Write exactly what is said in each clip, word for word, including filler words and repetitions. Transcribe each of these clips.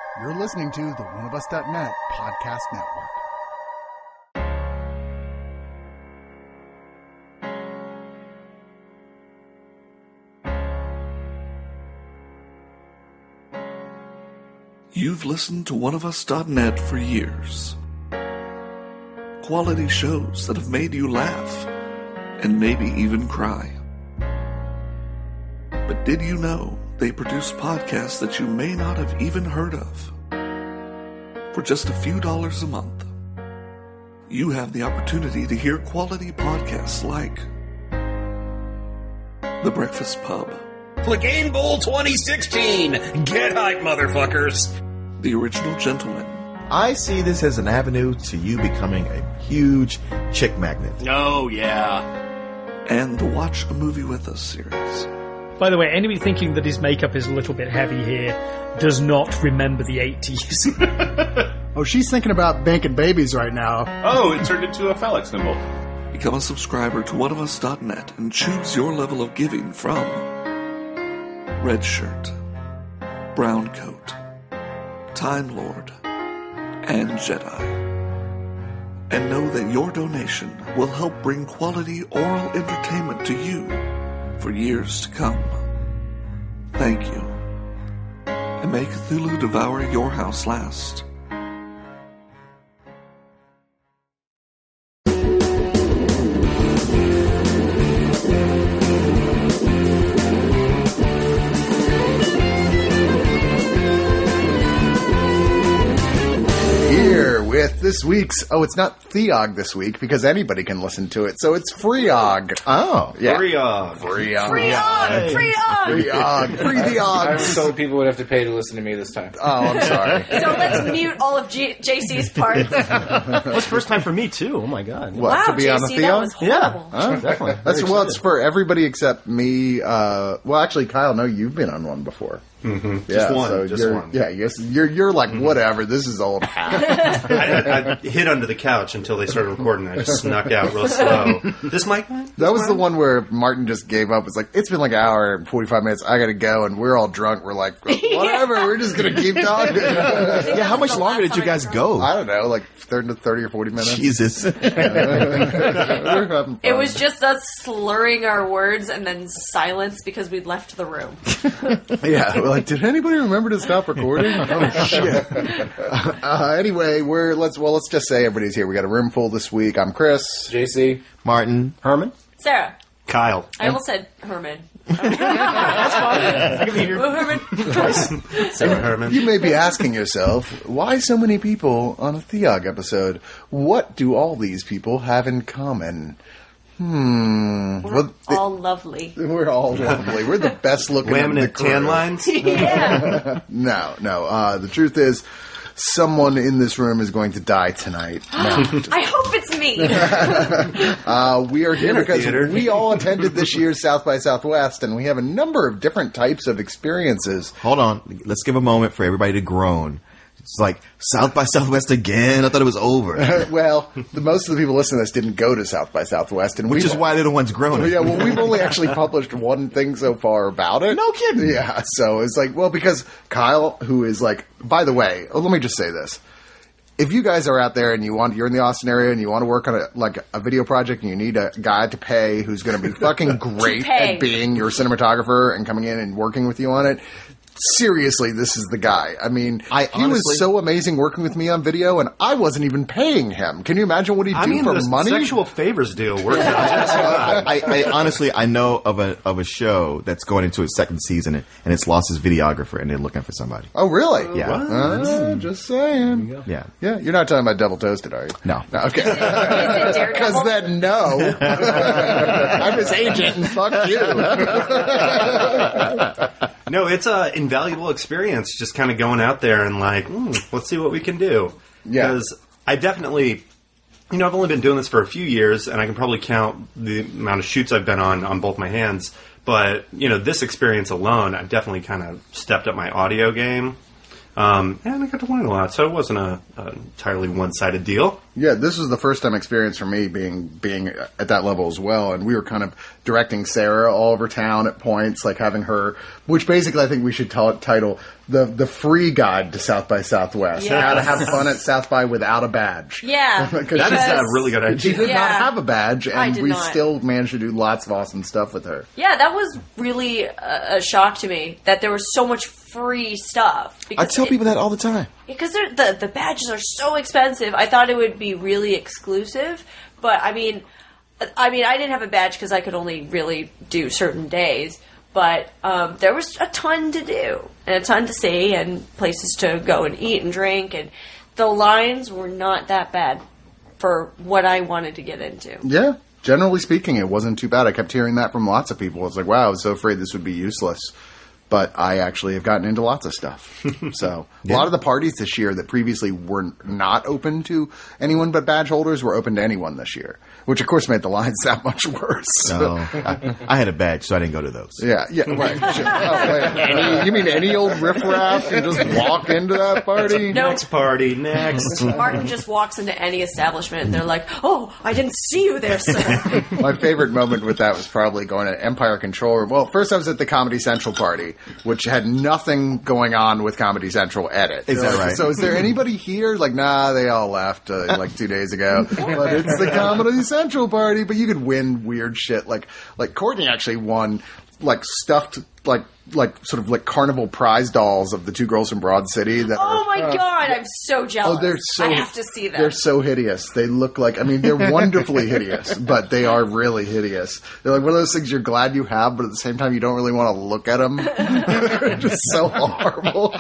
You're listening to the one of us dot net podcast network. You've listened to one of us dot net for years. Quality shows that have made you laugh and maybe even cry. But did you know they produce podcasts that you may not have even heard of? For just a few dollars a month, you have the opportunity to hear quality podcasts like The Breakfast Pub, Clegane Bowl twenty sixteen! Get hype, motherfuckers! The Original Gentleman. I see this as an avenue to you becoming a huge chick magnet. Oh, yeah. And the Watch a Movie With Us series. By the way, anybody thinking that his makeup is a little bit heavy here does not remember the eighties. Oh, she's thinking about banking babies right now. Oh, it turned into a phallic symbol. Become a subscriber to one of us dot net and choose your level of giving from Red Shirt, Brown Coat, Time Lord, and Jedi. And know that your donation will help bring quality oral entertainment to you for years to come. Thank you. And may Cthulhu devour your house last. With this week's, oh, it's not Theog this week because anybody can listen to it, so it's Freog. Oh, yeah. Freog. Freog. Freog! Freog! Freog. Free the I was Ogs. told people would have to pay to listen to me this time. Oh, I'm sorry. So let's mute all of G- J C's parts. That was first time for me, too. Oh, my God. What, wow, to be J C, on the that Theog? was horrible. Huh? Definitely. That's, Very well, it's excited. for everybody except me. Uh, well, actually, Kyle, no, you've been on one before. Mm-hmm. Yeah, Just one. so just you're, one. Yeah, yes, you're you're like, Mm-hmm. whatever, this is old hat. I, I hid under the couch until they started recording. I just snuck out real slow. This mic? This That was mic? the one where Martin just gave up. It's like, it's been like an hour and forty-five minutes. I got to go. And we're all drunk. We're like, whatever. We're just going to keep talking. Yeah, how much longer did you guys go? I don't know, like thirty, thirty or forty minutes. Jesus. We're having fun. It was just us slurring our words and then silence because we'd left the room. Yeah, we're like, did anybody remember to stop recording? Oh shit. Uh, anyway, we're let's well, let's just say everybody's here. We got a room full this week. I'm Chris. J C. Martin. Herman? Sarah. Kyle. I almost said Herman. That's fine. I can be here. Oh, Herman. Sarah Herman. You may be asking yourself, why so many people on a Theog episode? What do all these people have in common? Hmm. We're Well, all lovely. we're all lovely. We're the best looking. of the Laminate crew. tan lines? Yeah. No, no. Uh, the truth is, someone in this room is going to die tonight. No. I hope it's me. Uh, we are here Dinner because theater. we all attended this year's South by Southwest, and we have a number of different types of experiences. Hold on. Let's give a moment for everybody to groan. It's like, South by Southwest again? I thought it was over. Well, the, most of the people listening to this didn't go to South by Southwest, and Which we've- is why they're the ones groaning. Yeah, well, we've only actually published one thing so far about it. No kidding. Yeah, so it's like, well, because Kyle, who is like, by the way, oh, let me just say this. If you guys are out there and you want, you're in the Austin area and you want to work on a, like a video project and you need a guy to pay who's going to be fucking great pay. at being your cinematographer and coming in and working with you on it, seriously, this is the guy. I mean, I he was honestly- so amazing working with me on video, and I wasn't even paying him. Can you imagine what he'd do I mean, for the money? sexual favors deal works out. I, I honestly, I know of a of a show that's going into its second season, and it's lost its videographer, and they're looking for somebody. Oh, really? Yeah. Uh, just saying. Yeah. Yeah, you're not talking about Double Toasted, are you? No. No, okay. Is it Daredevil? Because then, no. I'm his agent, and fuck you. No, it's an invaluable experience just kind of going out there and like, mm, let's see what we can do. Yeah. Because I definitely, you know, I've only been doing this for a few years, and I can probably count the amount of shoots I've been on on both my hands. But, you know, this experience alone, I've definitely kind of stepped up my audio game. Um, and I got to learn a lot, so it wasn't a, a entirely one-sided deal. Yeah, this was the first time experience for me being being at that level as well, and we were kind of directing Sarah all over town at points, like having her, which basically I think we should t- title the the free guide to South by Southwest, Yes. how to have fun at South by without a badge. Yeah. Because That is because- a really good she idea. did Yeah. not have a badge, I and did we not. still managed to do lots of awesome stuff with her. Yeah, that was really a, a shock to me that there was so much free stuff. I Because tell it- people that all the time. Because they're- the the badges are so expensive. I thought it would be really exclusive, but I mean, I mean, I didn't have a badge because I could only really do certain days. But um, there was a ton to do and a ton to see and places to go and eat and drink, and the lines were not that bad for what I wanted to get into. Yeah, generally speaking, it wasn't too bad. I kept hearing that from lots of people. It's like, wow, I was so afraid this would be useless. But I actually have gotten into lots of stuff. So a lot of the parties this year that previously were not open to anyone but badge holders were open to anyone this year, which of course made the lines that much worse. So I, I had a badge, so I didn't go to those. Yeah, yeah, right. Sure. Oh, wait. Any- you mean any old riffraff can just walk into that party? No, Next party, next. Martin just walks into any establishment and they're like, "Oh, I didn't see you there, sir." My favorite moment with that was probably going to Empire Control Room. Well, first I was at the Comedy Central party, which had nothing going on with Comedy Central edit. Is that So- right? So is there anybody here? Like, nah, they all left uh, like two days ago. But it's the Comedy Central party. But you could win weird shit. Like, like Courtney actually won like stuffed like like sort of like carnival prize dolls of the two girls from Broad City. That Oh are, my god, I'm so jealous. Oh, they're so. I have to see them. They're so hideous. They look like. I mean, they're wonderfully hideous, but they are really hideous. They're like one of those things you're glad you have, but at the same time you don't really want to look at them. They're just so horrible.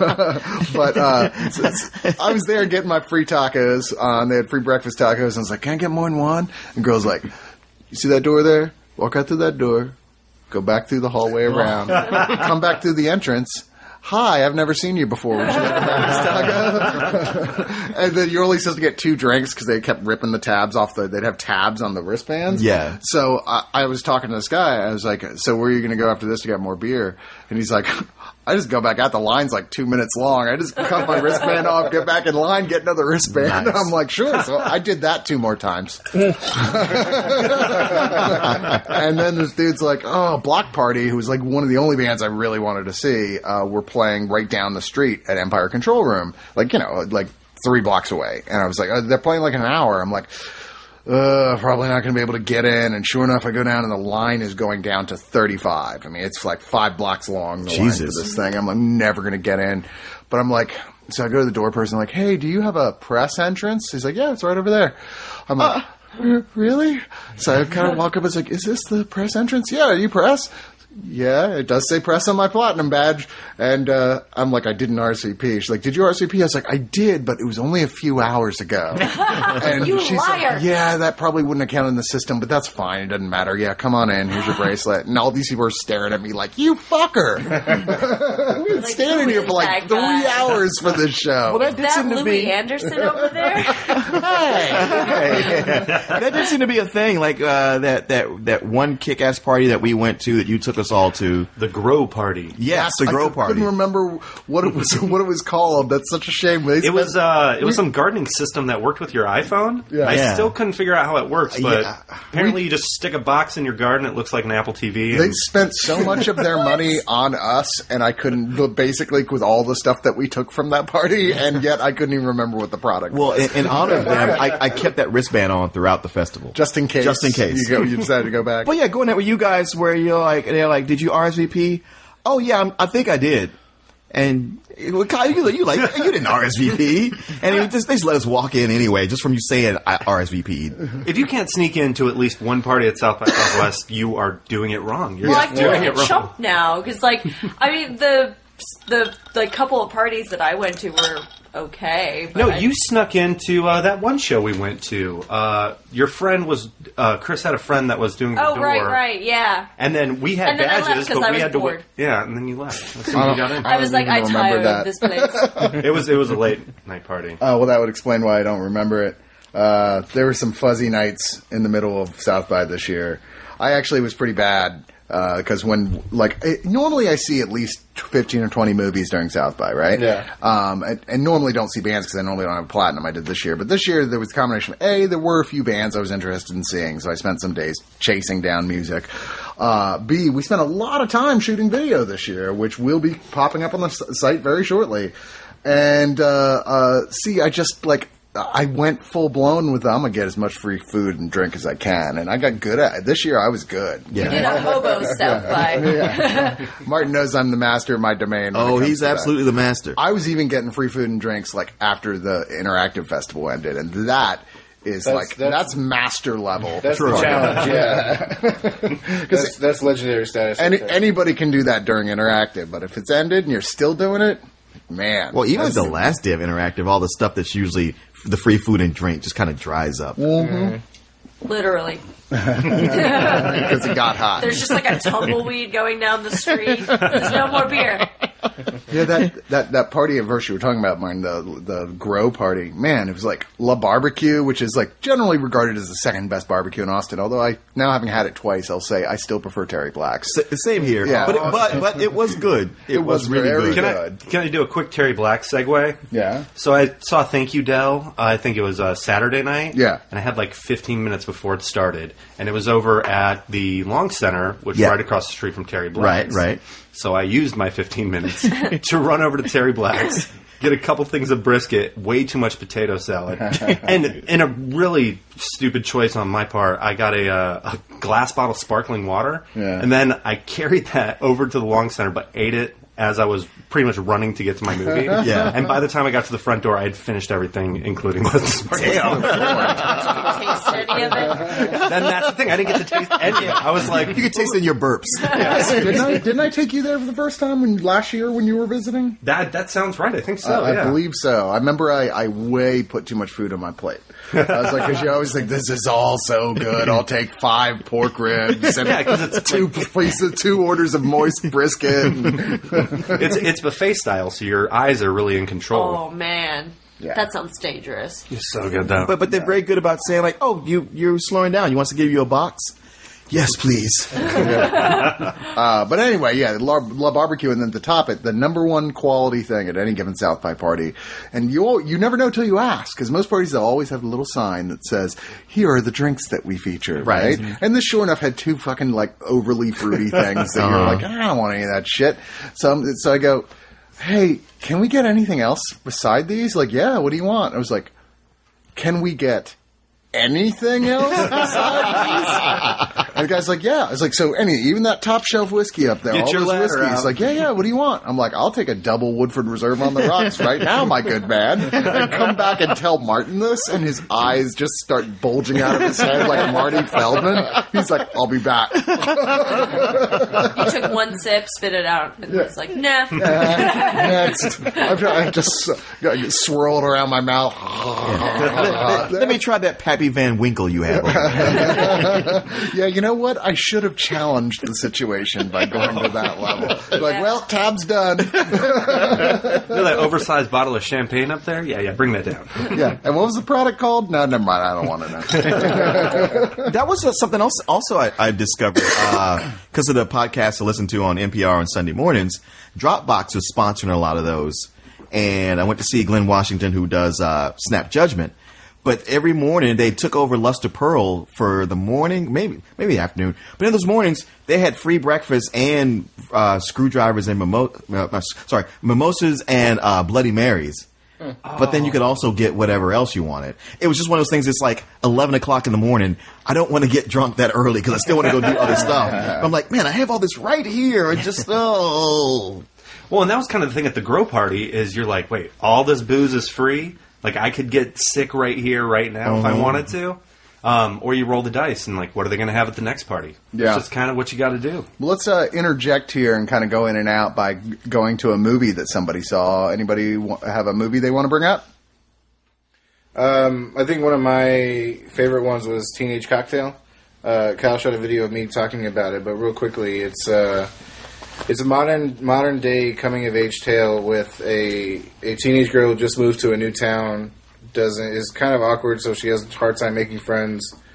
But uh, so it's- I was there getting my free tacos. Uh, and they had free breakfast tacos, and I was like, "Can I get more than one?" And girl's like, "You see that door there? Walk out through that door. Go back through the hallway around. Come back through the entrance. Hi, I've never seen you before. Would you like a breakfast taco?" And then you're only supposed to get two drinks because they kept ripping the tabs off the. They'd have tabs on the wristbands. Yeah. So I, I was talking to this guy. I was like, "So where are you going to go after this to get more beer?" And he's like, "I just go back out. The line's like two minutes long. I just cut my wristband off, get back in line, get another wristband." Nice. I'm like, "Sure." So I did that two more times. And then this dude's like, "Oh, Block Party," who was like one of the only bands I really wanted to see, uh, were playing right down the street at Empire Control Room, like, you know, like three blocks away. And I was like, oh, they're playing like an hour. I'm like, uh, probably not going to be able to get in. And sure enough, I go down and the line is going down to thirty-five. I mean, it's like five blocks long, the line for Jesus. this thing. I'm like, never going to get in. But I'm like, so I go to the door person, like, "Hey, do you have a press entrance?" He's like, "Yeah, it's right over there." I'm like, "R- really? So I kind of walk up, it's like, "Is this the press entrance?" "Yeah, are you press?" "Yeah, it does say press on my platinum badge." And uh, I'm like, "I didn't R S V P." She's like, "Did you R S V P?" I was like, "I did, but it was only a few hours ago." And You she's liar. like, "Yeah, that probably wouldn't have counted in the system, but that's fine. It doesn't matter. Yeah, come on in. Here's your bracelet." And all these people are staring at me like, "You fucker." We've been Like, standing who here is for like that three guy? hours for this show. Well, Is that Louis Anderson over there? That did seem to be a thing. Like uh, that that that one kick-ass party that we went to that you took us all to. The Grow Party. Yes, the Grow I Party. couldn't remember what it was. What it was called. That's such a shame. They It spent- was uh, it was some gardening system that worked with your iPhone. Yeah. I Yeah. still couldn't figure out how it works, but Yeah. apparently you just stick a box in your garden. It looks like an Apple T V. They And spent so much of their money on us, and I couldn't. Basically, with all the stuff that we took from that party, and yet I couldn't even remember what the product. Well, was. in, in honor of them, I, I kept that wristband on throughout the festival. just in case. Just in case. you go. You decided to go back. But yeah, going there with you guys where you're like, they're like, "Did you R S V P?" "Oh yeah, I'm, I think I did." And well, Kyle, you, you like you didn't R S V P, and it just, they just let us walk in anyway, just from you saying I R S V P'd. if you can't sneak into at least one party at South by Southwest, you are doing it wrong. You're Well, just I feel doing like it a wrong. chump now because, like, I mean, the the the couple of parties that I went to were okay. But No, I- you snuck into uh, that one show we went to. Uh, your friend was uh, Chris had a friend that was doing the Oh, door. right, right, yeah. And then we had And then I left badges, 'cause but I we was had to bored. wait. Yeah, and then you left as soon as you got in. I was don't like, I even remember tired that. of this place. It was it was a late night party. Oh, well, that would explain why I don't remember it. Uh, there were some fuzzy nights in the middle of South by this year. I actually was pretty bad because when like it, normally I see at least fifteen or twenty movies during South by, right? Yeah. Um, and, and normally don't see bands because I normally don't have platinum. I did this year, but this year there was a combination of A, there were a few bands I was interested in seeing, so I spent some days chasing down music. Uh, B, we spent a lot of time shooting video this year, which will be popping up on the s- site very shortly. And uh, uh, C, I just like I went full blown with I'm gonna get as much free food and drink as I can, and I got good at it. This year I was good. You did a hobo South by. Yeah. Martin knows I'm the master of my domain. when it Oh, comes he's to that. absolutely the master. I was even getting free food and drinks like after the interactive festival ended, and that is That's- like that's- that's master level. That's the challenge, yeah. Because that's, that's legendary status. any, right there. anybody can do that during interactive, but if it's ended and you're still doing it, man. Well, even that's- the last day of Interactive, all the stuff that's usually the free food and drink just kind of dries up. Literally. because it got hot. There's just like a tumbleweed going down the street. There's no more beer. Yeah, that, that, that party anniversary we're talking about, mine, the the Grow party, man, it was like La Barbecue, which is like generally regarded as the second best barbecue in Austin. Although I, now having had it twice, I'll say I still prefer Terry Black's. S- Same here. Yeah. But, it, but but it was good. It, It was, was really very good. Can I, Good. can I do a quick Terry Black segue? Yeah. So I saw Thank You, Dell. I think it was uh, Saturday night. Yeah. And I had like fifteen minutes before it started. And it was over at the Long Center, which Yeah. is right across the street from Terry Black's. Right, right. So I used my fifteen minutes to run over to Terry Black's, get a couple things of brisket, way too much potato salad, and in a really stupid choice on my part, I got a, uh, a glass bottle of sparkling water, Yeah. and then I carried that over to the Long Center, but ate it as I was pretty much running to get to my movie. Yeah. And by the time I got to the front door, I had finished everything, including the sparkling water. Taste any of it. Then that's the thing, I didn't get to taste any of it. I was like, You can taste it in your burps. didn't, I, didn't I take you there for the first time when, last year when you were visiting? that that sounds right. I think so, I, yeah. I believe so. I remember I, I way put too much food on my plate. I was like, because you always think this is all so good. I'll take five pork ribs and Yeah, 'cause it's two pieces, two orders of moist brisket. It's it's buffet style, so your eyes are really in control. Oh man, Yeah. that sounds dangerous. You're so good though. But but they're very good about saying like, oh, you you're slowing down. You want us to give you a box? Yes, please. Uh, but anyway, yeah, La, La Barbecue, and then to top it, the number one quality thing at any given South by party, and you all, you never know till you ask, because most parties they'll always have a little sign that says, "Here are the drinks that we feature," right? Right. And this sure enough had two fucking like overly fruity things that you're Uh-huh. like, I don't want any of that shit. So I'm, so I go, "Hey, can we get anything else beside these?" Like, yeah, what do you want? I was like, "Can we get anything else besides these?" And the guy's like, yeah. I was like, so any, even that top shelf whiskey up there, Get all your those ladder whiskeys. out. He's like, yeah, yeah, what do you want? I'm like, I'll take a double Woodford Reserve on the rocks right now, my good man. And come back and tell Martin this, and his eyes just start bulging out of his head like Marty Feldman. He's like, I'll be back. You took one sip, spit it out, and was like, nah. Next. I'm trying, I just got swirled around my mouth. let, let me try that Pappy Van Winkle you have. Over there. Yeah, you know what? I should have challenged the situation by going to that level. Like, Yeah. well, tab's done. You know that oversized bottle of champagne up there? Yeah, yeah, bring that down. Yeah. And what was the product called? No, never mind. I don't want to know. That was uh, something else. Also, I, I discovered because of the podcast I listen to on N P R on Sunday mornings. Dropbox was sponsoring a lot of those, and I went to see Glenn Washington, who does uh, Snap Judgment. But every morning they took over Luster Pearl for the morning, maybe maybe afternoon. But in those mornings they had free breakfast and uh, screwdrivers and mimo- uh, sorry mimosas and uh, Bloody Marys. But then you could also get whatever else you wanted. It was just one of those things. It's like eleven o'clock in the morning. I don't want to get drunk that early because I still want to go do other stuff. I'm like, man, I have all this right here. It just oh. Well, and that was kind of the thing at the Grow Party is you're like, wait, all this booze is free? Like, I could get sick right here, right now, if I wanted to. Um, or you roll the dice and, like, what are they going to have at the next party? Yeah. It's just kind of what you got to do. Well, let's uh, interject here and kind of go in and out by g- going to a movie that somebody saw. Anybody w- have a movie they want to bring up? Um, I think one of my favorite ones was Teenage Cocktail. Uh, Kyle showed a video of me talking about it, but real quickly, it's uh, it's a modern modern day coming of age tale with a a teenage girl who just moved to a new town. Doesn't is kind of awkward, so she has a hard time making friends.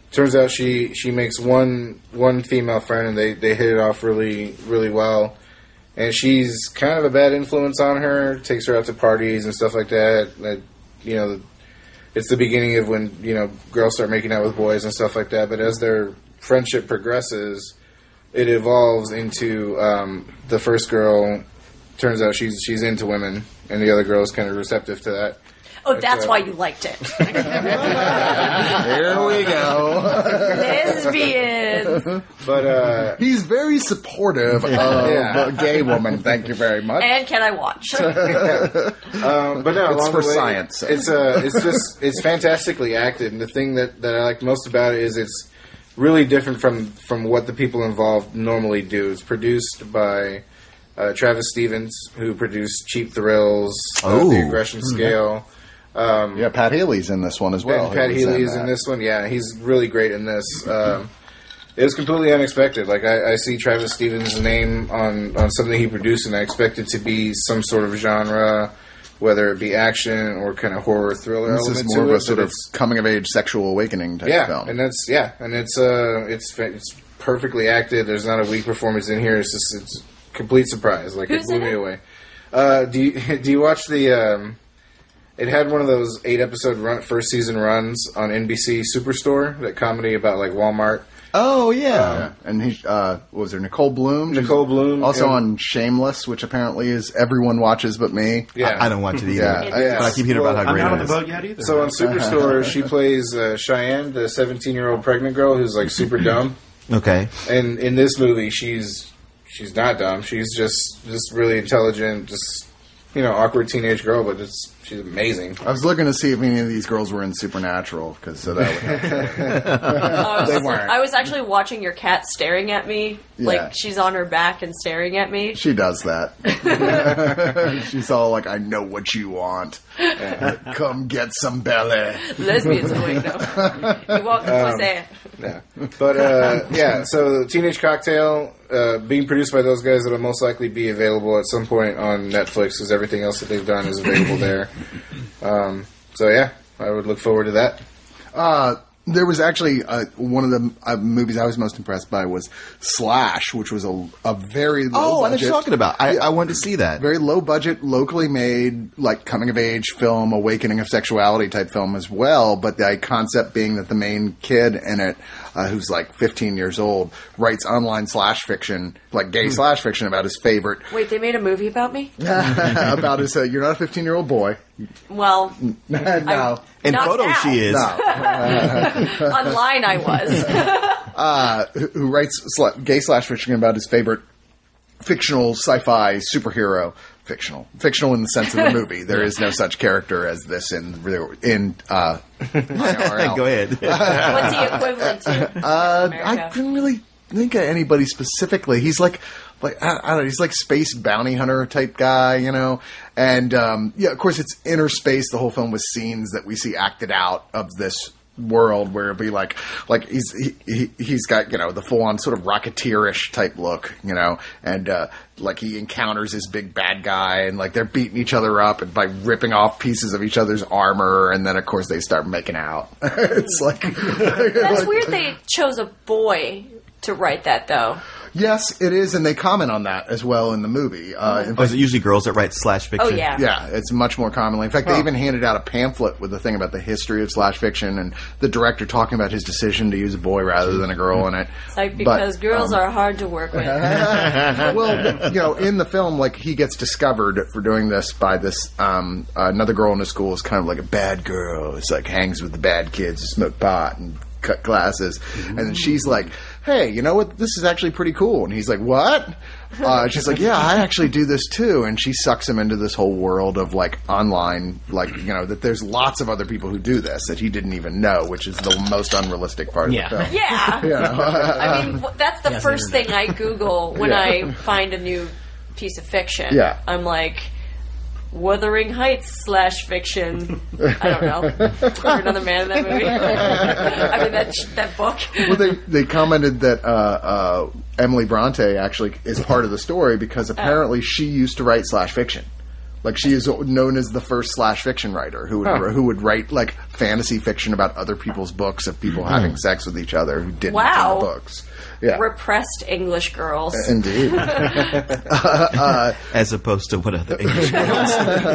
turns out she she makes one one female friend, and they they hit it off really really well. And she's kind of a bad influence on her. Takes her out to parties and stuff like that. That you know, it's the beginning of when you know girls start making out with boys and stuff like that. But as their friendship progresses, it evolves into um, the first girl. Turns out she's she's into women, and the other girl is kind of receptive to that. Oh, that's uh, why you liked it. Here we go. Lesbian. But uh, He's very supportive of Yeah. a gay woman. Thank you very much. And can I watch? um, but no, It's along for the way, science, so. It's uh, it's just it's fantastically acted, and the thing that, that I like most about it is it's really different from from what the people involved normally do. It's produced by uh, Travis Stevens, who produced Cheap Thrills, uh, Oh. The Aggression Scale. Um, yeah, Pat Healy's in this one as well. and Pat He was Healy is that. in this one. Yeah, he's really great in this. Um, it was completely unexpected. Like I, I see Travis Stevens' name on, on something he produced, and I expect it to be some sort of genre, whether it be action or kind of horror thriller This element is more to of it. a sort but of it's- coming of age sexual awakening type yeah, film. and that's yeah, and it's uh, it's fa- it's perfectly acted. There's not a weak performance in here. It's just it's a complete surprise. Like Who's it blew in me it? away. Uh, do you do you watch the? Um, it had one of those eight episode run, first season runs on N B C Superstore. That comedy about like Walmart. Oh yeah, and he uh, what was there Nicole Bloom? She's Nicole Bloom, also and- on Shameless, which apparently is everyone watches but me. Yeah, I don't watch it either. Yeah. Yeah. But I keep hearing Well, about how I'm great not on it the is. boat yet either. So on Superstore, she plays uh, Cheyenne, the seventeen-year-old pregnant girl who's like super dumb. Okay. And in this movie, she's she's not dumb. She's just just really intelligent, just you know, awkward teenage girl, but it's she's amazing. I was looking to see if any of these girls were in Supernatural, because so that would help. I was, They weren't. I was actually watching your cat staring at me. Yeah. Like, she's on her back and staring at me. She does that. She's all like, "I know what you want. Come get some belly." Lesbians are like, no. You walk the pussy. Yeah, but uh, yeah. So Teenage Cocktail, uh, being produced by those guys, that'll most likely be available at some point on Netflix, because everything else that they've done is available there. Um, so yeah, I would look forward to that. Uh, there was actually uh, one of the uh, movies I was most impressed by was Slash, which was a, a very low Oh, I know what budget, you're talking about. I, Yeah. I wanted to see that. very low budget, locally made, like coming of age film, awakening of sexuality type film as well. But the concept being that the main kid in it, uh, who's like fifteen years old, writes online slash fiction, like gay slash fiction about his favorite, Wait, they made a movie about me? about his. Uh, you're not a fifteen year old boy. Well, No. In Not photos, now. she is. online I was. uh, who who writes sla- gay slash fiction about his favorite fictional sci-fi superhero. Fictional, fictional in the sense of the movie. There is no such character as this in in uh, I R L. Go ahead. What's he equivalent to? Uh, in I America? couldn't really think of anybody specifically. He's like, like I, I don't know. He's like space bounty hunter type guy, you know. And um, yeah, of course, it's interspace. The whole film with scenes that we see acted out of this world, where it'll be like, like he's he, he he's got you know the full on sort of Rocketeer-ish type look, you know, and uh, like he encounters this big bad guy, and like they're beating each other up and by ripping off pieces of each other's armor, and then of course they start making out. It's like That's weird they chose a boy to write that, though. Yes, it is, and they comment on that as well in the movie. Uh, in Oh, is fact, it usually girls that write slash fiction? Oh, yeah. yeah, it's much more commonly. In fact, they even handed out a pamphlet with the thing about the history of slash fiction, and the director talking about his decision to use a boy rather than a girl in it. It's like, But, because girls um, are hard to work with. well, th- you know, in the film, like he gets discovered for doing this by this um, another girl in his school is kind of like a bad girl. It's like hangs with the bad kids who smoke pot and cut glasses, and then she's like, "Hey, you know what? This is actually pretty cool." And he's like, "What?" Uh, she's like, "Yeah, I actually do this too." And she sucks him into this whole world of like online, like you know, that there's lots of other people who do this that he didn't even know, which is the most unrealistic part Yeah. of the film. Yeah. You know? I mean, wh- that's the Yes, first the thing I Google when Yeah. I find a new piece of fiction. Yeah. I'm like, Wuthering Heights slash fiction. I don't know. Or another man in that movie. I mean, that, that book. Well, they they commented that uh, uh, Emily Bronte actually is part of the story because apparently she used to write slash fiction. Like she is known as the first slash fiction writer who would Huh. who would write like fantasy fiction about other people's books of people having sex with each other who didn't Wow. in the books. Yeah. Repressed English girls. Indeed. As opposed to what other English girls.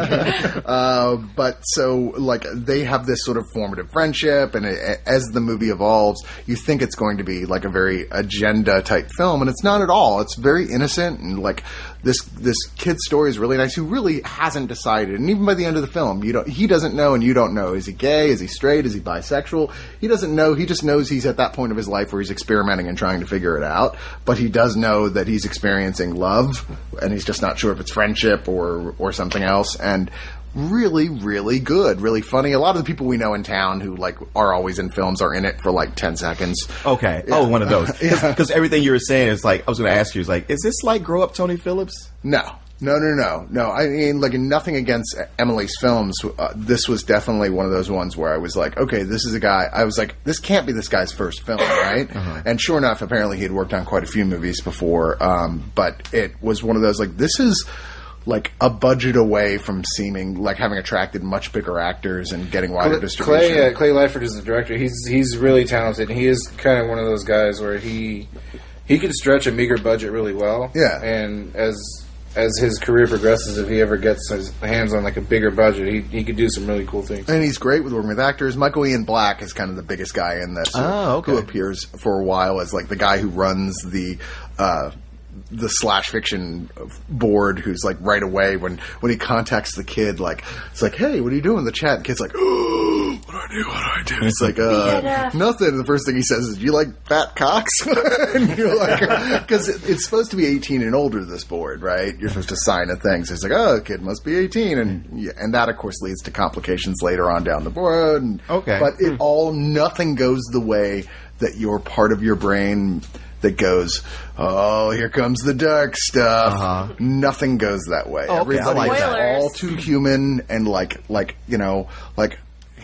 Uh, but so, like, they have this sort of formative friendship, and it, as the movie evolves, you think it's going to be like a very agenda-type film, and it's not at all. It's very innocent, and like this this kid's story is really nice. Who really hasn't decided, and even by the end of the film, you don't. He doesn't know, and you don't know. Is he gay? Is he straight? Is he bisexual? He doesn't know. He just knows he's at that point of his life where he's experimenting and trying to figure it out. But he does know that he's experiencing love, and he's just not sure if it's friendship or or something else. And really, really good, really funny. A lot of the people we know in town who like are always in films are in it for like ten seconds. Okay. Oh, one of those. Because everything you were saying is like, I was going to ask you, is like, is this like Grow Up Tony Phillips? No. No, no, no, no. I mean, like, nothing against Emily's films. Uh, this was definitely one of those ones where I was like, okay, this is a guy. I was like, this can't be this guy's first film, right? Uh-huh. And sure enough, apparently he had worked on quite a few movies before. Um, but it was one of those, like, this is like a budget away from seeming like having attracted much bigger actors and getting wider Clay, distribution. Clay, uh, Clay Lyford is the director. He's he's really talented. He is kind of one of those guys where he he can stretch a meager budget really well. Yeah. And as as his career progresses, if he ever gets his hands on like a bigger budget, he he could do some really cool things. And he's great with working with actors. Michael Ian Black is kind of the biggest guy in this. Oh, okay. Who appears for a while as like the guy who runs the uh, the slash fiction board, who's like right away when when he contacts the kid, like it's like, hey, what are you doing in the chat? The kid's like, oh, what do I do? What do I do? It's like, uh, nothing. And the first thing he says is, do you like fat cocks? And you're like, because it, it's supposed to be eighteen and older, this board, right? You're supposed to sign a thing. So it's like, oh, the kid must be eighteen. And yeah, and that, of course, leads to complications later on down the board. And, Okay. But it all, nothing goes the way that your part of your brain that goes, oh, here comes the dark stuff. Uh-huh. Nothing goes that way. Oh, okay. I Everybody like is that. all too human and like, like you know, like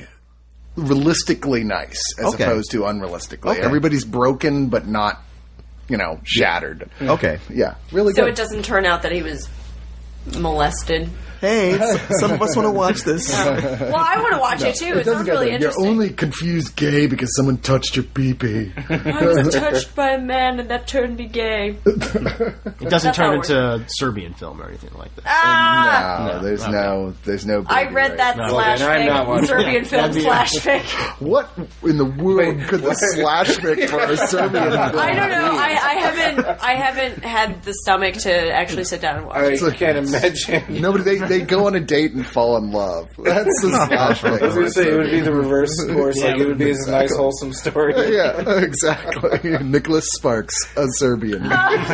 realistically nice as Okay. opposed to unrealistically. Okay. Everybody's broken, but not, you know, shattered. Okay. Yeah, really So good. it doesn't turn out that he was molested. Hey, s- some of us want to watch this. Well, I want to watch it too. It, doesn't sounds get really there. interesting. You're only confused gay because someone touched your pee-pee. I was touched by a man and that turned me gay. It doesn't That's how turn it into a Serbian film or anything like that. Ah! No, there's okay. no, there's no. I baby, read right? that No. slash Well, then I'm not fic, watching Serbian it. film That'd be- slash fic. What in the world Wait, could the what? slash fic for a Serbian film I don't know. be? I, I haven't. I haven't had the stomach to actually sit down and watch I it. can't imagine. Nobody, they, they go on a date and fall in love. That's the slash I was going to fic. say it would be the reverse course. Yeah, like it would be this nice, wholesome story. Yeah, exactly. Nicholas Sparks, a Serbian.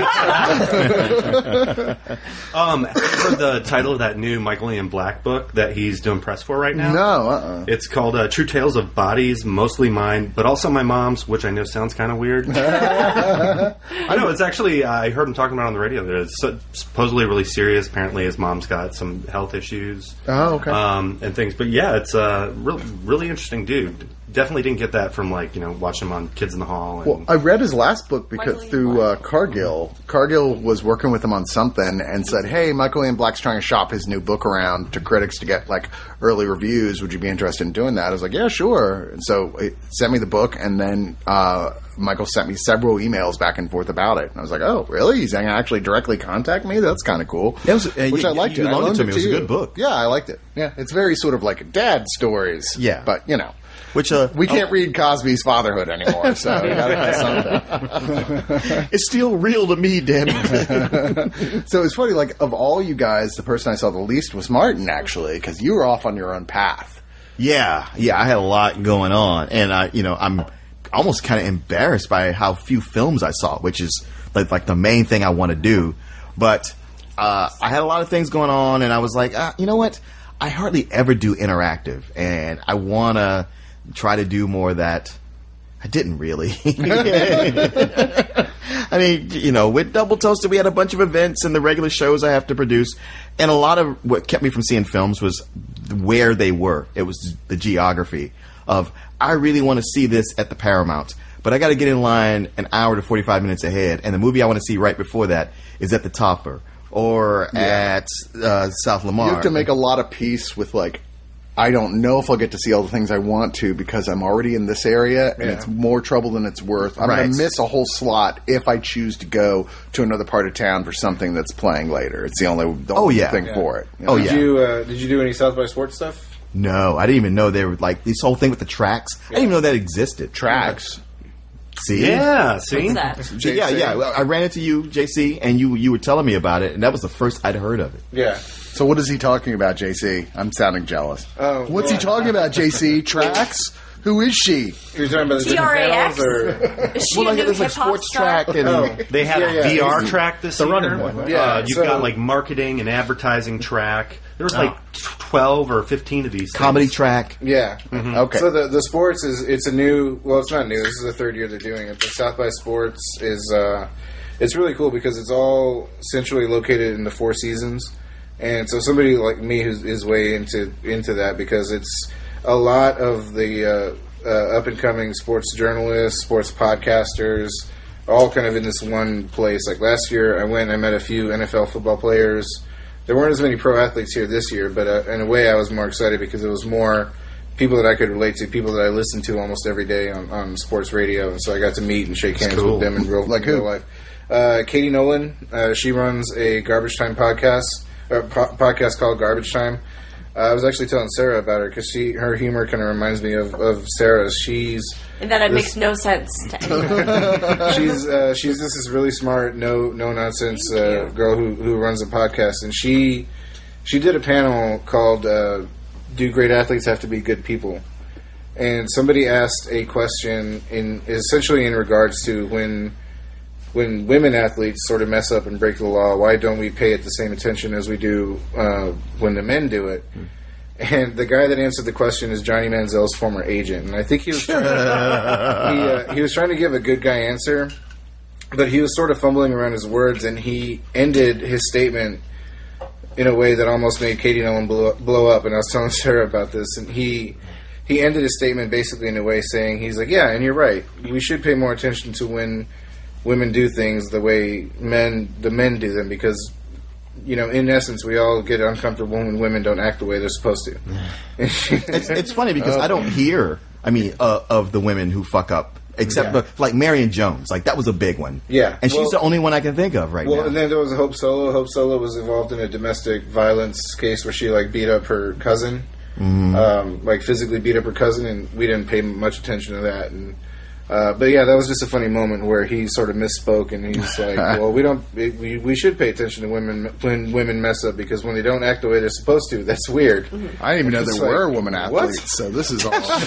Um, have you heard the title of that new Michael Ian Black book that he's doing press for right now? No, uh-uh. It's called uh, True Tales of Bodies, Mostly Mine, but also my mom's, which I know sounds kind of weird. I know, it's actually, uh, I heard him talking about it on the radio. That it's so- supposedly really serious. Apparently his mom's got some health issues. Oh, okay. Um, and things. But yeah, it's a really, really interesting dude. Definitely didn't get that from, like, you know, watching him on Kids in the Hall. And, Well, I read his last book because Michael Ian through uh, Black. Cargill. Cargill was working with him on something and said, "Hey, Michael Ian Black's trying to shop his new book around to critics to get like early reviews. Would you be interested in doing that?" I was like, "Yeah, sure." And so it sent me the book, and then uh, Michael sent me several emails back and forth about it. And I was like, "Oh, really? He's going to actually directly contact me? That's kind of cool." That was- uh, which you- I liked you it. I loaned it loaned to me. It was a you. good book. Yeah, I liked it. Yeah, it's very sort of like dad stories. Yeah. but you know. Which uh, We can't read Cosby's Fatherhood anymore, so we got to have something. it's still real to me, damn it. So it's funny, like, of all you guys, the person I saw the least was Martin, actually, because you were off on your own path. Yeah, yeah, I had a lot going on, and I, you know, I'm almost kind of embarrassed by how few films I saw, which is like like the main thing I want to do. But uh, I had a lot of things going on, and I was like, ah, you know what? I hardly ever do interactive, and I want to try to do more of that. I didn't really. I mean, you know, with Double Toasted, we had a bunch of events and the regular shows I have to produce. And a lot of what kept me from seeing films was where they were. It was the geography of, I really want to see this at the Paramount, but I got to get in line an hour to forty-five minutes ahead. And the movie I want to see right before that is at the Topper or Yeah. at uh, South Lamar. You have to make a lot of peace with, like, I don't know if I'll get to see all the things I want to because I'm already in this area, and Yeah. it's more trouble than it's worth. I'm Right. going to miss a whole slot if I choose to go to another part of town for something that's playing later. It's the only, the Oh, only yeah. thing Yeah. for it. you Oh, know? Did yeah. you uh, did you do any South by Sports stuff? No, I didn't even know they were like this whole thing with the tracks. I didn't even know that existed. Tracks. See? Yeah, see? What's that? So, yeah, yeah. Well, I ran into you, J C, and you you were telling me about it, and that was the first I'd heard of it. Yeah. So what is he talking about, J C? I'm sounding jealous. Oh, What's he well- talking about, J C? Tracks? Who is she? You're talking about the T different R A X? panels, or Is she Well, a like new there's like hip hop sports star? track and Oh. They had Yeah, a yeah. V R track this The year. running one. Yeah, Uh, you've so- got like marketing and advertising track. There was like twelve or fifteen of these. comedy things. track. yeah. Okay. So the the sports is it's a new. Well, it's not new. This is the third year they're doing it. But South by Sports is uh, it's really cool because it's all centrally located in the Four Seasons, and so somebody like me who's is way into into that because it's a lot of the uh, uh, up and coming sports journalists, sports podcasters, all kind of in this one place. Like last year, I went. I met a few N F L football players. There weren't as many pro athletes here this year, but uh, in a way, I was more excited because it was more people that I could relate to, people that I listen to almost every day on, on sports radio, and so I got to meet and shake hands cool. with them in real, Like in real who? life. Uh, Katie Nolan, uh, she runs a Garbage Time podcast, or po- podcast called Garbage Time. Uh, I was actually telling Sarah about her because she her humor kind of reminds me of, of Sarah's. She's And that it This- makes no sense to anyone. she's uh, she's just this really smart, no no nonsense Thank uh, you. girl who who runs a podcast, and she she did a panel called uh, "Do Great Athletes Have to Be Good People?" And somebody asked a question in essentially in regards to when when women athletes sort of mess up and break the law, why don't we pay it the same attention as we do uh, when the men do it? And the guy that answered the question is Johnny Manziel's former agent, and I think he was trying to, he, uh, he was trying to give a good guy answer, but he was sort of fumbling around his words, and he ended his statement in a way that almost made Katie Nolan blow, blow up. And I was telling Sarah about this, and he he ended his statement basically in a way saying, he's like, yeah, and you're right, we should pay more attention to when women do things the way men the men do them, because you know, in essence, we all get uncomfortable when women don't act the way they're supposed to. It's, it's funny because I don't hear, I mean, uh, of the women who fuck up, except Yeah. for, like Marion Jones. Like, that was a big one. Yeah. And she's Well- the only one I can think of right Well, now. and then there was Hope Solo. Hope Solo was involved in a domestic violence case where she like beat up her cousin, Mm-hmm. um, like physically beat up her cousin, and we didn't pay much attention to that. And uh, but yeah, that was just a funny moment where he sort of misspoke, and he's like, "Well, we don't. We, we should pay attention to women when women mess up because when they don't act the way they're supposed to, that's weird." I didn't even know It's there like, were women what? athletes, so this is all. Who said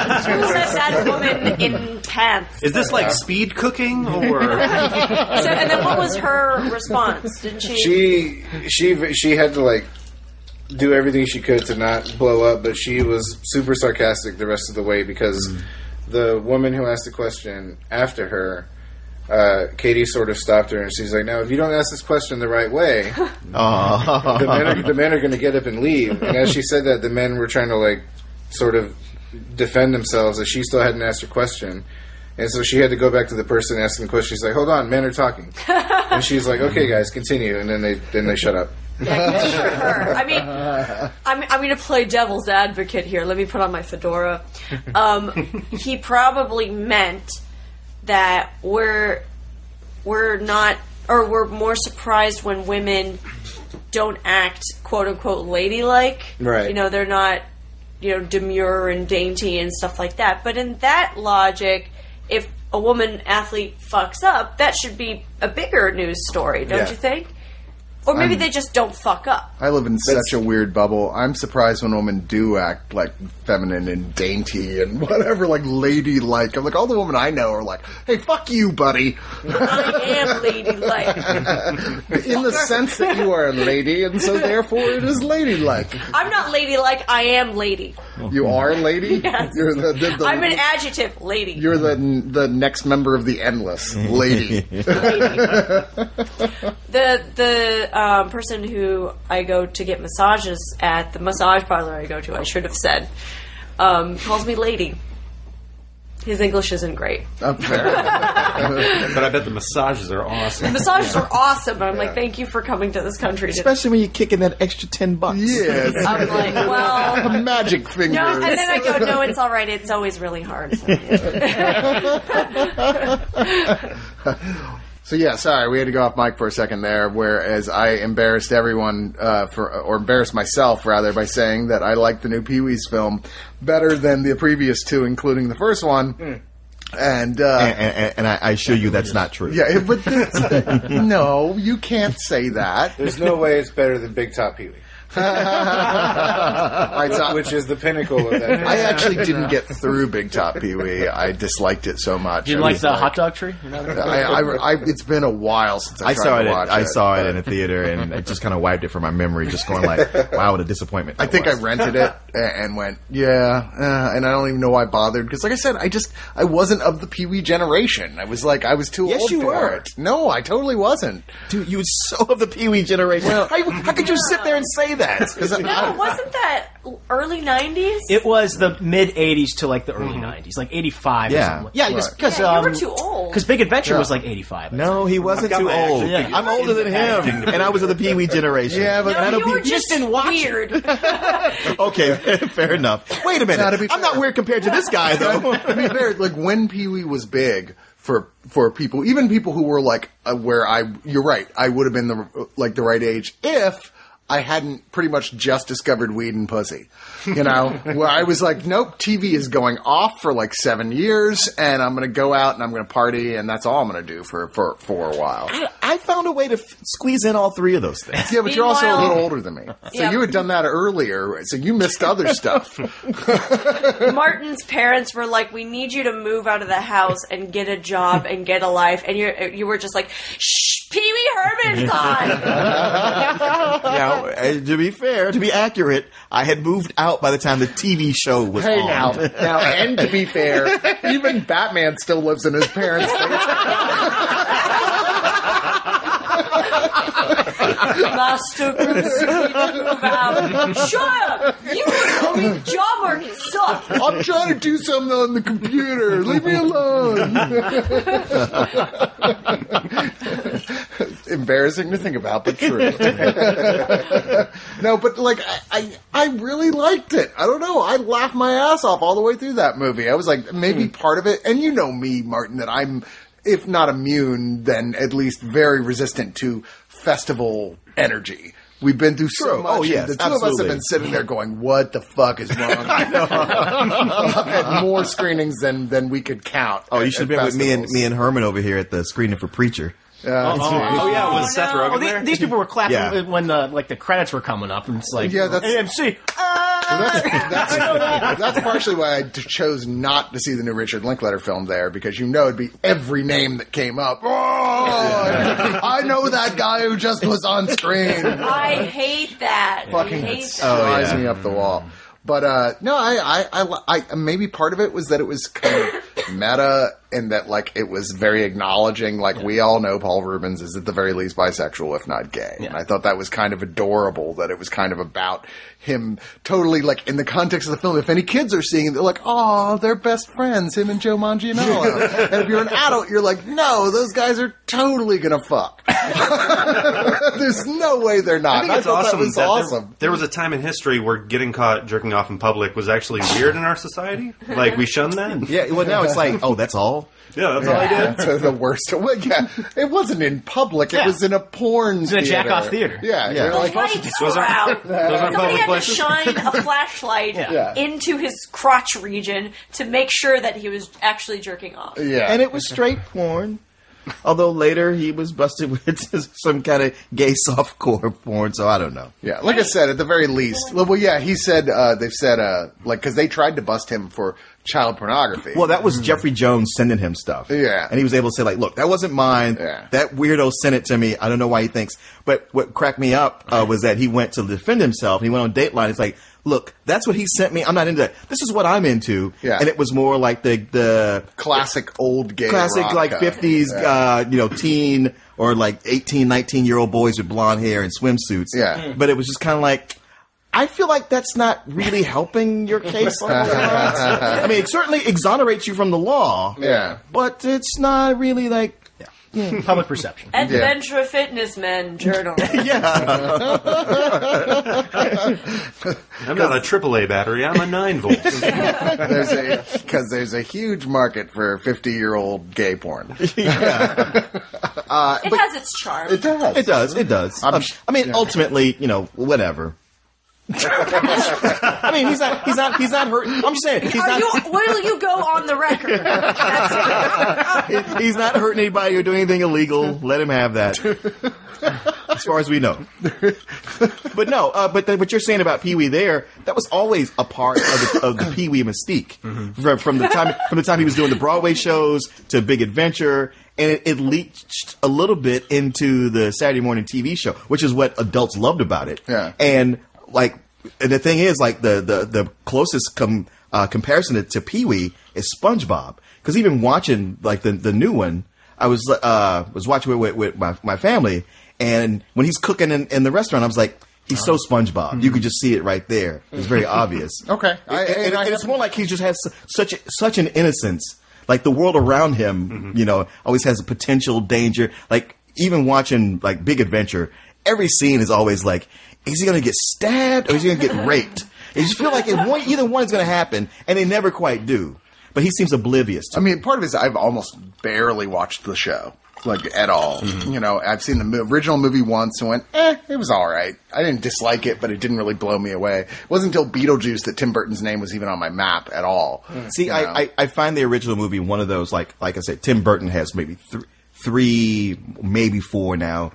that woman in pants? Is this like speed cooking or? So, and then what was her response? Didn't she? she she she had to like do everything she could to not blow up, but she was super sarcastic the rest of the way because Mm. the woman who asked the question after her, uh, Katie sort of stopped her and she's like, "Now, if you don't ask this question the right way, Oh. the men are, the men are going to get up and leave." And as she said that, the men were trying to like sort of defend themselves as she still hadn't asked her question. And so she had to go back to the person asking the question. She's like, "Hold on, men are talking." And she's like, "Okay, guys, continue." And then they then they shut up. Yeah, good for her. I mean, I'm, I'm going to play devil's advocate here. Let me put on my fedora. Um, he probably meant that we're we're not, or we're more surprised when women don't act "quote unquote" ladylike. Right. You know, they're not, you know, demure and dainty and stuff like that. But in that logic, if a woman athlete fucks up, that should be a bigger news story, don't Yeah. you think? Or maybe I'm- they just don't fuck up. I live in That's- such a weird bubble. I'm surprised when women do act like feminine and dainty and whatever, like ladylike. I'm like, all the women I know are like, "Hey, fuck you, buddy," I am ladylike. in the sense that you are a lady, and so therefore it is ladylike. I'm not ladylike, I am lady. You are a lady. Yes. You're the, the, the I'm an adjective, lady. You're the the next member of the Endless, lady. The the um, person who I go to get massages at, the massage parlor I go to, I should have said, um, calls me lady. His English isn't great. I'm fair. But I bet the massages are awesome. The massages are awesome, but I'm like, thank you for coming to this country. To- Especially when you kick in that extra ten bucks. Yes. I'm like, well, Magic fingers. no, and then I go, no, it's all right. It's always really hard. So, yeah. So yeah, sorry, we had to go off mic for a second there. Whereas I embarrassed everyone, uh, for or embarrassed myself rather, by saying that I liked the new Pee Wee's film better than the previous two, including the first one. Mm. And, uh, and, and, and I, I assure you that's not true. Yeah, but that's, no, you can't say that. There's no way it's better than Big Top Pee Wee. Right, so Which is the pinnacle of that. I actually didn't get through Big Top Pee Wee. I disliked it so much. Did you I like was the hot dog tree? I, I, I, it's been a while since I, I tried saw to it. watch At, I it. saw it in a theater, and it just kind of wiped it from my memory. Just going like, "Wow, what a disappointment!" I that think was. I rented it and went, yeah, uh, and I don't even know why I bothered because, like I said, I just I wasn't of the Pee Wee generation. I was like, I was too Yes, old you for were. it. No, I totally wasn't. Dude, you were so of the Pee Wee generation. how, how could you sit there and say that? No, wasn't that early nineties? It was the mid eighties to like the early nineties, like eighty-five. Yeah. or something. yeah, Right. because Yeah, you um, were too old. Because Big Adventure Yeah. was like eighty-five. No, he wasn't I've got too my old. action figure. I'm older than him, and I was of the Pee Wee generation. Yeah, but No, And I you don't were be- just didn't watch it. weird. Okay, fair enough. Wait a minute. Now, to be I'm not fair- weird compared to this guy, though. to be fair, like when Pee Wee was big for for people, even people who were like uh, where I, you're right, I would have been the like the right age if I hadn't pretty much just discovered weed and pussy. You know, where I was like, nope, T V is going off for like seven years, and I'm going to go out and I'm going to party, and that's all I'm going to do for, for for a while. I, I found a way to f- squeeze in all three of those things. Yeah, but you're also a Meanwhile- little older than me, so Yeah. you had done that earlier, so you missed other stuff. Martin's parents were like, "We need you to move out of the house and get a job and get a life," and you you were just like, "Shh, Pee Wee Herman's on." Now, uh, to be fair, to be accurate, I had moved out by the time the T V show was Hey on. now, now, and to be fair, even Batman still lives in his parents' Master Bruce, you need to move out. Shut up! You told me job market sucks. I'm trying to do something on the computer. Leave me alone. Embarrassing to think about, but true. No, but like I, I, I really liked it. I don't know. I laughed my ass off all the way through that movie. I was like, maybe part of it, and you know me, Martin, that I'm, if not immune, then at least very resistant to festival energy. We've been through so True. much. Oh, and yes, the two of us have absolutely. been sitting there going, "What the fuck is wrong?" I know. I've had more screenings than than we could count. Oh, you at- should have at been with me and festivals. me and Herman over here at the screening for Preacher. Yeah. Oh yeah, was Seth no. Rogen Oh, there? the, these people were clapping Yeah. when the like the credits were coming up, and it's like, Yeah, that's- A M C. That's, that's, that's partially why I d- chose not to see the new Richard Linklater film there, because you know it'd be every name that came up. Oh, I know that guy who just was on screen. I hate that. Fucking I hate that. drives yeah. me up the wall. But uh, no, I, I, I, I, maybe part of it was that it was kind of meta, and that like it was very acknowledging. Like we all know, Paul Rubens is at the very least bisexual, if not gay. And I thought that was kind of adorable. That it was kind of about him, totally like in the context of the film. If any kids are seeing it, they're like, "Oh, they're best friends, him and Joe Manganiello." And if you're an adult, you're like, "No, those guys are totally gonna fuck." There's no way they're not. I think And it's thought awesome. That was that there- awesome. There, was a time in history where getting caught jerking off in public was actually weird in our society. Like we shunned that. Yeah, well, now it's like, oh, that's all? Yeah, that's all I did. That's the worst. Well, yeah, it wasn't in public. It Yeah. was in a porn. was in a theater. jack-off theater. Yeah, Yeah. you're The like, lights Those were aren't- out. those aren't Somebody public had to places. shine a flashlight Yeah. into his crotch region to make sure that he was actually jerking off. yeah, And it was straight porn. Although later he was busted with some kind of gay softcore porn, so I don't know. yeah. Like I said, at the very least, well, yeah, he said uh, they've said uh, like because they tried to bust him for child pornography. Well, that was Jeffrey Jones sending him stuff. Yeah. And he was able to say, like, look, that wasn't mine. Yeah. That weirdo sent it to me. I don't know why he thinks. But what cracked me up uh, was that he went to defend himself. He went on Dateline. It's like, look, that's what he sent me. I'm not into that. This is what I'm into. Yeah. And it was more like the the classic old gay classic, rock, like, uh, fifties, yeah. uh, you know, teen or like eighteen, nineteen-year-old boys with blonde hair and swimsuits. Yeah. But it was just kind of like, I feel like that's not really helping your case. On those lines. I mean, it certainly exonerates you from the law. Yeah. But it's not really like... Yeah. Public perception. Adventure Fitness Men Journal. Yeah. I'm not a triple A battery. I'm a nine volt. There's a because there's a huge market for fifty-year-old gay porn. Yeah. Uh, it but has its charm. It does. It does. It does. I'm Um, sh- I mean, yeah. ultimately, you know, whatever. I mean, he's not. He's not. He's not hurt. I'm just saying. He's Are not. you, will you go on the record? That's He's not hurting anybody or doing anything illegal. Let him have that. As far as we know. But no, uh, but the, what you're saying about Pee-wee there, that was always a part of the, of the Pee-wee mystique. Mm-hmm. From, from the time from the time he was doing the Broadway shows to Big Adventure, and it, it leached a little bit into the Saturday morning T V show, which is what adults loved about it. Yeah. And like, and the thing is, like the the, the closest com, uh, comparison to, to Pee-wee is SpongeBob, because even watching like the the new one, I was uh was watching it with, with my my family. And when he's cooking in, in the restaurant, I was like, he's so SpongeBob. Mm-hmm. You could just see it right there. It's very obvious. Okay. I, and, and, I, and it's more like he just has such a, such an innocence. Like the world around him, mm-hmm. you know, always has a potential danger. Like even watching like Big Adventure, every scene is always like, is he going to get stabbed or is he going to get raped? You just feel like it, one, either one is going to happen, and they never quite do. But he seems oblivious to I mean, part of it is I've almost barely watched the show. Like, at all. Mm-hmm. You know, I've seen the mo- original movie once and went, eh, it was all right. I didn't dislike it, but it didn't really blow me away. It wasn't until Beetlejuice that Tim Burton's name was even on my map at all. Mm. See, I, I, I find the original movie one of those, like like I said, Tim Burton has maybe th- three, maybe four now,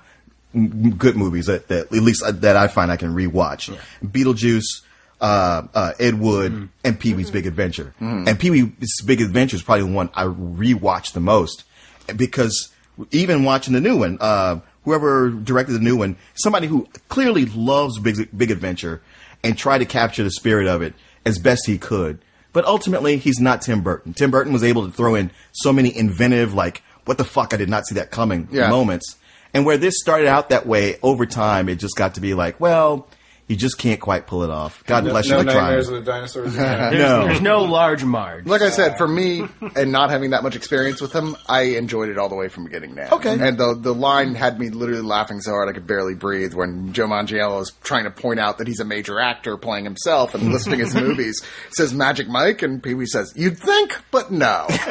m- good movies that, that at least uh, that I find I can rewatch. Yeah. Beetlejuice, uh, uh, Ed Wood, mm. and Pee-wee's mm-hmm. Big Adventure. Mm. And Pee-wee's Big Adventure is probably the one I rewatch the most, because even watching the new one, uh, whoever directed the new one, somebody who clearly loves Big, Big Adventure and tried to capture the spirit of it as best he could. But ultimately, he's not Tim Burton. Tim Burton was able to throw in so many inventive, like, what the fuck, I did not see that coming yeah. moments. And where this started out that way, over time, it just got to be like, well, you just can't quite pull it off. God no, bless no you for trying. Nightmares with dinosaurs. There's, No. there's no large Marge. Like I said, for me, and not having that much experience with him, I enjoyed it all the way from beginning to end. Okay. And the the line had me literally laughing so hard I could barely breathe when Joe Manganiello is trying to point out that he's a major actor playing himself and listing his movies. He says Magic Mike, and Pee-wee says, you'd think, but no. I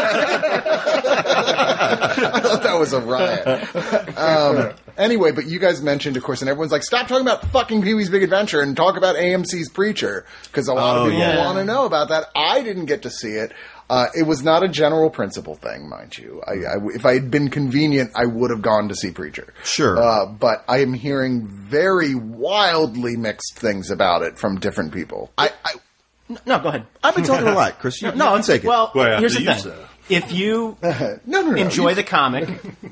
thought that was a riot. Um, anyway, but you guys mentioned, of course, and everyone's like, stop talking about fucking Pee-wee's Big Adventure and talk about A M C's Preacher, because a lot Oh, of people yeah. want to know about that. I didn't get to see it. Uh, it was not a general principle thing, mind you. I, I, if I had been convenient, I would have gone to see Preacher. Sure. Uh, but I am hearing very wildly mixed things about it from different people. I, I, No, go ahead. I've been talking a lot, Chris. You, No, you take it. Well, Well, here's the after you thing. say. If you no, no, no. enjoy You- the comic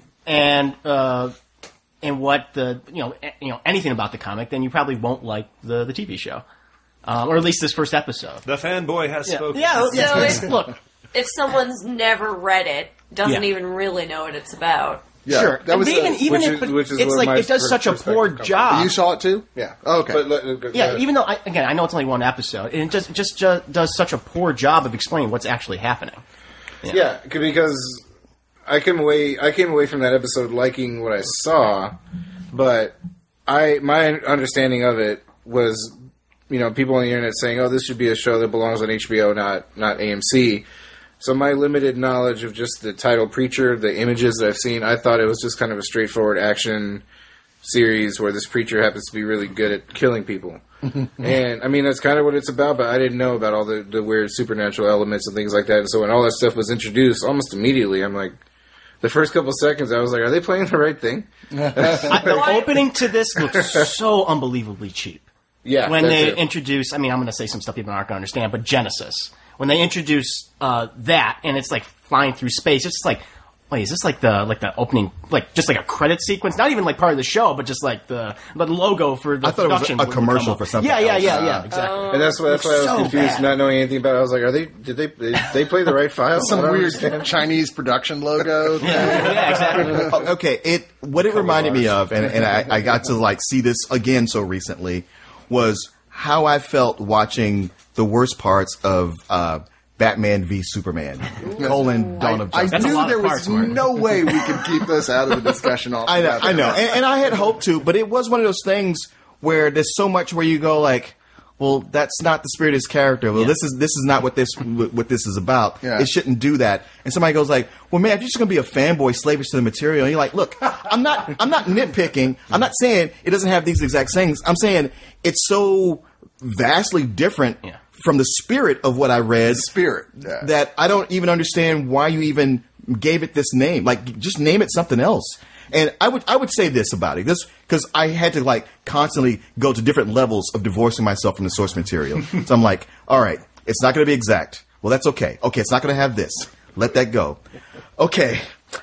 and uh, and what the you know a- you know anything about the comic, then you probably won't like the the T V show, um, or at least this first episode. The fanboy has Yeah, spoken. yeah. So yeah. if- Look, if someone's never read it, doesn't Yeah. even really know what it's about. Yeah, sure. that was but even a- even which if is- but which is it's where like my it does such a perspective poor comes from. job. You saw it too? Yeah. Okay. But, let- go Yeah, ahead. even though I, again I know it's only one episode, and it just just ju- does such a poor job of explaining what's actually happening. Yeah, c- because I came away. I came away from that episode liking what I saw, but I my understanding of it was, you know, people on the internet saying, "Oh, this should be a show that belongs on H B O, not not A M C." So my limited knowledge of just the title Preacher, the images that I've seen, I thought it was just kind of a straightforward action series where this preacher happens to be really good at killing people. And I mean, that's kind of what it's about, but I didn't know about all the, the weird supernatural elements and things like that. And so when all that stuff was introduced, almost immediately, I'm like, the first couple seconds, I was like, are they playing the right thing? I, the opening to this looks so unbelievably cheap. Yeah. When that's they it. introduce, I mean, I'm going to say some stuff people aren't going to understand, but Genesis, when they introduce uh, that, and it's like flying through space, it's just like, wait, is this like the like the opening, like just like a credit sequence? Not even like part of the show, but just like the the logo for the I thought it was production. a would commercial come up. for something Yeah, yeah, else. yeah, yeah, exactly. And that's why, that's why I was so confused, bad. not knowing anything about it. I was like, are they, did they, did they play the right file? Some I don't weird understand. Chinese production logo. thing. yeah, exactly. Oh, okay, it what it reminded me of, and, and I, I got to like see this again so recently, was how I felt watching the worst parts of uh, Batman v Superman, colon Dawn of I Justice. That's a knew lot of there was parts, Martin. no way we could keep this out of the discussion I know, altogether. I know, and, and I had hoped to, but it was one of those things where there's so much where you go like, well, that's not the spirit of his character. Well, Yeah. this is this is not what this what this is about. Yeah. It shouldn't do that. And somebody goes like, well, man, if you're just gonna be a fanboy slavish to the material, and you're like, look, I'm not I'm not nitpicking. I'm not saying it doesn't have these exact things. I'm saying it's so vastly different. Yeah. From the spirit of what I read, Spirit, yeah. that I don't even understand why you even gave it this name. Like, just name it something else. And I would I would say this about it, this because I had to like constantly go to different levels of divorcing myself from the source material. So I'm like, all right, it's not going to be exact. Well, that's okay. Okay, it's not going to have this. Let that go. Okay,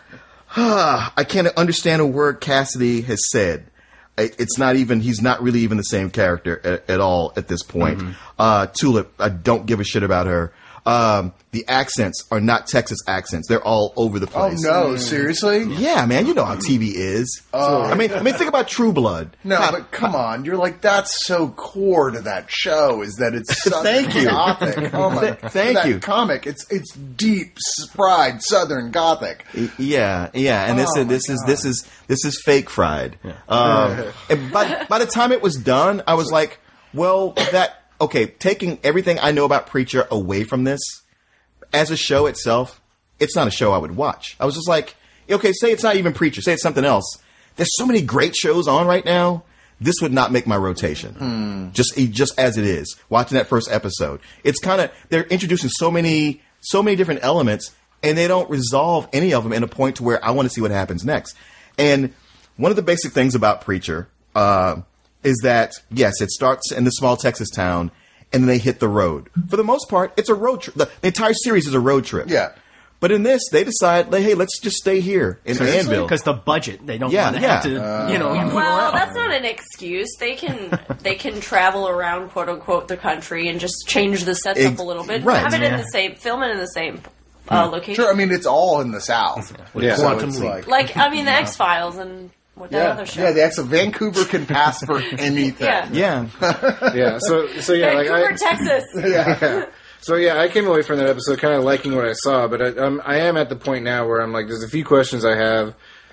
I can't understand a word Cassidy has said. It's not even, he's not really even the same character at, at all at this point. Mm-hmm. Uh, Tulip, I don't give a shit about her. Um, the accents are not Texas accents. They're all over the Oh place. no, seriously? Yeah, man, you know how T V is. Oh. I mean, I mean, think about True Blood. No, How- but come on. You're like, that's so core to that show is that it's Southern Thank you. Gothic. Oh my, Th- thank that you. comic, it's it's deep, fried Southern Gothic. Yeah, yeah, and this Oh, is this my is this is this is fake fried. Um, and by by the time it was done, I was like, well, that okay. Taking everything I know about Preacher away from this, as a show itself, it's not a show I would watch. I was just like, okay, say it's not even Preacher, say it's something else. There's so many great shows on right now. This would not make my rotation. Hmm. Just just as it is, watching that first episode, it's kind of they're introducing so many so many different elements, and they don't resolve any of them in a point to where I want to see what happens next. And one of the basic things about Preacher uh, is that yes, it starts in the small Texas town, and then they hit the road. For the most part, it's a road trip. The, the entire series is a road trip. Yeah. But in this, they decide, like, hey, let's just stay here in Anvil. Because the budget, they don't Yeah, want to yeah. have to, you know, move Well, around. that's not an excuse. They can they can travel around, quote unquote, the country and just change the sets Ex- up a little bit. right. Have it in Yeah. the same, film it in the same uh, location. Sure, I mean, it's all in the South. Yeah. So Quantum it's Leap. like, Like, I mean, the X Files and what that yeah, other show. yeah, the ex of Vancouver can pass for anything. Yeah. Yeah. Yeah. So so yeah, like Vancouver, I, Texas. yeah. So yeah, I came away from that episode kind of liking what I saw, but I, um, I am at the point now where I'm like, there's a few questions I have,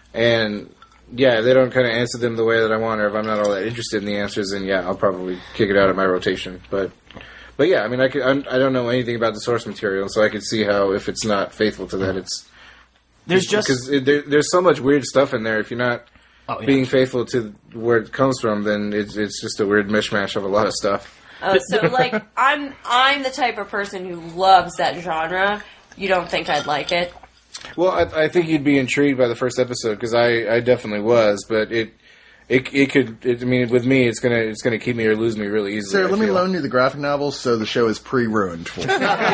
and yeah, they don't kind of answer them the way that I want, or if I'm not all that interested in the answers, then yeah, I'll probably kick it out of my rotation. But but yeah, I mean, I could, I'm, I don't know anything about the source material, so I could see how if it's not faithful to that, it's There's just because there, there's so much weird stuff in there. If you're not Oh, yeah. being faithful to where it comes from, then it's it's just a weird mishmash of a lot of stuff. Oh, so like I'm I'm the type of person who loves that genre. You don't think I'd like it? Well, I, I think you'd be intrigued by the first episode because I, I definitely was, but it it it could. It, I mean, with me, it's gonna it's gonna keep me or lose me really easily. Sarah, I let me feel. loan you the graphic novels so the show is pre-ruined for you.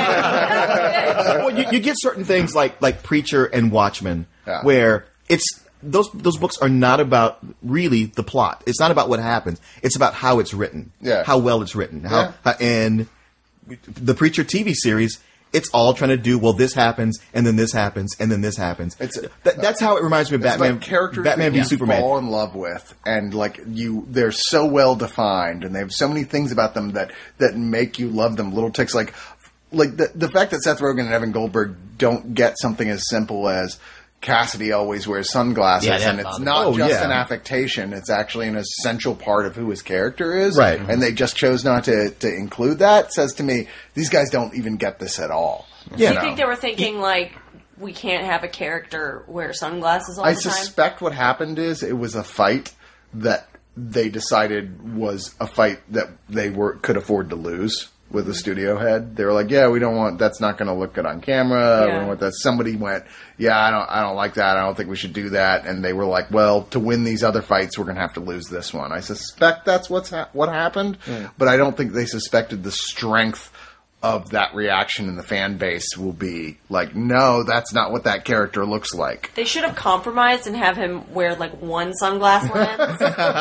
Well, you, you get certain things like like Preacher and Watchmen, Yeah. where it's those those books are not about really the plot. It's not about what happens. It's about how it's written, Yeah. how well it's written. How, Yeah. how- and the Preacher T V series, it's all trying to do well. This happens, and then this happens, and then this happens. It's- That- that's how it reminds me of It's Batman. like characters Batman that v you Superman. fall in love with, and like you, they're so well defined, and they have so many things about them that that make you love them. Little ticks, like like the the fact that Seth Rogen and Evan Goldberg don't get something as simple as Cassidy always wears sunglasses, Yeah, that and it's bothered not me. Oh, just yeah. an affectation; it's actually an essential part of who his character is. Right. And they just chose not to to include that. Says to me, these guys don't even get this at all. Yeah. Do you think they were thinking like we can't have a character wear sunglasses all I the time? suspect what happened is it was a fight that they decided was a fight that they were could afford to lose with the studio head. They were like, "Yeah, we don't want that's not going to look good on camera. We Yeah. don't want that." Somebody went, "Yeah, I don't, I don't like that. I don't think we should do that." And they were like, "Well, to win these other fights, we're going to have to lose this one." I suspect that's what's ha- what happened, but I don't think they suspected the strength of that reaction in the fan base will be like, no, that's not what that character looks like. They should have compromised and have him wear like one sunglass lens.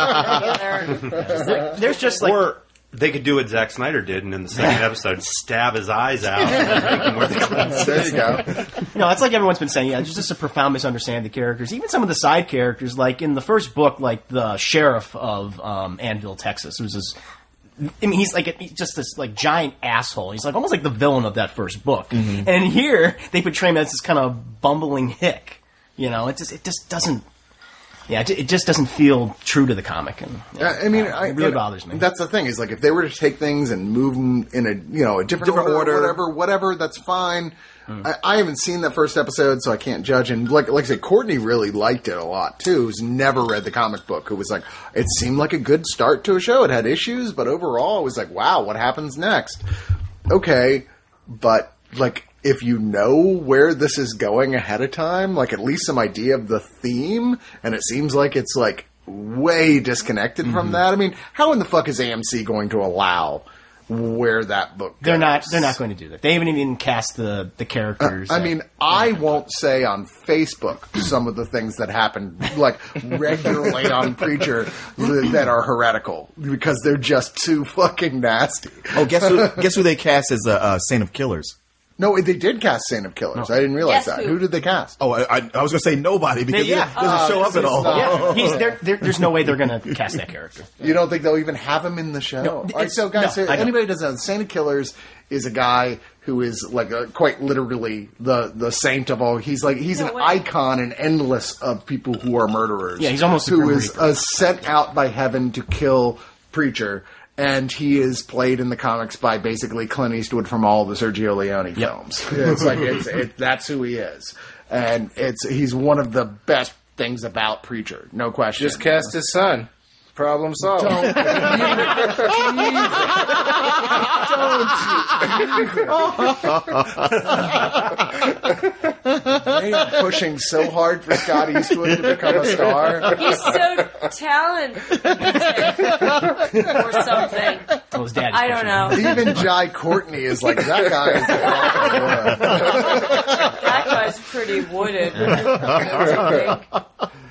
Just like- There's just like Or they could do what Zack Snyder did, and in the second episode, stab his eyes out and make him wear the glasses. There you go. No, it's like everyone's been saying. Yeah, it's just a profound misunderstanding of the characters. Even some of the side characters, like in the first book, like the sheriff of um, Anvil, Texas, who's this I mean, he's like a, he's just this like giant asshole. He's like almost like the villain of that first book. Mm-hmm. And here they portray him as this kind of bumbling hick. You know, it just it just doesn't. Yeah, it just doesn't feel true to the comic, and yeah, I mean, uh, I, it really and bothers me. That's the thing is like if they were to take things and move them in a you know a different, Different order, order. whatever, whatever, that's fine. Hmm. I, I haven't seen that first episode, so I can't judge. And like like I said, Courtney really liked it a lot too. Who's never read the comic book? Who was like, it seemed like a good start to a show. It had issues, but overall, it was like, wow, what happens next? Okay, but like. If you know where this is going ahead of time, like at least some idea of the theme, and it seems like it's like way disconnected Mm-hmm. from that. I mean, how in the fuck is A M C going to allow where that book goes? They're not. They're not going to do that. They haven't even cast the the characters. I that- mean, I won't say on Facebook some of the things that happen, like regularly on Preacher, that are heretical because they're just too fucking nasty. Oh, guess who? Guess who they cast as a uh, Saint of Killers? No, they did cast Saint of Killers. I didn't realize Guess that. who? Who did they cast? Oh, I, I, I was going to say nobody because Yeah. he doesn't show up at all. yeah, he's there. there there's no way they're going to cast that character. You don't think they'll even have him in the show? No, All right, it's- so, guys, no, so I don't. anybody who doesn't know, Saint of Killers is a guy who is like a, quite literally the the saint of all. He's like he's No an way. icon and endless of people who are murderers. Yeah, he's almost a who Grim is Reaper. uh, sent out by heaven to kill Preacher. And he is played in the comics by basically Clint Eastwood from all the Sergio Leone films. It's like it's, it, that's who he is, and it's he's one of the best things about Preacher, no question. Just cast his son. Problem solved. Don't. They are pushing so hard for Scott Eastwood to become a star. He's so talented, or something. Well, his dad. is I don't pushing know. Even Jai Courtney is like, that guy is a rock and roll. That guy's pretty wooded. I think.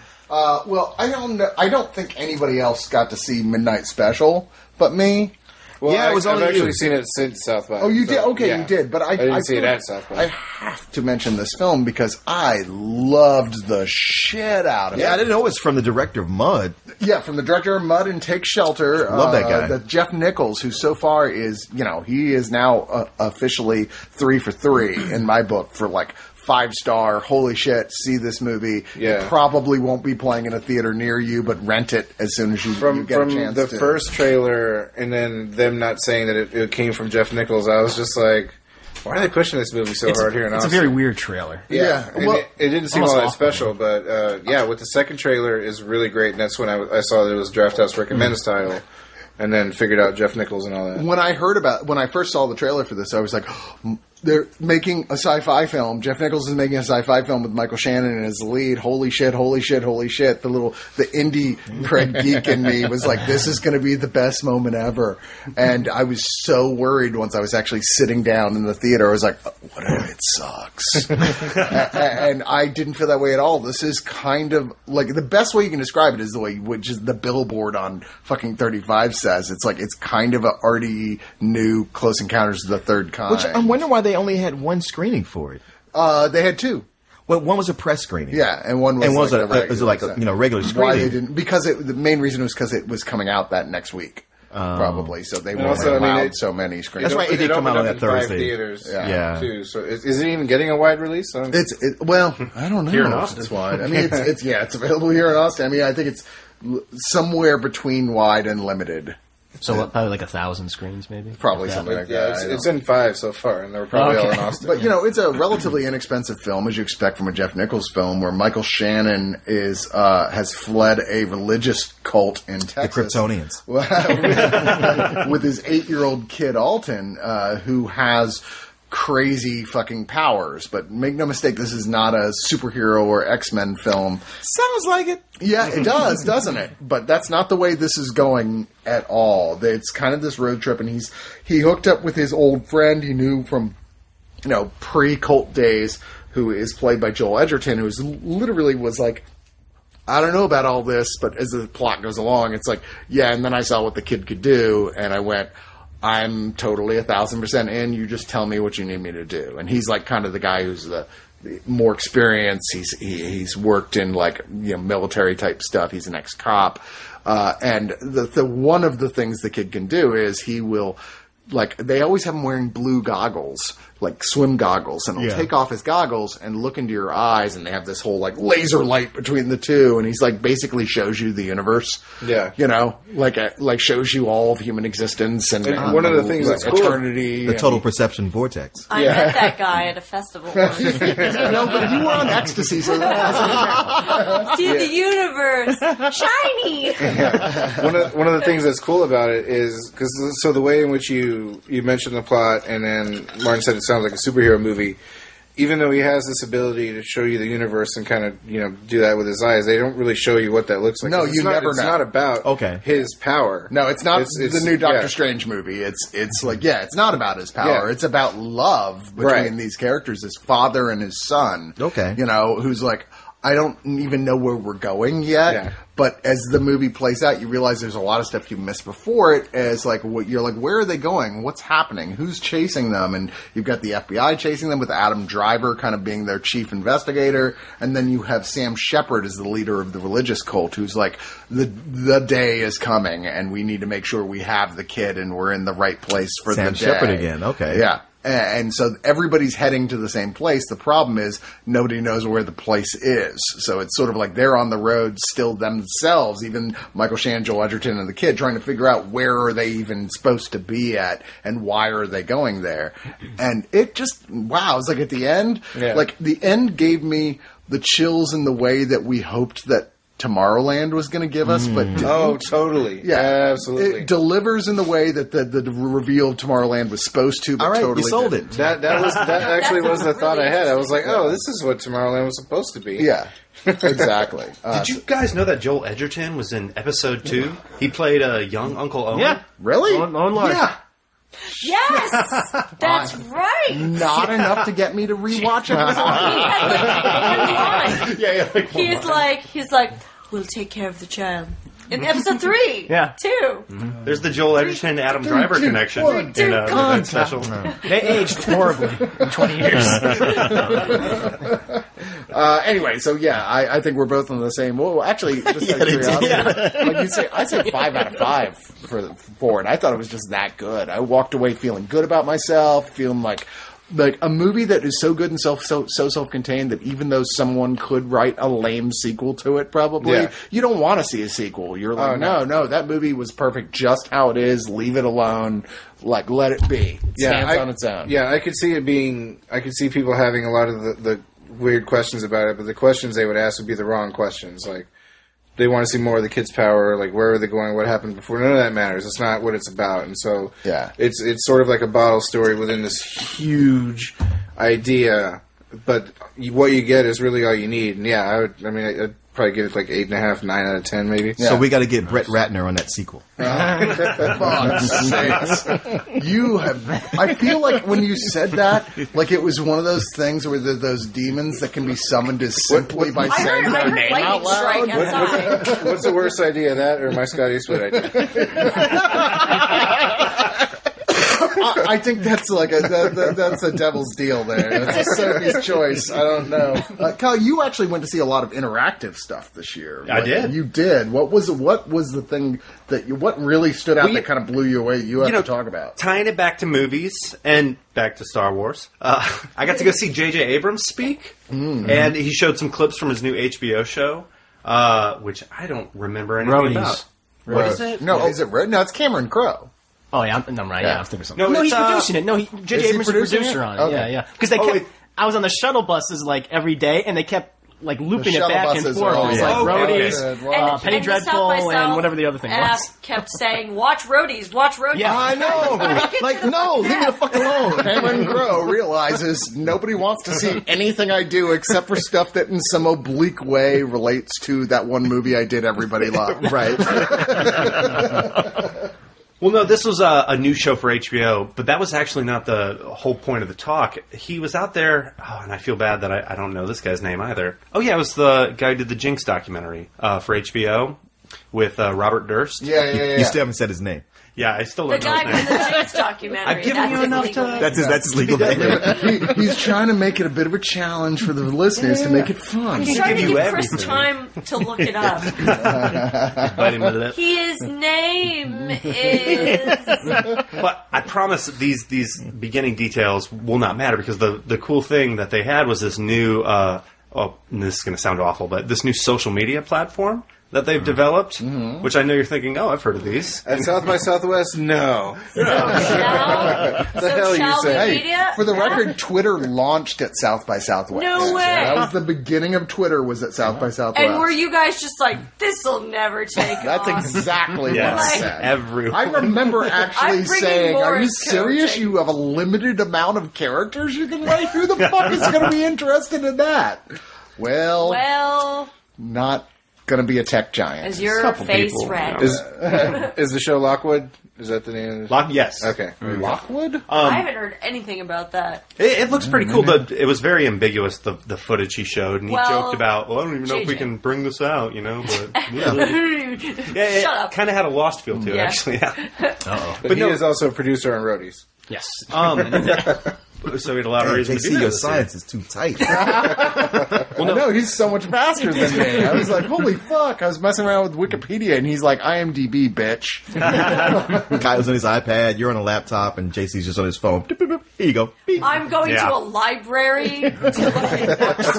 Uh, well, I don't know. I don't think anybody else got to see Midnight Special, but me. Well, Yeah, it I, was I've only actually you. seen it since South by. Oh, you so, did? Okay, yeah. you did. But I, I didn't I see it feel- at South by. I have to mention this film because I loved the shit out of Yeah, I it. didn't know it was from the director of Mud. Yeah, from the director of Mud and Take Shelter. Love that uh, guy. The Jeff Nichols, who so far is, you know, he is now uh, officially three for three in my book for like five star. Holy shit! See this movie. Yeah. It probably won't be playing in a theater near you, but rent it as soon as you, you From get from a chance. the to. first trailer, and then them not saying that it, it came from Jeff Nichols, I was just like, why are they pushing this movie so It's, hard here in it's a Austin? very weird trailer. Yeah, Yeah, and well- it, it didn't seem all Almost that awful. special, but uh, yeah, with the second trailer is really great, and that's when I, I saw that it was Draft House Recommends Mm-hmm. title, and then figured out Jeff Nichols and all that. When I heard about, when I first saw the trailer for this, I was like, they're making a sci-fi film. Jeff Nichols is making a sci-fi film with Michael Shannon as the lead. Holy shit, holy shit, holy shit. The little, the indie Craig geek in me was like, this is going to be the best moment ever. And I was so worried once I was actually sitting down in the theater. I was like, what if it sucks? A- and I didn't feel that way at all. This is kind of like, the best way you can describe it is the way, which is the billboard on fucking thirty-five says. It's like, it's kind of a arty new Close Encounters of the Third Kind. Which I'm wondering why they only had one screening for it. Uh, they had two. Well, one was a press screening. Yeah, and one was And one was like a- the regular, was it like a, you know, regular Why screening? they didn't? Because it, the main reason was because it was coming out that next week, probably. So they weren't also, I mean, allowed it- so many screens. That's right, it did come opened out on up that in five Thursday. theaters, Yeah. Yeah. too. So is, is it even getting a wide release? I don't- It's it, well, I don't know Here in if Austin. it's wide. I mean, it's, it's yeah, it's available here in Austin. I mean, I think it's l- somewhere between wide and limited. So what, probably like a thousand screens, maybe. Probably If that. something like yeah, that. it's, I it's don't- in five so far, and they're probably all Okay. in Austin. But you know, it's a relatively inexpensive film, as you expect from a Jeff Nichols film, where Michael Shannon is uh, has fled a religious cult in The Texas. Kryptonians. with, with his eight-year-old kid Alton, uh, who has crazy fucking powers. But make no mistake, this is not a superhero or X-Men film. Sounds like it. Yeah, it does, doesn't it? But that's not the way this is going at all. It's kind of this road trip, and he's he hooked up with his old friend he knew from, you know, pre-cult days, who is played by Joel Edgerton, who's literally was like, I don't know about all this, but as the plot goes along, it's like, yeah, and then I saw what the kid could do, and I went, I'm totally a thousand percent in. You just tell me what you need me to do. And he's like kind of the guy who's the more experience. He's he, he's worked in like you know military type stuff. He's an ex cop, uh, and the, the one of the things the kid can do is he will. Like, they always have him wearing blue goggles, like swim goggles, and he'll Yeah. take off his goggles and look into your eyes, and they have this whole, like, laser light between the two, and he's, like, basically shows you the universe. Yeah. You know? Like, uh, like shows you all of human existence and, And and one of the things like, that's cool- eternity. The and- total perception vortex. I Yeah. met that guy at a festival once. No, but you were on ecstasy, so that See the universe, shiny. one of one of the things that's cool about it is because so the way in which you you mentioned the plot, and then Martin said it sounds like a superhero movie. Even though he has this ability to show you the universe and kind of you know do that with his eyes, they don't really show you what that looks like. No, 'Cause it's you not, never It's know. not about Okay. his power. No, it's not It's- it's- the new Doctor yeah. Strange movie. It's it's like yeah, it's not about his power. Yeah. It's about love between Right. these characters, his father and his son. Okay. You know, who's like I don't even know where we're going yet. Yeah. But as the movie plays out, you realize there's a lot of stuff you missed before it. As like, what you're like, where are they going? What's happening? Who's chasing them? And you've got the F B I chasing them with Adam Driver kind of being their chief investigator, and then you have Sam Shepard as the leader of the religious cult, who's like, the the day is coming, and we need to make sure we have the kid, and we're in the right place for Sam the day. Shepard again, okay. Yeah. And so everybody's heading to the same place. The problem is nobody knows where the place is. So it's sort of like they're on the road still themselves, even Michael Shannon, Joel Edgerton, and the kid trying to figure out where are they even supposed to be at and why are they going there. And it just, wow, it's like at the end, Yeah. like the end gave me the chills in the way that we hoped that Tomorrowland was going to give us, but didn't. Oh, totally. Yeah, absolutely. It delivers in the way that the, the reveal of Tomorrowland was supposed to, but All right, totally you sold didn't. it. that that was that actually That's was the a thought really I had. I was like, interesting- oh, this is what Tomorrowland was supposed to be. Yeah, exactly. Uh, Did you guys know that Joel Edgerton was in episode two? He played a young Uncle Owen. Yeah. really? Owen- Owen Large. Yeah. Yes, that's right. Not enough to get me to rewatch it. He had like one line. yeah, yeah. Like, He's like, he's like, we'll take care of the child. In episode three, Yeah. two. There's the Joel Edgerton Adam Driver two, connection one, in uh, that special. They aged horribly in twenty years. Uh, anyway, so yeah, I, I think we're both on the same. Well, actually, just out of curiosity, like you say, I say five out of five for for it. I thought it was just that good. I walked away feeling good about myself, feeling like like a movie that is so good and self so so self contained that even though someone could write a lame sequel to it, probably Yeah. you don't want to see a sequel. You're like, Oh, no, no. no, that movie was perfect just how it is. Leave it alone. Like, let it be. It stands I, on its own. Yeah, I could see it being. I could see people having a lot of the, the weird questions about it, but the questions they would ask would be the wrong questions. Like, they want to see more of the kids' power. Like, where are they going? What happened before? None of that matters. It's not what it's about. And so, Yeah. it's it's sort of like a bottle story within this huge idea. But you, what you get is really all you need. And yeah, I would. I mean, I'd probably give it like eight and a half, nine out of ten, maybe. So we got to get Brett Ratner on that sequel. Fuck sakes. You have. I feel like when you said that, like it was one of those things where there those demons that can be summoned as simply by I heard, saying I their heard name lightning out strike loud. outside. What's the worst idea, that or my Scott Eastwood idea? I, I think that's like a that, that, that's a devil's deal there. That's a Sophie's choice. I don't know. Uh, Kyle, you actually went to see a lot of interactive stuff this year. I Like, did. You did. What was what was the thing that you, what really stood out Well, you- that kind of blew you away? You have You know, to talk about. Tying it back to movies and back to Star Wars, uh, I got to go see J J Abrams speak, Mm-hmm. and he showed some clips from his new H B O show, uh, which I don't remember anything Roadies. about. What is it? No, is it Red? No, it's Cameron Crowe. Oh yeah, I'm, I'm right. Yeah, Yeah. I was thinking something. No, No, he's it's, uh, producing it. No, he, J Is J he Abrams is a producing producer it? on it. Okay. Yeah, yeah. Because they Oh, kept. it- I was on the shuttle buses like every day, and they kept like looping it shuttle back and buses are forth. all It was like, like okay, roadies, okay. uh, And- Penny and the South by Dreadful, and South whatever the other thing app was. kept saying, "Watch roadies, watch roadies." Yeah. I know. Like, no, leave me the fuck alone. Cameron Crowe realizes nobody wants to see anything I do except for stuff that in some oblique way relates to that one movie I did everybody loved. Right. Well, no, this was a, a new show for H B O, but that was actually not the whole point of the talk. He was out there, oh, and I feel bad that I, I don't know this guy's name either. Oh, yeah, it was the guy who did the Jinx documentary uh, for H B O. with uh, Robert Durst. Yeah, yeah, yeah. You still haven't said his name. Yeah, I still The don't know guy his from name. the Jinx documentary. I've given That's you his enough legal to- name. That's his, that's his legal name. he, he's trying to make it a bit of a challenge for the listeners to make it fun. He's trying to give give you Chris everything. time to look it up. Biting my lip. His name is... But I promise these these beginning details will not matter because the the cool thing that they had was this new. Uh, oh, and this is going to sound awful, but this new social media platform that they've developed, which I know you're thinking, oh, I've heard of these. At South by Southwest, no. Shall, The hell you shall say? we Hey, media? for the record, Twitter launched at South by Southwest. No way. That was the beginning of Twitter. Was at South by Southwest. And were you guys just like, this'll never take That's off? exactly what Yes, I said. everyone. I remember actually I'm bringing saying, "Are you Morris serious? coaching." You have a limited amount of characters you can write. Who the fuck is going to be interested in that?" Well, Well, not going to be a tech giant. is your Couple face people, red? you Is is the show Lockwood? Is that the name of the Lock, yes. Okay. Lockwood? I haven't heard anything about that. It, it looks pretty cool. The, it was very ambiguous, the the footage he showed, and he Well, joked about, well, I don't even know if we J J. can bring this out, you know, but yeah. Shut Yeah, it up. kind of had a Lost feel to it, Yeah. actually. Yeah. But, But he no- is also a producer on Roadies. Yes. Um, so we had a lot of Hey, reason J to C, do your that. science is too tight. Well, no, he's so much faster than me. I was like, holy fuck. I was messing around with Wikipedia, and he's like, I M D B, bitch. Kyle's on his iPad, you're on a laptop, and J C's just on his phone. Beep, beep, beep. Here you go. Beep. I'm going Yeah. to a library to look at books.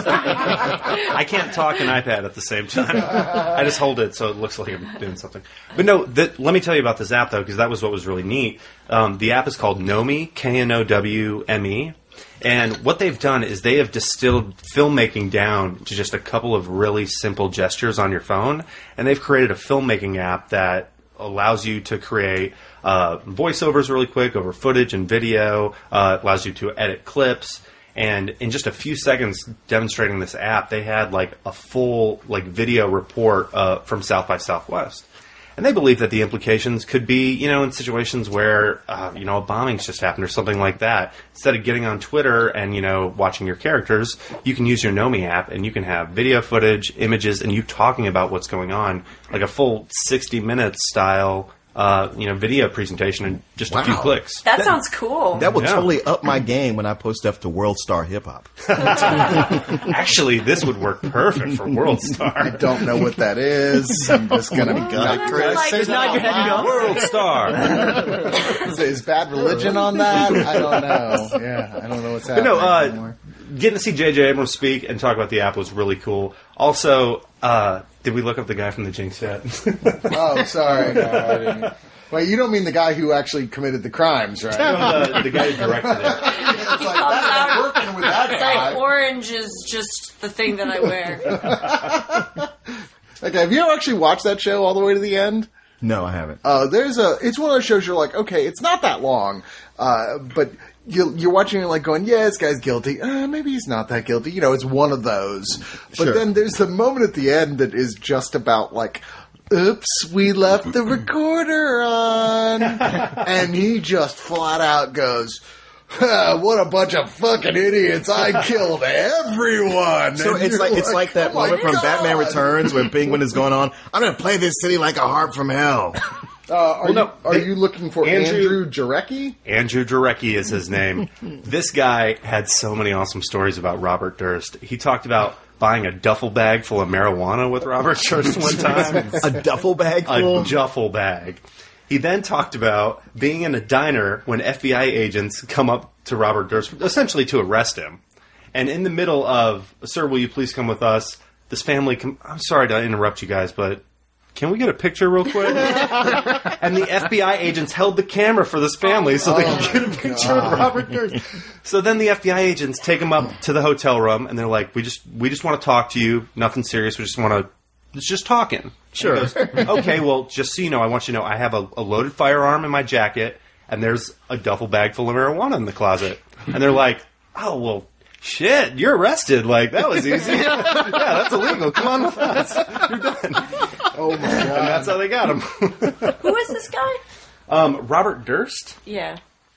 I can't talk and iPad at the same time. I just hold it so it looks like I'm doing something. But no, th- let me tell you about this app, though, because that was what was really neat. Um, the app is called Nomi, K N O W M E. And what they've done is they have distilled filmmaking down to just a couple of really simple gestures on your phone. And they've created a filmmaking app that allows you to create uh, voiceovers really quick over footage and video, uh, allows you to edit clips. And in just a few seconds demonstrating this app, they had like a full like video report uh, from South by Southwest. And they believe that the implications could be, you know, in situations where, uh, you know, a bombing's just happened or something like that. Instead of getting on Twitter and, you know, watching your characters, you can use your Nomi app and you can have video footage, images, and you talking about what's going on, like a full sixty minutes style, uh, you know, video presentation in just a few Wow. clicks. That sounds cool. That will Yeah. totally up my game when I post stuff to World Star Hip Hop. Actually, this would work perfect for World I Star. don't know what that is. I'm just going to be God, Chris. Like, Say that nod your out head and loud. go. World Star. Is, is bad religion on that? I don't know. Yeah, I don't know what's But happening no, uh, anymore. getting to see J J Abrams speak and talk about the app was really cool. Also, uh, did we look up the guy from the Jinx yet? Oh, sorry. No, I didn't. Wait, you don't mean the guy who actually committed the crimes, right? the, the guy who directed it. It's like, comes that's not out- working with that It's guy. like orange is just the thing that I wear. Okay, have you ever actually watched that show all the way to the end? No, I haven't. Uh, there's a. It's one of those shows you're like, okay, it's not that long, uh, but you, you're watching it like going, yeah, this guy's guilty. Uh, maybe he's not that guilty. You know, it's one of those. But Sure. then there's the moment at the end that is just about like, oops, we left the recorder on, and he just flat out goes, "Ah, what a bunch of fucking idiots! I killed everyone." So And it's you're like it's like that "Oh my moment from God." Batman Returns when Penguin is going on. I'm gonna play this city like a harp from hell. Uh, are Well, no, you, are they- you looking for Andrew- Andrew, Jarecki? Andrew Jarecki is his name. This guy had so many awesome stories about Robert Durst. He talked about buying a duffel bag full of marijuana with Robert Durst one time. A duffel bag full. A duffel bag. He then talked about being in a diner when F B I agents come up to Robert Durst, essentially to arrest him. And in the middle of, "Sir, will you please come with us?" This family, com- I'm sorry to interrupt you guys, but can we get a picture real quick? And the F B I agents held the camera for this family so they could get a picture of Robert Durst. So then the F B I agents take him up to the hotel room, and they're like, "We just, we just want to talk to you. Nothing serious. We just want to, it's just talking." Sure. And he goes, "Okay, well, just so you know, I want you to know I have a, a loaded firearm in my jacket, and there's a duffel bag full of marijuana in the closet." And they're like, "Oh, well, shit, you're arrested. Like, that was easy. Yeah, that's illegal. Come on with us. You're done." Oh my And God! that's how they got him. Who is this guy? um, Robert Durst, Yeah.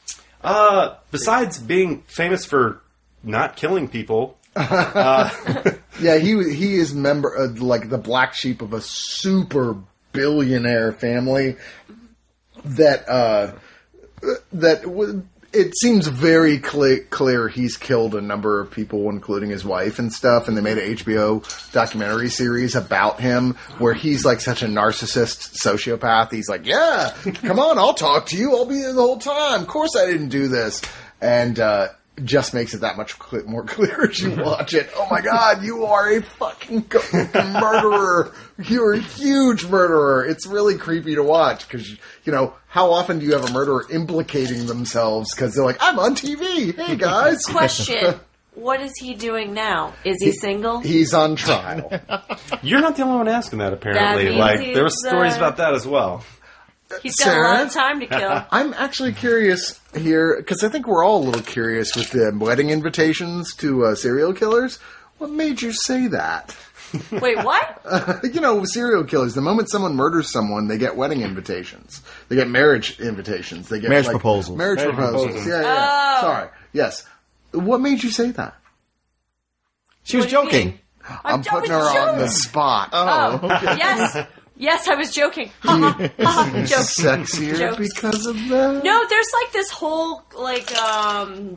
uh, besides being famous for not killing people, Yeah, he he is member of like the black sheep of a super billionaire family that uh, that w- it seems very cle- clear he's killed a number of people, including his wife and stuff. And they made an H B O documentary series about him, where he's like such a narcissist sociopath. He's like, "Yeah, come on, I'll talk to you. I'll be there the whole time. Of course, I didn't do this." And uh, just makes it that much cl- more clear as you watch it. Oh my God, you are a fucking murderer. You're a huge murderer. It's really creepy to watch because, you know, how often do you have a murderer implicating themselves because they're like, I'm on T V. Hey, guys. Question. What is he doing now? Is he, he single? He's on trial. You're not the only one asking that, apparently. That means like, he's, there were stories uh, about that as well. He's got Sarah? a lot of time to kill. I'm actually curious here, because I think we're all a little curious with the wedding invitations to uh, serial killers. What made you say that? Wait, what? Uh, you know, with serial killers, the moment someone murders someone, they get wedding invitations. They get marriage invitations. They get Marriage like, proposals. Marriage, Marriage proposals. proposals. Yeah, yeah. Oh. Sorry. Yes. What made you say that? She was What do you joking. mean? I'm, I putting was her on the joking. spot. Oh, yes. Yes, I was joking. Ha ha ha. Jokes. Sexier Jokes. because of that? No, there's like this whole, like, um,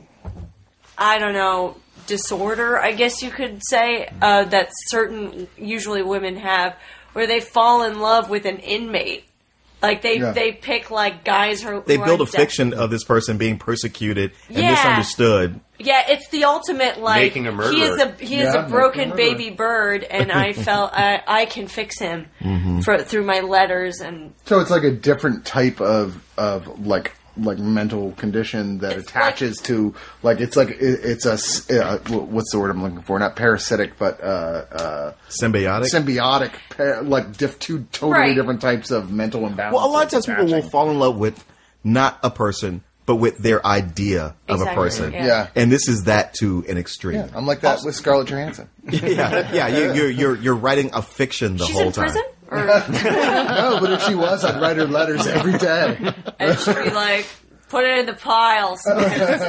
I don't know, disorder, I guess you could say, uh, that certain, usually women have, where they fall in love with an inmate. Like, they, Yeah. they pick, like, guys who, They who build are a fiction of this person being persecuted and Yeah. misunderstood. Yeah, it's the ultimate, like, Making a murderer. he is a he is Yeah, a broken making a murderer. baby bird, and I felt I, I can fix him Mm-hmm. for, through my letters and So it's like a different type of of like like mental condition that It's attaches to like it's like it, it's a s- uh, what's the word I'm looking for? Not parasitic, but uh, uh, Symbiotic. symbiotic. Par- like diff- two totally Right. different types of mental imbalance. Well, a lot of times people will attaching. fall in love with not a person, but with their idea of a Exactly, person. yeah. Yeah. And this is that to an extreme. Yeah, I'm like that with Scarlett Johansson. yeah, yeah. You, you're you're you're writing a fiction the she's whole in time. prison, or No, but if she was, I'd write her letters every day. and she'd be like, put it in the pile. smoke a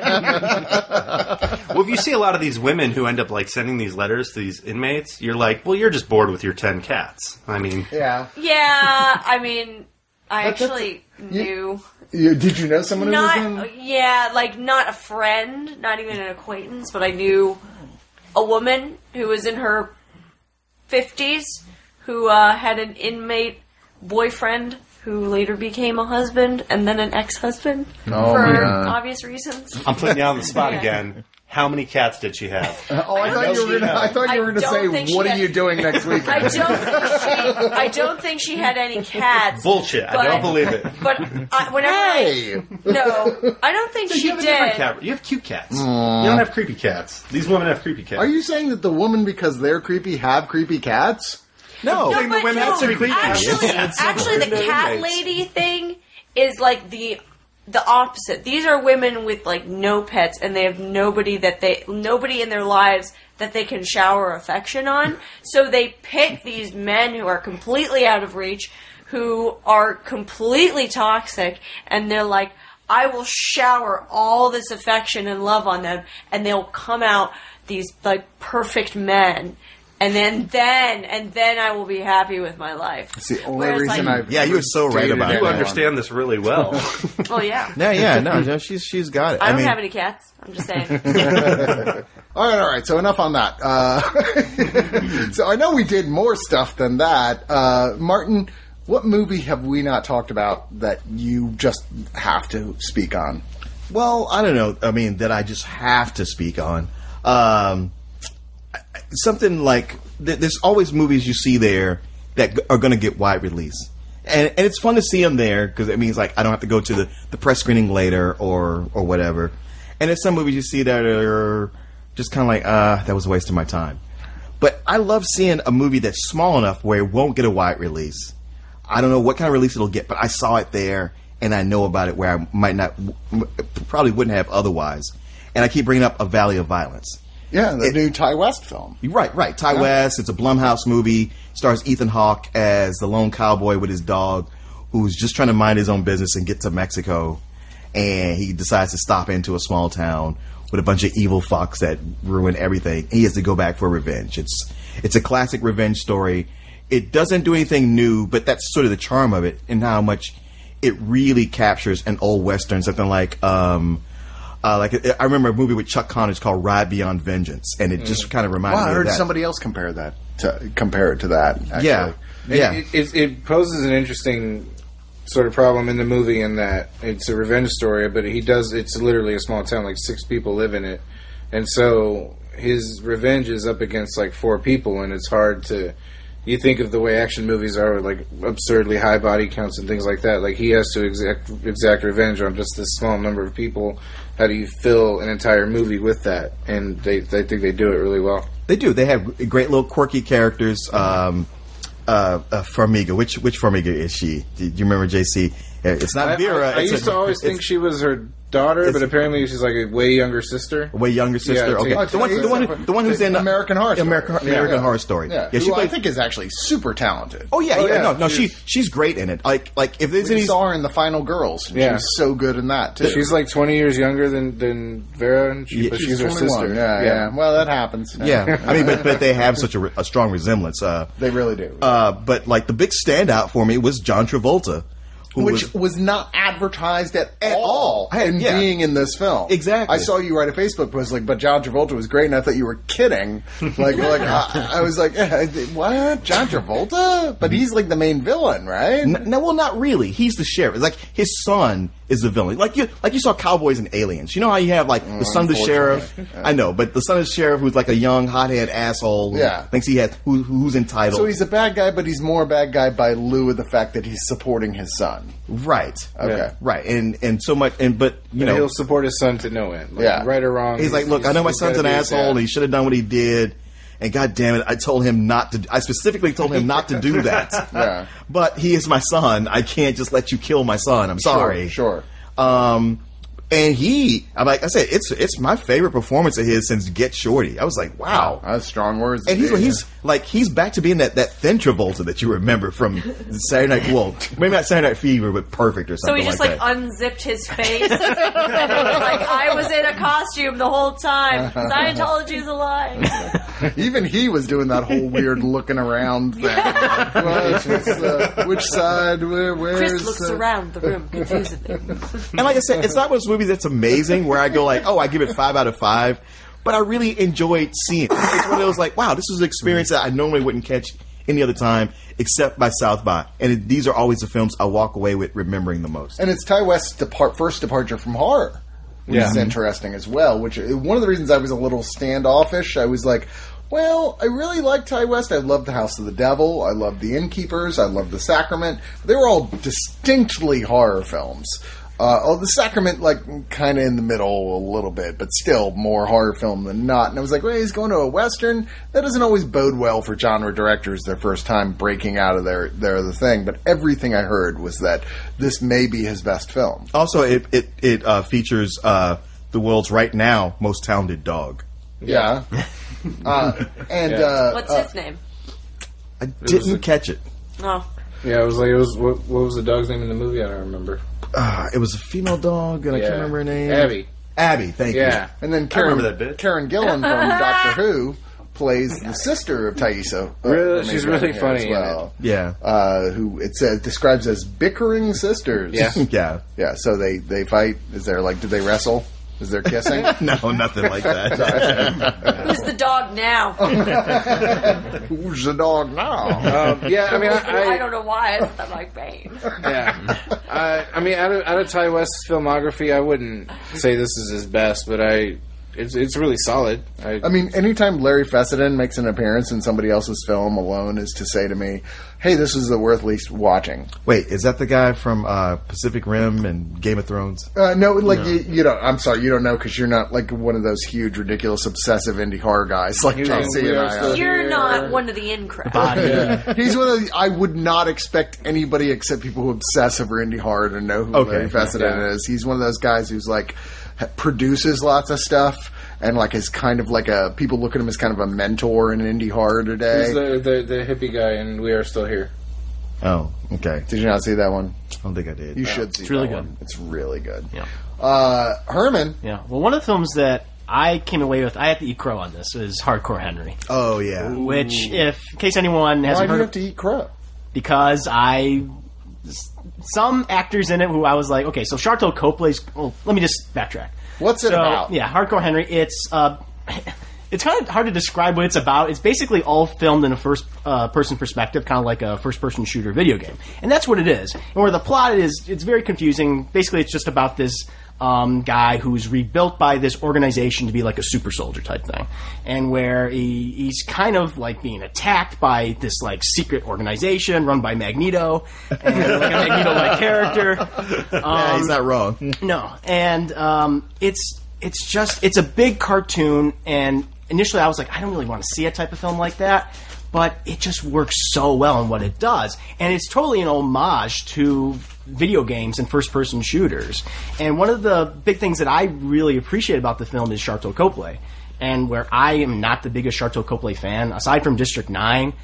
cigarette. Well, if you see a lot of these women who end up like sending these letters to these inmates, you're like, well, you're just bored with your ten cats. I mean, Yeah. Yeah, I mean, I But that's- actually knew. You, did you know someone who was Not, in? yeah, like not a friend, not even an acquaintance, but I knew a woman who was in her fifties who uh, had an inmate boyfriend who later became a husband and then an ex-husband Oh, for my God. obvious reasons. I'm putting you on the spot Yeah. again. How many cats did she have? Oh, I thought you were gonna. I thought you were I gonna don't say, think she "What are had- you doing next week?" I don't think she. I don't think she had any cats. Bullshit. I But- don't believe it. But I, whenever Hey. I, no, I don't think So she you have a different did. cat. You have cute cats. You don't have creepy cats. These women have creepy cats. Are you saying that the woman, because they're creepy, have creepy cats? No, No, the but women no, have to creepy cats. actually, Yes. actually, the They're cat inmates. lady thing is like the the opposite. These are women with like no pets, and they have nobody that they nobody in their lives that they can shower affection on. So they pick these men who are completely out of reach, who are completely toxic, and they're like, I will shower all this affection and love on them, and they'll come out these like perfect men. And then, then, and then I will be happy with my life. It's the only Whereas, reason like- I've. Yeah, you're so right dated about You that. anyone. understand this really well. Oh yeah. Yeah, yeah, no, no, she's she's got it. I don't mean, have any cats. I'm just saying. All right, all right. So enough on that. Uh, so I know we did more stuff than that. Uh, Martin, what movie have we not talked about that you just have to speak on? Well, I don't know. I mean, that I just have to speak on. Um, something like th- there's always movies you see there that g- are going to get wide release, and and it's fun to see them there because it means like I don't have to go to the, the press screening later or or whatever. And there's some movies you see that are just kind of like, uh, that was a waste of my time. But I love seeing a movie that's small enough where it won't get a wide release. I don't know what kind of release it'll get, but I saw it there and I know about it where I might not, probably wouldn't have otherwise. And I keep bringing up A Valley of Violence. Yeah, the It- new Ty West film. Right, right. Ty West. It's a Blumhouse movie. Stars Ethan Hawke as the lone cowboy with his dog, who's just trying to mind his own business and get to Mexico. And he decides to stop into a small town with a bunch of evil fucks that ruin everything. He has to go back for revenge. It's it's a classic revenge story. it doesn't do anything new, but that's sort of the charm of it, and how much it really captures an old western, something like. Um, Uh, like I remember a movie with Chuck Connors called Ride Beyond Vengeance, and it just kind of reminded Wow, me I of heard that. somebody else compare that to compare it to that. Actually. Yeah, It, yeah. it, it, it poses an interesting sort of problem in the movie in that it's a revenge story, but he does. It's literally a small town, like six people live in it, and so his revenge is up against like four people, and it's hard to. You think of the way action movies are, with like absurdly high body counts and things like that. Like he has to exact exact revenge on just this small number of people. How do you fill an entire movie with that? And they, they think they do it really well. They do. They have great little quirky characters. Um, uh, uh, Farmiga, which which Farmiga is she? Do you remember, J C? It's not I, Vera. I, I it's used a, to always think she was her daughter, but apparently she's like a way younger sister. way younger sister. Yeah, okay, oh, the one, the one, the one who's in uh, American Horror Story. American, American Yeah. Horror Story. Yeah, yeah she who I played. think is actually super talented. Oh yeah, Oh, yeah, yeah, no, no, she she she's great in it. Like like if there's We any saw her in The Final Girls. And Yeah. She was so good in that, too. She's like twenty years younger than, than Vera, and she, Yeah, but She's she's, her twenty-one. sister. Yeah, yeah, Well, that happens. yeah, I mean, but but they have such a, re- a strong resemblance. Uh, They really do. uh, but like the big standout for me was John Travolta, who Which was, was not advertised at, At all. all in Yeah. being in this film. Exactly. I saw you write a Facebook post like, but John Travolta was great, and I thought you were kidding. Like, like I, I was like, eh, what? John Travolta? But he's like the main villain, right? N- no, well, not really. He's the sheriff. It's like his son is the villain. Like you, like you saw Cowboys and Aliens. You know how you have like the son of the sheriff. I know, but the son of the sheriff who's like a young hothead asshole. Who Yeah. thinks he has who, who's entitled. So he's a bad guy, but he's more a bad guy by lieu of the fact that he's supporting his son. right. Okay. Yeah. Right, and and so much, and but you You know, he'll support his son to no end. Like, Yeah. right or wrong. he's like, look, I know my he's son's an gotta be- asshole. yeah. And he should have done what he did. And God damn it, I told him not to. I specifically told him not to do that. Yeah. But he is my son. I can't just let you kill my son. I'm sorry. Sure. Um, and he, I'm like I said, it's it's my favorite performance of his since Get Shorty. I was like, wow. That's strong words. And he's indeed. he's like he's back to being that, that thin Travolta that you remember from Saturday Night. Well, maybe not Saturday Night Fever, but Perfect or So something he just like like, that. unzipped his face, and it was like I was in a costume the whole time. Scientology's a lie. Even he was doing that whole weird looking around thing. Like, well, it's- it's, uh, which side? Where? Where's? Chris looks uh, around the room confusedly. And like I said, it's not one of those movies that's amazing where I go like, oh, I give it five out of five. But I really enjoyed seeing it. It's one of those like, wow, this was an experience that I normally wouldn't catch any other time except by South by. And it, these are always the films I walk away with remembering the most. And it's Ty West's depart, first departure from horror, which Yeah. is interesting as well. Which one of the reasons I was a little standoffish. I was like, well, I really like Ty West. I love The House of the Devil. I love The Innkeepers. I love The Sacrament. They were all distinctly horror films. Uh, oh, The Sacrament, like, kind of in the middle a little bit, but still more horror film than not. And I was like, well, he's going to a Western. That doesn't always bode well for genre directors their first time breaking out of their, their other thing. But everything I heard was that this may be his best film. Also, it it, it uh, features uh, the world's right now most talented dog. Yeah. uh, and, Yeah. uh, What's uh, his name? I didn't catch it. Oh, Yeah, it was like it was. What, what was the dog's name in the movie? I don't remember. Uh, it was a female dog, and I Yeah. can't remember her name. Abby. Abby, thank Yeah. and then Karen, remember that bit. Karen Gillan from Doctor Who plays the sister of Thaisa. uh, Really? from She's Adriana really here funny as in well. you. Yeah. Uh, who it says describes as bickering sisters. Yeah. Yeah. Yeah, so they, they fight. Is there like, do they wrestle? Is there kissing? No, nothing like that. who's the dog now? Who's the dog now? Um, yeah, I mean, I, I don't know why. It's not my brain. yeah. I, I mean, out of, out of Ty West's filmography, I wouldn't say this is his best, but I, it's it's really solid. I, I mean, anytime Larry Fessenden makes an appearance in somebody else's film alone is to say to me, hey, this is the worth least watching. Wait, is that the guy from uh, Pacific Rim and Game of Thrones? Uh, no, like, You, you don't, I'm sorry, you don't know because you're not like one of those huge, ridiculous, obsessive indie horror guys like You J know, C we and are I still are. You're here. not one of the in crowd. Body. He's one of the, I would not expect anybody except people who obsess over indie horror to know who Okay. Larry Fessenden Yeah. is. He's one of those guys who's like ha- produces lots of stuff and like is kind of like a people look at him as kind of a mentor in indie horror today. He's the, the the hippie guy, and We Are Still Here. Oh, okay. Did you not see that one? I don't think I did. You should see. It's really that good. one. It's really good. Yeah. Uh, Herman. Yeah. Well, one of the films that I came away with I had to eat crow on this. Is Hardcore Henry, Oh yeah. which, if in case anyone Why hasn't do you heard, have to eat crow? because I some actors in it who I was like, okay, so Sharlto Copley's. Well, let me just backtrack. What's it so, about? Yeah, Hardcore Henry. It's uh, it's kind of hard to describe what it's about. It's basically all filmed in a first uh, person perspective, kind of like a first person shooter video game, and that's what it is. And where the plot is, it's very confusing. Basically, it's just about this um, guy who's rebuilt by this organization to be like a super soldier type thing, and where he, he's kind of like being attacked by this like secret organization run by Magneto, and like a Magneto-like character. Um, Yeah, he's not wrong. no, and um, it's it's just it's a big cartoon, and initially I was like, I don't really want to see a type of film like that, but it just works so well in what it does, and it's totally an homage to video games and first-person shooters. And one of the big things that I really appreciate about the film is Sharlto Copley, and where I am not the biggest Sharlto Copley fan, aside from District nine,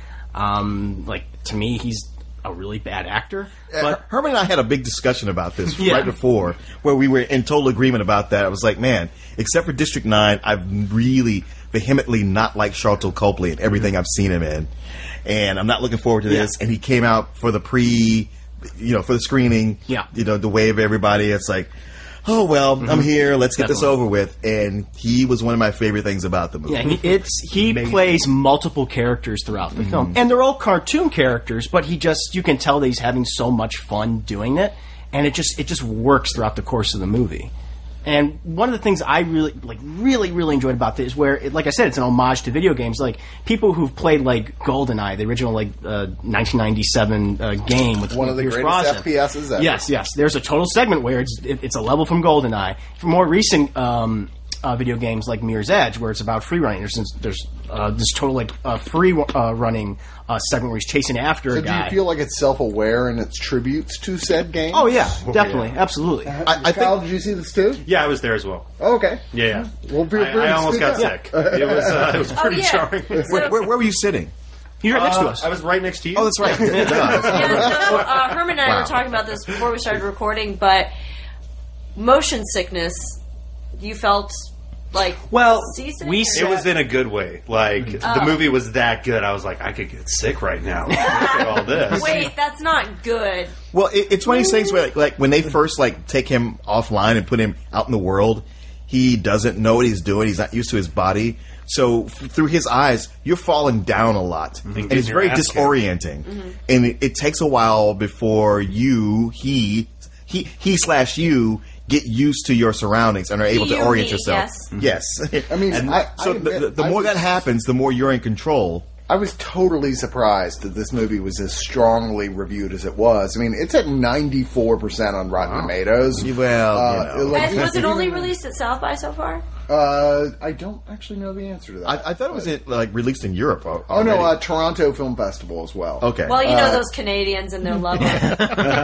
um, like to me he's a really bad actor. But Herman and I had a big discussion about this Yeah. right before, where we were in total agreement about that. I was like, man, except for District nine, I've really vehemently not liked Sharlto Copley in everything I've seen him in. And I'm not looking forward to this. Yeah. And he came out for the pre, you know, for the screening, Yeah. you know, the wave everybody. It's like, oh, well, I'm here. Let's get this Definitely. over with. And he was one of my favorite things about the movie. Yeah, he, it's he plays multiple characters throughout the film, and they're all cartoon characters. But he just you can tell that he's having so much fun doing it, and it just it just works throughout the course of the movie. And one of the things I really like, really, really enjoyed about this, where, it, like I said, it's an homage to video games. Like people who've played like GoldenEye, the original like uh, nineteen ninety-seven uh, game with One of the Pierce greatest Brosnan. F P S's ever. Yes, yes. There's a total segment where it's it, it's a level from GoldenEye. For more recent um, uh, video games like Mirror's Edge, where it's about free running, there's there's uh, this total like uh, free uh, running uh, segment where he's chasing after So a do guy. you feel like it's self-aware in its tributes to said game? oh yeah, definitely, absolutely. I, I Kyle, think did you see this too? Yeah, I was there as well. Oh, okay. Yeah, yeah. Well, feel I, free I to almost speak got up. sick. It was uh, it was Oh pretty yeah. jarring. So, where, where, where were you sitting? He's right next to Uh, us. I was right next to you. Oh, that's right. yeah, so, uh, Herman and I Wow. were talking about this before we started recording, but motion sickness, you felt like Well, seasick? we or- said- It was in a good way. Like Oh. the movie was that good. I was like, I could get sick right now. Look at all this. Wait, that's not good. Well, it, it's one of these things where, like, like, when they first like take him offline and put him out in the world, he doesn't know what he's doing. He's not used to his body, so f- through his eyes, you're falling down a lot, and it's Getting your very ass kicked. disorienting. And it, it takes a while before you, he, he, he slash you get used to your surroundings and are able to You, orient me, yourself. yes. Yes. I mean, And I, so I the, admit, the I more was- that happens, the more you're in control. I was totally surprised that this movie was as strongly reviewed as it was. I mean, it's at ninety-four percent on Rotten Tomatoes. Well, you know. like, And was it even- only released at South by so far? Uh, I don't actually know the answer to that. I, I thought it was in, like released in Europe. al- oh no, already. uh, Toronto Film Festival as well. Okay. Well, you know Uh, those Canadians and their love of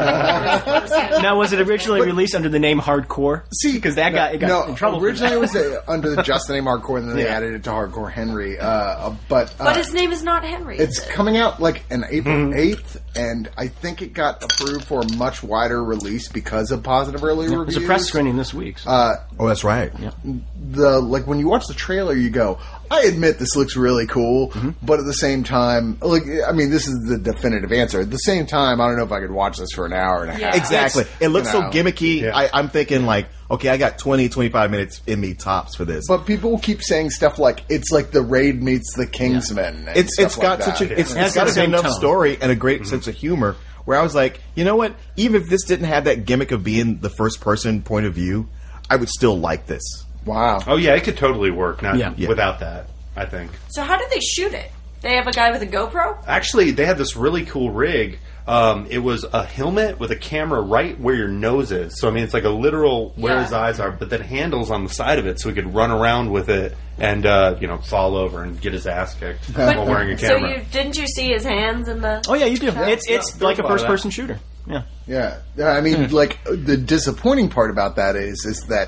Now, was it originally released under the name Hardcore? See, because that got it got no, in trouble. for originally that. it was uh, under the just the name Hardcore, and then they Yeah. added it to Hardcore Henry. Uh, uh, but uh, But his name is not Henry. it's is it? coming out like an April Mm-hmm. eighth, and I think it got approved for a much wider release because of positive early There's reviews. a press screening this week. So. Uh, Oh, that's right. the like when you watch the trailer, you go, I admit this looks really cool, Mm-hmm. but at the same time, like I mean, this is the definitive answer. At the same time, I don't know if I could watch this for an hour and a Yeah. half. Exactly. It looks you know. so gimmicky. Yeah. I, I'm thinking like, okay, I got twenty, twenty-five minutes in me tops for this. But people keep saying stuff like it's like the Raid meets the Kingsman. and it's stuff it's got like such that. a it's, It has it's got the a good same enough tone. story and a great sense of humor. Where I was like, you know what? Even if this didn't have that gimmick of being the first person point of view, I would still like this. Wow. Oh yeah, it could totally work. Not Yeah. Yeah. without that. I think. So how did they shoot it? They have a guy with a GoPro? Actually, they had this really cool rig. Um, it was a helmet with a camera right where your nose is. So I mean, it's like a literal where Yeah. his eyes are, but then handles on the side of it, so he could run around with it and uh, you know fall over and get his ass kicked while wearing a So camera. you didn't you see his hands in the? oh yeah, you do. It's it's Yeah, like a there's a lot of first person shooter. Yeah. Yeah, Yeah, I mean, like the disappointing part about that is is that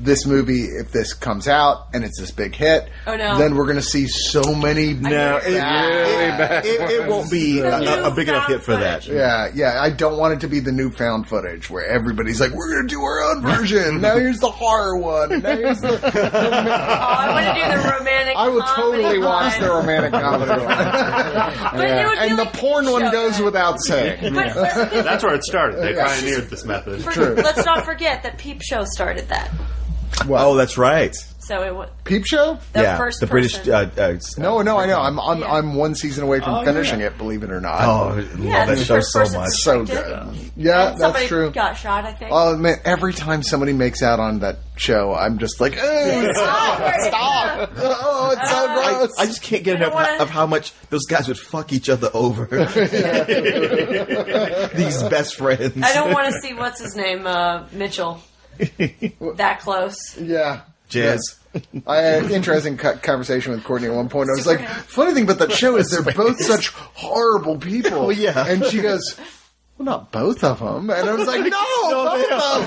this movie, if this comes out and it's this big hit, Oh, no. then we're going to see so many. No, it, bad- it, it, it won't be a, a- a big enough hit for that. Yeah, yeah. I don't want it to be the newfound footage where everybody's like, "We're going to do our own version." Now here's the horror one. And now here's the. Oh, I want to do the romantic. I would comedy totally watch one. the romantic comedy one. But it would be And the like porn Peep one Show goes then. without saying. But, but That's where it started. They pioneered this method. True. let's not forget that Peep Show started that. Oh, that's right. So it was Peep Show? the yeah, first the British. person. Uh, uh, No, no, I know. I'm I'm, Yeah. I'm one season away from Oh, finishing yeah. it. Believe it or not. oh, I Yeah, love that it's the show first so person much. so directed. good. Yeah, And that's somebody true. got shot, I think. Oh man, every time somebody makes out on that show, I'm just like, "Ugh, stop, stop! Oh, it's so Uh, gross." I just can't get I don't enough wanna- of how much those guys would fuck each other over. These best friends. I don't want to see what's his name, uh, Mitchell. That close. yeah. Jazz. I had an interesting co- conversation with Courtney at one point. I was like, funny thing about that show is they're both such horrible people. Oh, yeah. And she goes, well, not both of them. And I was like, no, both of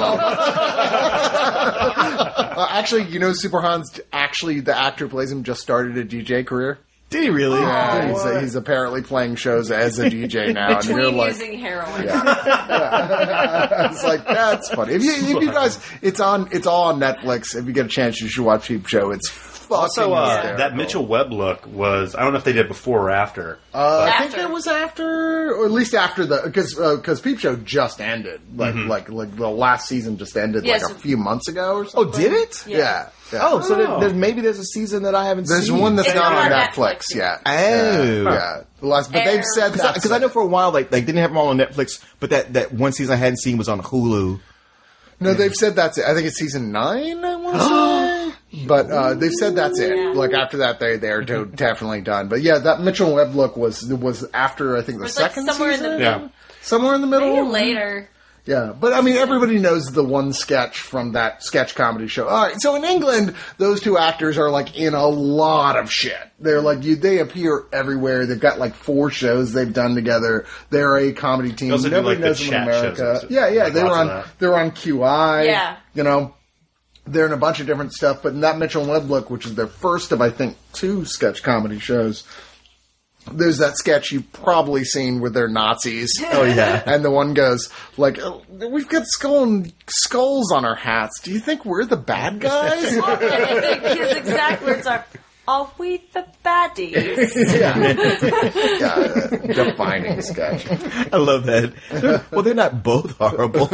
them. uh, actually, you know, Super Hans, actually, the actor who plays him just started a D J career. Did he really? Yeah, he's, he's apparently playing shows as a D J now. And you're Between like, using heroin. it's like, that's funny. If you, if you guys, it's on, it's all on Netflix. If you get a chance, you should watch Peep Show. It's fucking Also, uh, hysterical. that Mitchell Webb look was, I don't know if they did before or after. Uh, I think After. it was after, or at least after the, because because Peep Show just ended, like like like the last season just ended Yes. like a few months ago or Oh, something. did it? Yeah. yeah. Oh, so there, there, maybe there's a season that I haven't There's seen. one that's It's not not on on Netflix, Netflix. yet. Oh. yeah, yeah. The last, but they've said that Because I know for a while, like, like didn't have them all on Netflix, but that, that one season I hadn't seen was on Hulu. No, they've said that's it. I think it's season nine. I want to say, but uh, they've said that's it. Yeah. Like after that, they they're do- definitely done. But yeah, that Mitchell Webb look was was after I think the It's like second somewhere in the season. middle. Yeah. Somewhere in the middle. Maybe later. Yeah, but I mean, everybody knows the one sketch from that sketch comedy show. All right, so in England, those two actors are like in a lot of shit. They're like, you, they appear everywhere. They've got like four shows they've done together. They're a comedy team. They also do, Nobody like, the knows them in chat shows America. and stuff. Yeah, yeah, Like, they were lots on. of that. They were on Q I. Yeah. you know, they're in a bunch of different stuff. But in that Mitchell and Webb look, which is their first of I think two sketch comedy shows. There's that sketch you've probably seen where they're Nazis. Oh, yeah. And the one goes, like, oh, we've got skull and skulls on our hats. Do you think we're the bad guys? His exact words are, "Are we the baddies?" yeah, defining sketch. I love that. Well, they're not both horrible.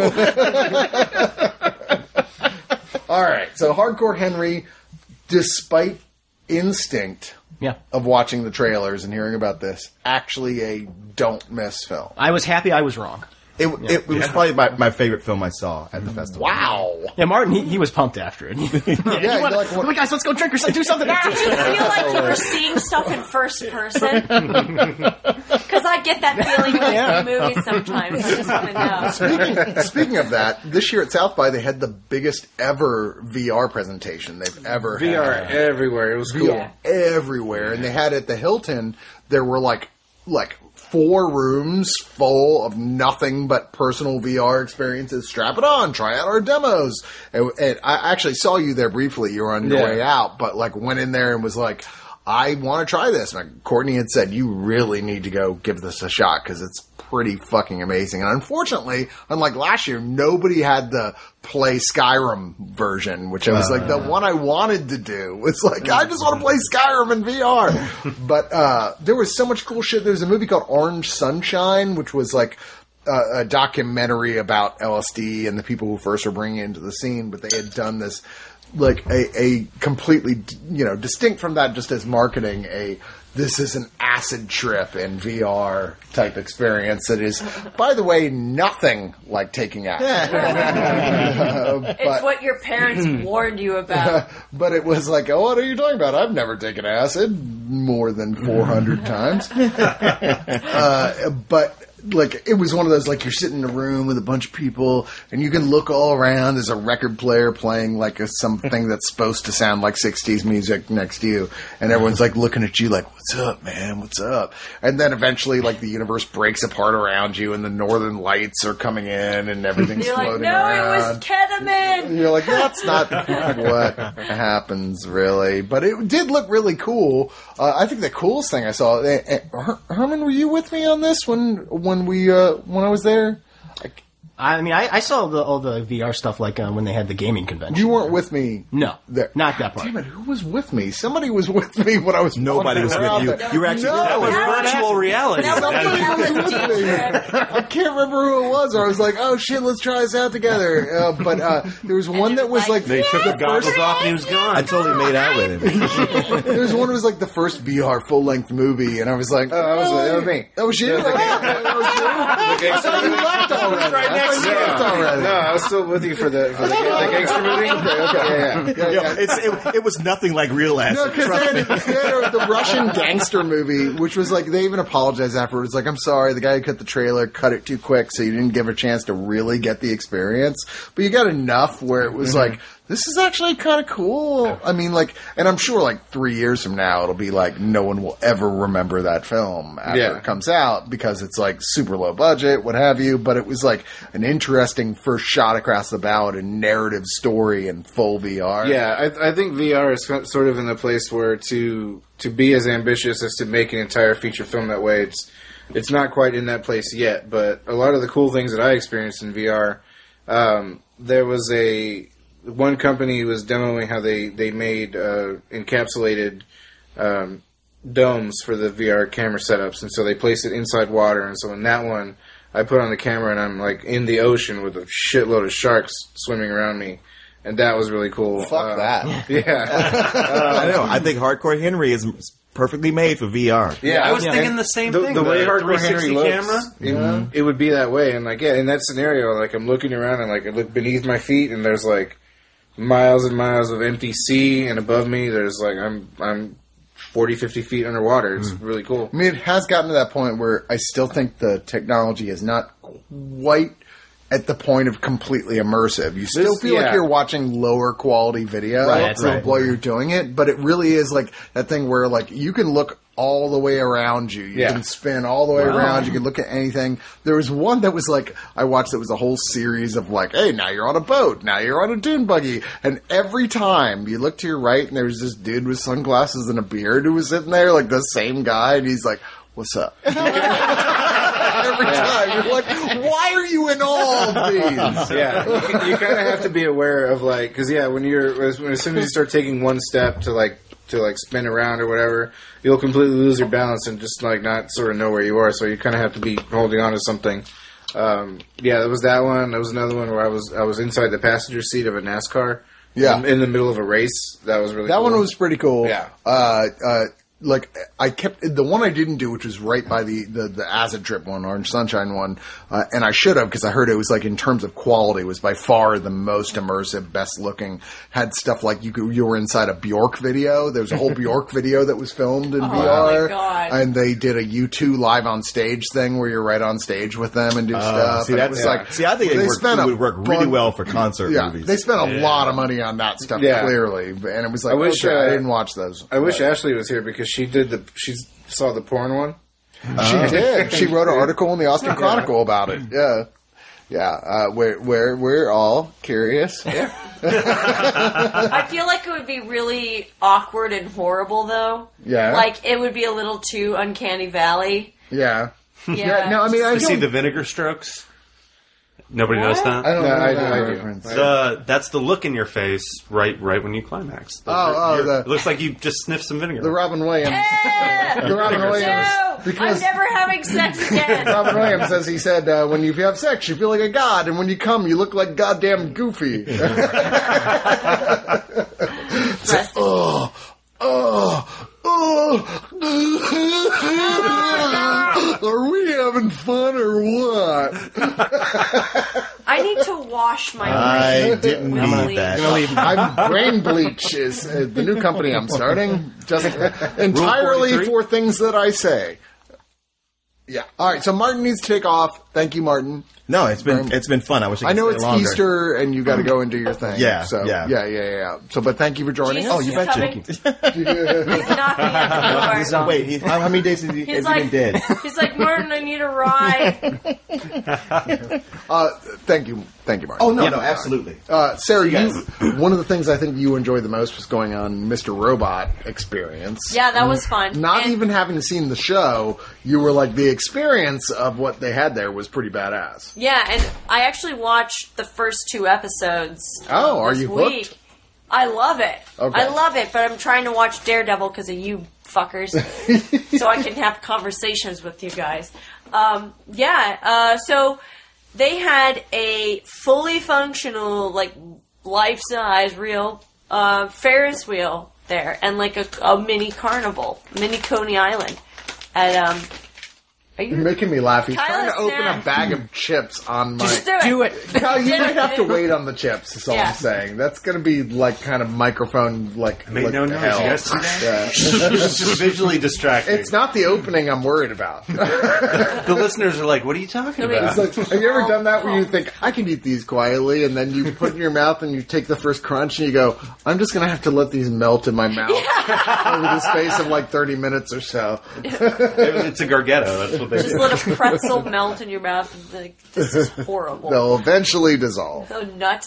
All right, so Hardcore Henry, despite instinct Yeah. of watching the trailers and hearing about this, actually a don't miss film. I was happy I was wrong. It, it, it was probably my, my favorite film I saw at the festival. Wow. Yeah, Martin, he, he was pumped after it. yeah, Yeah, he wanted, you're like, oh my guys, let's go drink or something, do something. Did you feel like you were seeing stuff in first person? Because I get that feeling with movies sometimes. I just want to know. Speaking, speaking of that, this year at South by, they had the biggest ever V R presentation they've ever V R had. everywhere. It was cool. V R everywhere, and they had at the Hilton. There were like like four rooms full of nothing but personal V R experiences. Strap it on, try out our demos. And, and I actually saw you there briefly. You were on your Yeah. way out, but like went in there and was like, I want to try this. And Courtney had said, you really need to go give this a shot because it's pretty fucking amazing. And unfortunately, unlike last year, nobody had the play Skyrim version, which I was like, the one I wanted to do was like, I just want to play Skyrim in V R. But uh, there was so much cool shit. There was a movie called Orange Sunshine, which was like a, a documentary about L S D and the people who first were bringing it into the scene, but they had done this like a, a completely, you know, distinct from that just as marketing, a this is an acid trip in V R type experience that is, by the way, nothing like taking acid. Uh, It's but, what your parents warned you about. but it was like, oh, what are you talking about? I've never taken acid more than four hundred times. uh, but like, it was one of those, like, you're sitting in a room with a bunch of people and you can look all around. There's a record player playing like a, something that's supposed to sound like sixties music next to you. And everyone's like looking at you like, what's what's up, man? What's up? And then eventually, like, the universe breaks apart around you and the northern lights are coming in and everything's You're like, floating no, around. it was ketamine. And you're like, that's not what happens, really. But it did look really cool. Uh, I think the coolest thing I saw... Uh, uh, Her- Herman, were you with me on this when when we uh, when I was there? I mean, I, I saw the, all the V R stuff like uh, when they had the gaming convention. You weren't with me. No, there. not that part. Damn it, who was with me? Somebody was with me when I was Nobody was wandering with around you. there. You were actually No, That was virtual reality. That was the L S D trip. I can't remember who it was. I was like, oh shit, let's try this out together. Uh, but uh, there was one it that was was like, like... They took the goggles Chris. off and he was gone. I totally made out with him. There was one that was like the first V R full-length movie, and I was like... Oh, that was, that was me. That was you? Yeah, That was you? I thought you left already. Right I next thought to you you. left already. No, I was still with you for the for the, the gangster movie. Okay, okay, yeah, yeah. Yeah, yeah. It's, it, it was nothing like real acid. No, because Trust they, me. had- they had the Russian gangster movie, which was like, they even apologized afterwards. Like, I'm sorry, the guy who cut the trailer cut it too quick, so you didn't give a chance to really get the experience. But you got enough where it was like, this is actually kind of cool. I mean, like, and I'm sure like three years from now, it'll be like, no one will ever remember that film after Yeah. it comes out because it's like super low budget, what have you. But it was like an interesting first shot across the bow at a narrative story in full V R. Yeah, I, I think V R is sort of in the place where to to be as ambitious as to make an entire feature film that way, it's it's not quite in that place yet. But a lot of the cool things that I experienced in V R, um, there was a one company was demoing how they they made uh, encapsulated um, domes for the V R camera setups, and so they placed it inside water. And so in that one, I put on the camera and I'm like in the ocean with a shitload of sharks swimming around me. And that was really cool. Fuck Uh, that. Yeah. I know. I think Hardcore Henry is perfectly made for V R. Yeah, I was yeah. thinking And the same the, thing. The way Hardcore three sixty Henry looks, camera. it, it would be that way. And like, yeah, in that scenario, like I'm looking around and like I look beneath my feet and there's like miles and miles of empty sea, and above me there's like I'm I'm forty, fifty feet underwater. It's really cool. I mean, it has gotten to that point where I still think the technology is not quite at the point of completely immersive. You still This- feel like yeah. you're watching lower quality video Right, that's right. while you're doing it, but it really is like that thing where like you can look all the way around you. You Yeah. can spin all the way Wow. around. You can look at anything. There was one that was like, I watched, it was a whole series of like, hey, now you're on a boat. Now you're on a dune buggy. And every time you look to your right and there was this dude with sunglasses and a beard who was sitting there, like the same guy. And he's like, what's up? Every time. You're like, why are you in all of these? Yeah, you, you kind of have to be aware of like, because yeah, when you're as, when, as soon as you start taking one step to like to like spin around or whatever, you'll completely lose your balance and just like not sort of know where you are. So you kind of have to be holding on to something. Um, yeah, there was that one. There was another one where I was I was inside the passenger seat of a NASCAR. Yeah. in, in the middle of a race. That was really That cool. one was pretty cool. Yeah. Uh, uh, like I kept the one I didn't do, which was right by the the, the acid trip one, Orange Sunshine one, uh, and I should have because I heard it was like in terms of quality was by far the most immersive, best looking. Had stuff like you could, you were inside a Bjork video. There was a whole Bjork video that was filmed in Oh, V R, my God. and they did a U two live on stage thing where you're right on stage with them and do stuff. See, And it that's was like see, I think it, they worked, spent it a would work really bun- well for concert Yeah, movies. they spent a Yeah. lot of money on that stuff, Yeah. clearly, and it was like, I wish, okay, uh, I didn't watch those. I wish But- Ashley was here because she did the she saw the porn one. She did. She wrote an article in the Austin Chronicle about it. Yeah, yeah. Uh, we're we're we're all curious. Yeah. I feel like it would be really awkward and horrible, though. Yeah. Like, it would be a little too Uncanny Valley. Yeah. Yeah. No, I mean, I To see don't. the vinegar strokes. Nobody knows that. I don't No, know. I- that I do. reference. The, that's the look in your face right right when you climax. The- Oh, oh, you're- the- it looks like you just sniffed some vinegar. The Robin Williams. Eh! The Robin Williams. No! Because- I'm never having sex again. Robin Williams says he said uh, when you have sex you feel like a god, and when you come you look like goddamn Goofy. Rest in Oh, oh, oh. Are we having fun or what? I need to wash my I brain. didn't with need bleach. that. I'm Brain Bleach is uh, the new company I'm starting, just entirely forty-three? for things that I say. Yeah. All right. So Martin needs to take off. Thank you, Martin. No, it's been it's been fun. I wish I, I could know stay it's longer. Easter and you got to go and do your thing. Yeah, so, yeah. yeah, yeah, yeah. So, but thank you for joining Jesus us. Oh, you is betcha. coming. He's knocking at the door. Wait, he, how, how many days has he, He's has like, he been dead? he's like, Martin, I need a ride. Uh, thank you, thank you, Martin. Oh no, no, absolutely. Uh, Sarah, See you you, one of the things I think you enjoyed the most was going on Mister Robot experience. Yeah, that was fun. Not And- even having seen the show, you were like, the experience of what they had there was pretty badass. Yeah, and I actually watched the first two episodes. Oh, um, are this you hooked? week. I love it. Okay. I love it, but I'm trying to watch Daredevil because of you fuckers, so I can have conversations with you guys. Um, yeah, uh, so they had a fully functional, like life-size, real uh, Ferris wheel there, and like a, a mini carnival, mini Coney Island. At um, are you You're making me laugh. He's Kyle trying to open Snap. a bag of chips on my... Just do it. Do it. Kyle, you might have to wait on the chips, is all Yeah. I'm saying. That's going to be like kind of microphone, like... Made like no noise. hell. You guys see that? Yeah. It's just visually distracting. It's not the opening I'm worried about. The listeners are like, "What are you talking Nobody- about?" It's like, have you ever done that where you think, I can eat these quietly, and then you put it in your mouth and you take the first crunch and you go, I'm just going to have to let these melt in my mouth over the space of like thirty minutes or so. It's a Gargetto. That's what they just do. let a pretzel melt in your mouth and think, this is horrible. They'll eventually dissolve. So nut.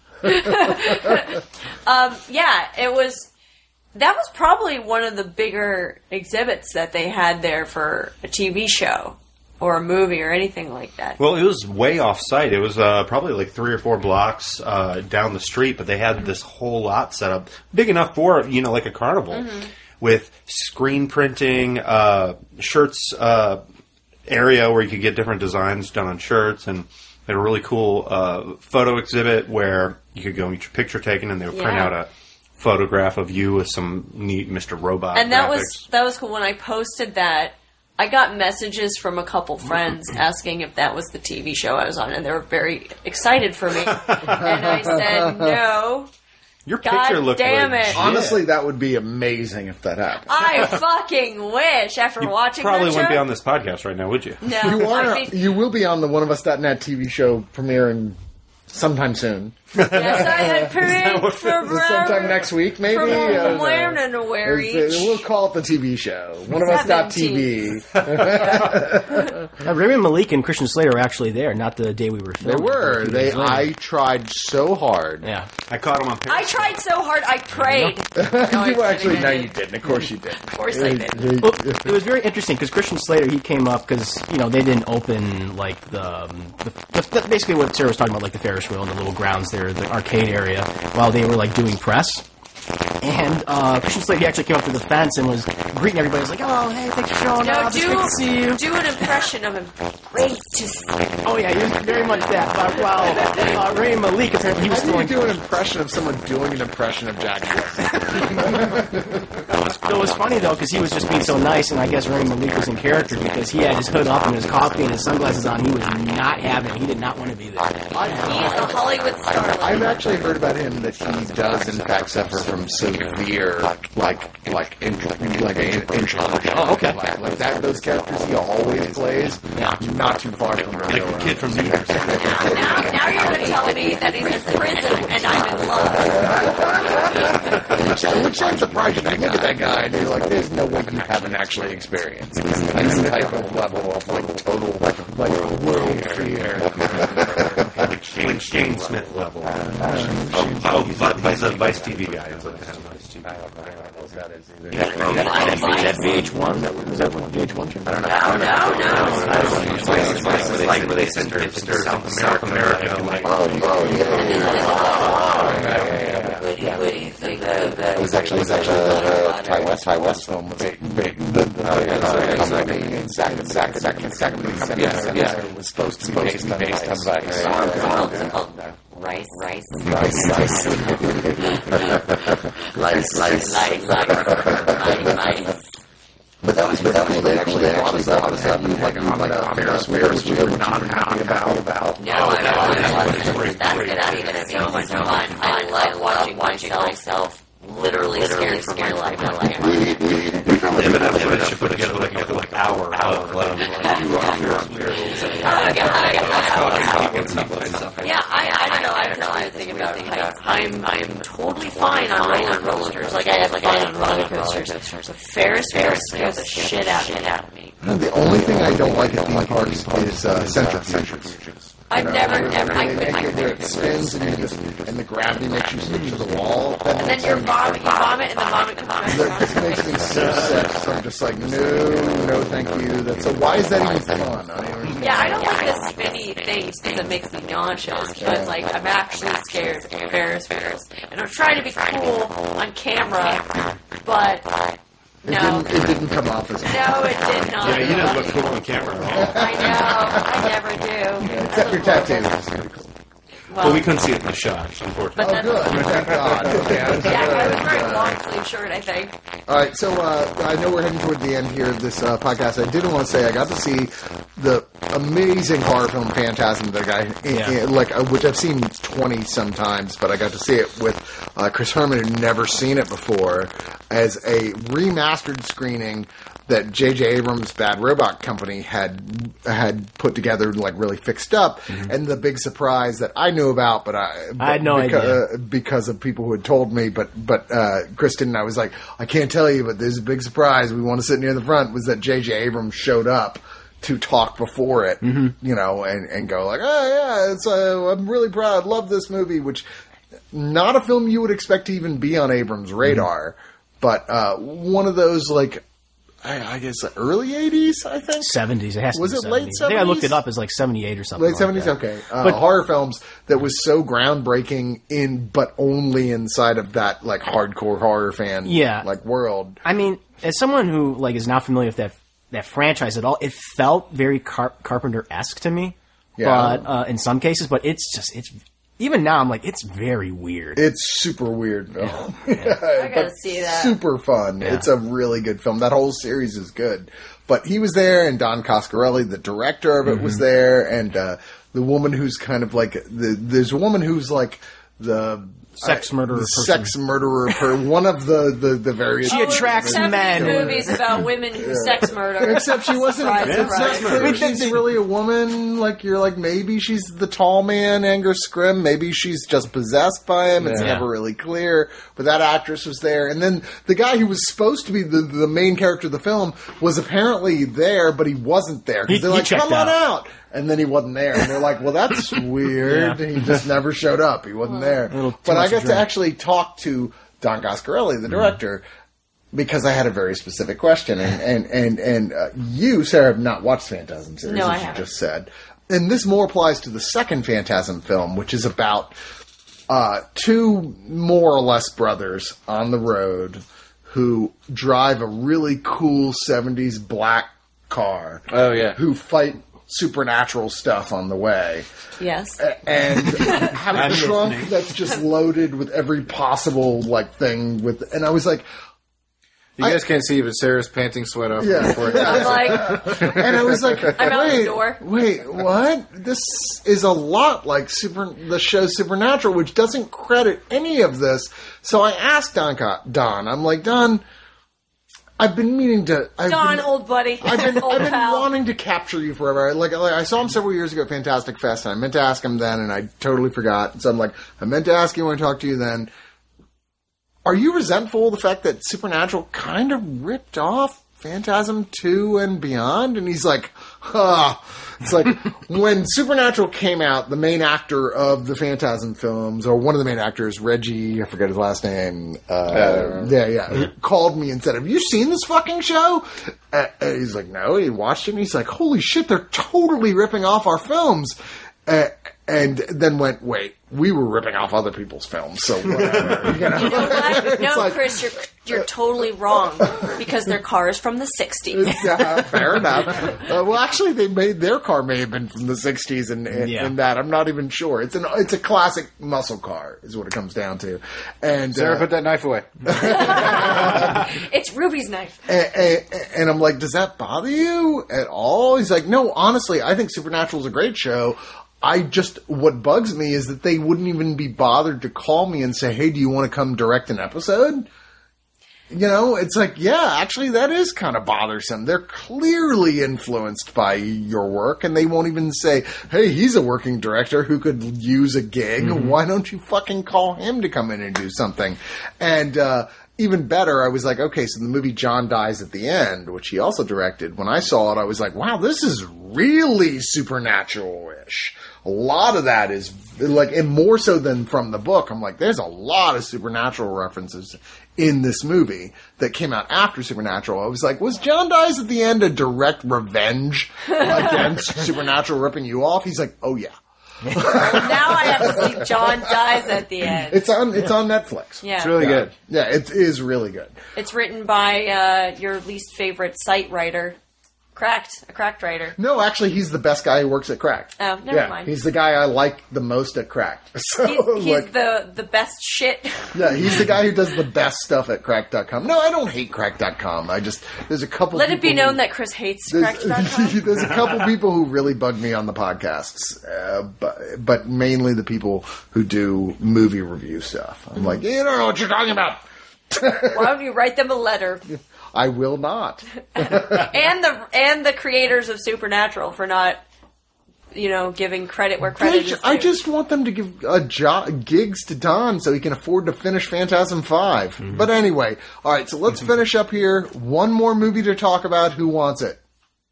um, yeah, it was. That was probably one of the bigger exhibits that they had there for a T V show or a movie or anything like that. Well, it was way off site. It was uh, probably like three or four blocks uh, down the street, but they had this whole lot set up, big enough for, you know, like a carnival, Mm-hmm. with screen printing, uh, shirts uh, area where you could get different designs done on shirts, and they had a really cool uh, photo exhibit where you could go and get your picture taken, and they would print Yeah. out a photograph of you with some neat Mister Robot And that graphics. was that was cool. When I posted that, I got messages from a couple friends asking if that was the T V show I was on, and they were very excited for me. And I said no. Your God picture looked damn legit. it. Honestly, that would be amazing if that happened. I fucking wish after You watching probably that wouldn't show. be on this podcast right now, would you? No, You I are. mean, You will be on the One of Us dot net T V show premiering sometime soon. yes, I had parade for Sometime next week, maybe. From I don't know. where and to where It's, uh, each. we'll call it the T V show. One of Us dot T V. Uh, Raymond Malik and Christian Slater were actually there, not the day we were They filming. were. A few They. days later. I tried so hard. Yeah. I caught him on I Periscope. tried so hard, I prayed. No, you I'm actually, kidding, no, I you didn't. didn't. Of course you did. Of course I did. Well, it was very interesting because Christian Slater, he came up because, you know, they didn't open, like, the, um, the, the, basically what Sarah was talking about, like the Ferris wheel and the little grounds there, the arcade area, while they were, like, doing press. And uh, Christian Slater, he actually came up to the fence and was greeting everybody. He was like, oh, hey, thanks for showing No, up. It's great to see you. do, do an impression of him. Great to see you. Oh, yeah, he was very much that. But while uh, Raymond Malik, apparently, he was How still do you in do an impression of someone doing an impression of Jack Nicholson? It was funny though because he was just being so nice, and I guess Raymond Malik was in character because he had his hood up and his coffee and his sunglasses on. He was not having it. He did not want to be there. He's a Hollywood star. I've actually heard about him that he does in fact suffer from severe, like, like, in, like an introversion. Oh, okay. Like, like that, those characters he always plays, not too far from Like the kid from New York City. Now, now you're going to tell me that he's in prison and I'm in love. Which I'm surprised you think, look at that guy, and you're like, there's no way you haven't actually experienced this type of level of, like, total, like, like world fear. Shane, Shane Smith level. Oh, oh, he's a Vice T V guy. He's a Vice T V. That V H one? Was that one V H one? I don't know. No, no, no. It's like, it's like, it's like where they send trips to South America. America like, oh, oh, What do you think of that? It was actually, it was actually the Ty West, Ty West film was big, big, the, the, company in Zack, Zack, Zack, Zack, yeah, yeah, it was supposed to be based on Vice. Rice, rice, Rice, rice. rice, rice, rice, rice. But that was, but that was, they actually, they actually brought us up like a, like a Ferris wheel, which you were not happy about, about. No, I don't. That's not even so much fun. I like watching myself literally scared for my life. My life. Yeah, but that's what I should put together like a like hour of um, Yeah, I, I don't know. I don't know. I think about heights. I'm I'm totally fine on roller coasters. Like I have like fun on roller coasters. The Ferris wheel scares the shit out of me. The only thing I don't like at theme parks is uh, centrifuges. I've know, never, where- never, I where couldn't, I it couldn't. spins and, you just, and the gravity makes you stick to the wall. And then you're vomit, you vomit, and the vomit comes Look, back. this makes me so sick. So I'm just like, no, no, thank you. That's so. Why is that even fun? I don't understand. Yeah, I don't like the spinny things because it makes me nauseous. But like, I'm actually scared of Ferris wheels, and I'm trying to be cool on camera, but It no, didn't. It didn't come off as. no, it did not. Yeah, you didn't look cool on camera at all. I know, I never do. Except your tattoos. Well, we couldn't see it in the shot, unfortunately. But Oh, that's, good. Thank God. yeah, I was wearing a long sleeve shirt, I think. All right, so uh, I know we're heading toward the end here of this uh, podcast. I did want to say I got to see the amazing horror film Phantasm that I Yeah. like, uh, which I've seen twenty sometimes, but I got to see it with uh, Chris Herman, who'd never seen it before, as a remastered screening that J J Abrams' Bad Robot Company had had put together, like really fixed up, Mm-hmm. and the big surprise that I knew about, but I, but I had no beca- idea. uh, because of people who had told me, but but uh, Kristen and I was like, I can't tell you, but there's a big surprise. We want to sit near the front. Was that J J Abrams showed up to talk before it, Mm-hmm. you know, and, and go like, oh yeah, it's uh, I'm really proud, love this movie, which not a film you would expect to even be on Abrams' radar, but uh, one of those like. I, I guess early eighties, I think. seventies. It has to Was be it late seventies. I think I looked seventies? it up as like seventy-eight or something. Late like seventies, that. okay. Uh, But- horror films that was so groundbreaking in, but only inside of that like hardcore horror fan, Yeah. like world. I mean, as someone who like is not familiar with that that franchise at all, it felt very Car- Carpenter-esque to me. Yeah. But uh, in some cases, but it's just it's even now I'm like it's very weird. It's super weird film. I gotta see that. Super fun. It's a really good film. That whole series is good. But he was there, and Don Coscarelli, the director of it, was there, and uh, the woman who's kind of like the there's a woman who's like the Sex I- murderer the person. sex murderer, per one of the the, the various. She attracts seventies men. movies about women who sex murder. Except she wasn't. Surprise, It's not surprise. clear she's really a woman. Like you're like maybe she's the tall man, Angus Scrimm. Maybe she's just possessed by him. It's Yeah. never really clear. But that actress was there, and then the guy who was supposed to be the the main character of the film was apparently there, but he wasn't there He- because they're he like, checked "Come on out." out." And then he wasn't there, and they're like, "Well, that's weird." Yeah. He just never showed up. He wasn't there. little too But I much to got to drink. actually talk to Don Coscarelli, the director, because I had a very specific question, and and and, and uh, you, Sarah, have not watched Phantasm series, No, I as you haven't. just said, and this more applies to the second Phantasm film, which is about uh, two more or less brothers on the road who drive a really cool seventies black car. Oh, yeah. Who fight supernatural stuff on the way. Yes. And have a I'm trunk listening. that's just loaded with every possible like thing with, and I was like, You guys can't see, but Sarah's panting sweat off Yeah. her forehead. I'm like, and I was like, I'm out the wait, door. wait, what? This is a lot like super the show Supernatural, which doesn't credit any of this. So I asked Don, Don, I'm like, Don, I've been meaning to. I've Don, been, old buddy. I've been, old I've been pal. wanting to capture you forever. Like, like, I saw him several years ago at Fantastic Fest, and I meant to ask him then, and I totally forgot. So I'm like, I meant to ask you when I talked to you then. Are you resentful of the fact that Supernatural kind of ripped off Phantasm two and beyond? And he's like, huh. It's like, when Supernatural came out, the main actor of the Phantasm films, or one of the main actors, Reggie, I forget his last name, uh, yeah, yeah, called me and said, have you seen this fucking show? Uh, and he's like, no, he watched it, and he's like, holy shit, they're totally ripping off our films. Uh, and then went, wait, we were ripping off other people's films, so whatever. You know? You know what? It's No, like- Chris, you're you're totally wrong because their car is from the sixties. Yeah, fair enough. Uh, well, actually, they made their car may have been from the sixties, and, and, Yeah. and that I'm not even sure. It's an it's a classic muscle car, is what it comes down to. And Sarah, uh, put that knife away. It's Ruby's knife. and, and, and I'm like, does that bother you at all? He's like, no, honestly, I think Supernatural's a great show. I just, what bugs me is that they wouldn't even be bothered to call me and say, hey, do you want to come direct an episode? You know, it's like, yeah, actually, that is kind of bothersome. They're clearly influenced by your work, and they won't even say, hey, he's a working director who could use a gig. Mm-hmm. Why don't you fucking call him to come in and do something? And, uh, even better, I was like, okay, so the movie John Dies at the End, which he also directed, when I saw it, I was like, wow, this is really supernatural-ish. A lot of that is, like, and more so than from the book, I'm like, there's a lot of supernatural references in this movie that came out after Supernatural. I was like, was John Dies at the End a direct revenge against Supernatural ripping you off? He's like, oh, yeah. Well, now I have to see John Dies at the End. It's on It's on Netflix. Yeah. It's really yeah. good. Yeah, it is really good. It's written by uh, your least favorite site writer, Cracked, a Cracked writer. No, actually, he's the best guy who works at Cracked. Oh, never yeah, mind. He's the guy I like the most at Cracked. So, He's, he's like, the, the best shit. yeah, he's the guy who does the best stuff at Cracked dot com. No, I don't hate Cracked dot com. I just, there's a couple Let it be known who, that Chris hates there's, Cracked dot com. there's a couple people who really bug me on the podcasts, uh, but, but mainly the people who do movie review stuff. I'm like, you don't know what you're talking about. Why don't you write them a letter? I will not. and the and the creators of Supernatural for not, you know, giving credit where credit They, is due. I just want them to give a jo- gigs to Don so he can afford to finish Phantasm five. Mm-hmm. But anyway, all right, so let's finish up here. One more movie to talk about. Who wants it?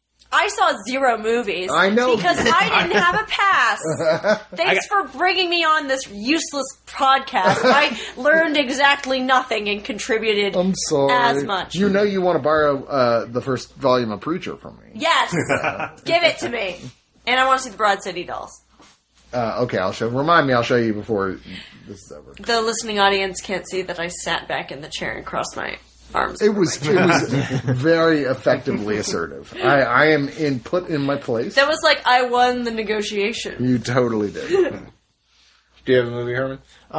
I saw zero movies. I know. Because I didn't have a pass. Thanks for bringing me on this useless podcast. I learned exactly nothing and contributed I'm sorry. as much. You know you want to borrow uh, the first volume of Preacher from me. Yes. Give it to me. And I want to see the Broad City Dolls. Uh, okay, I'll show. Remind me, I'll show you before this is over. The listening audience can't see that I sat back in the chair and crossed my arms. It was it was very effectively assertive. I, I am in put in my place. That was like I won the negotiation. You totally did. Do you have a movie, Herman?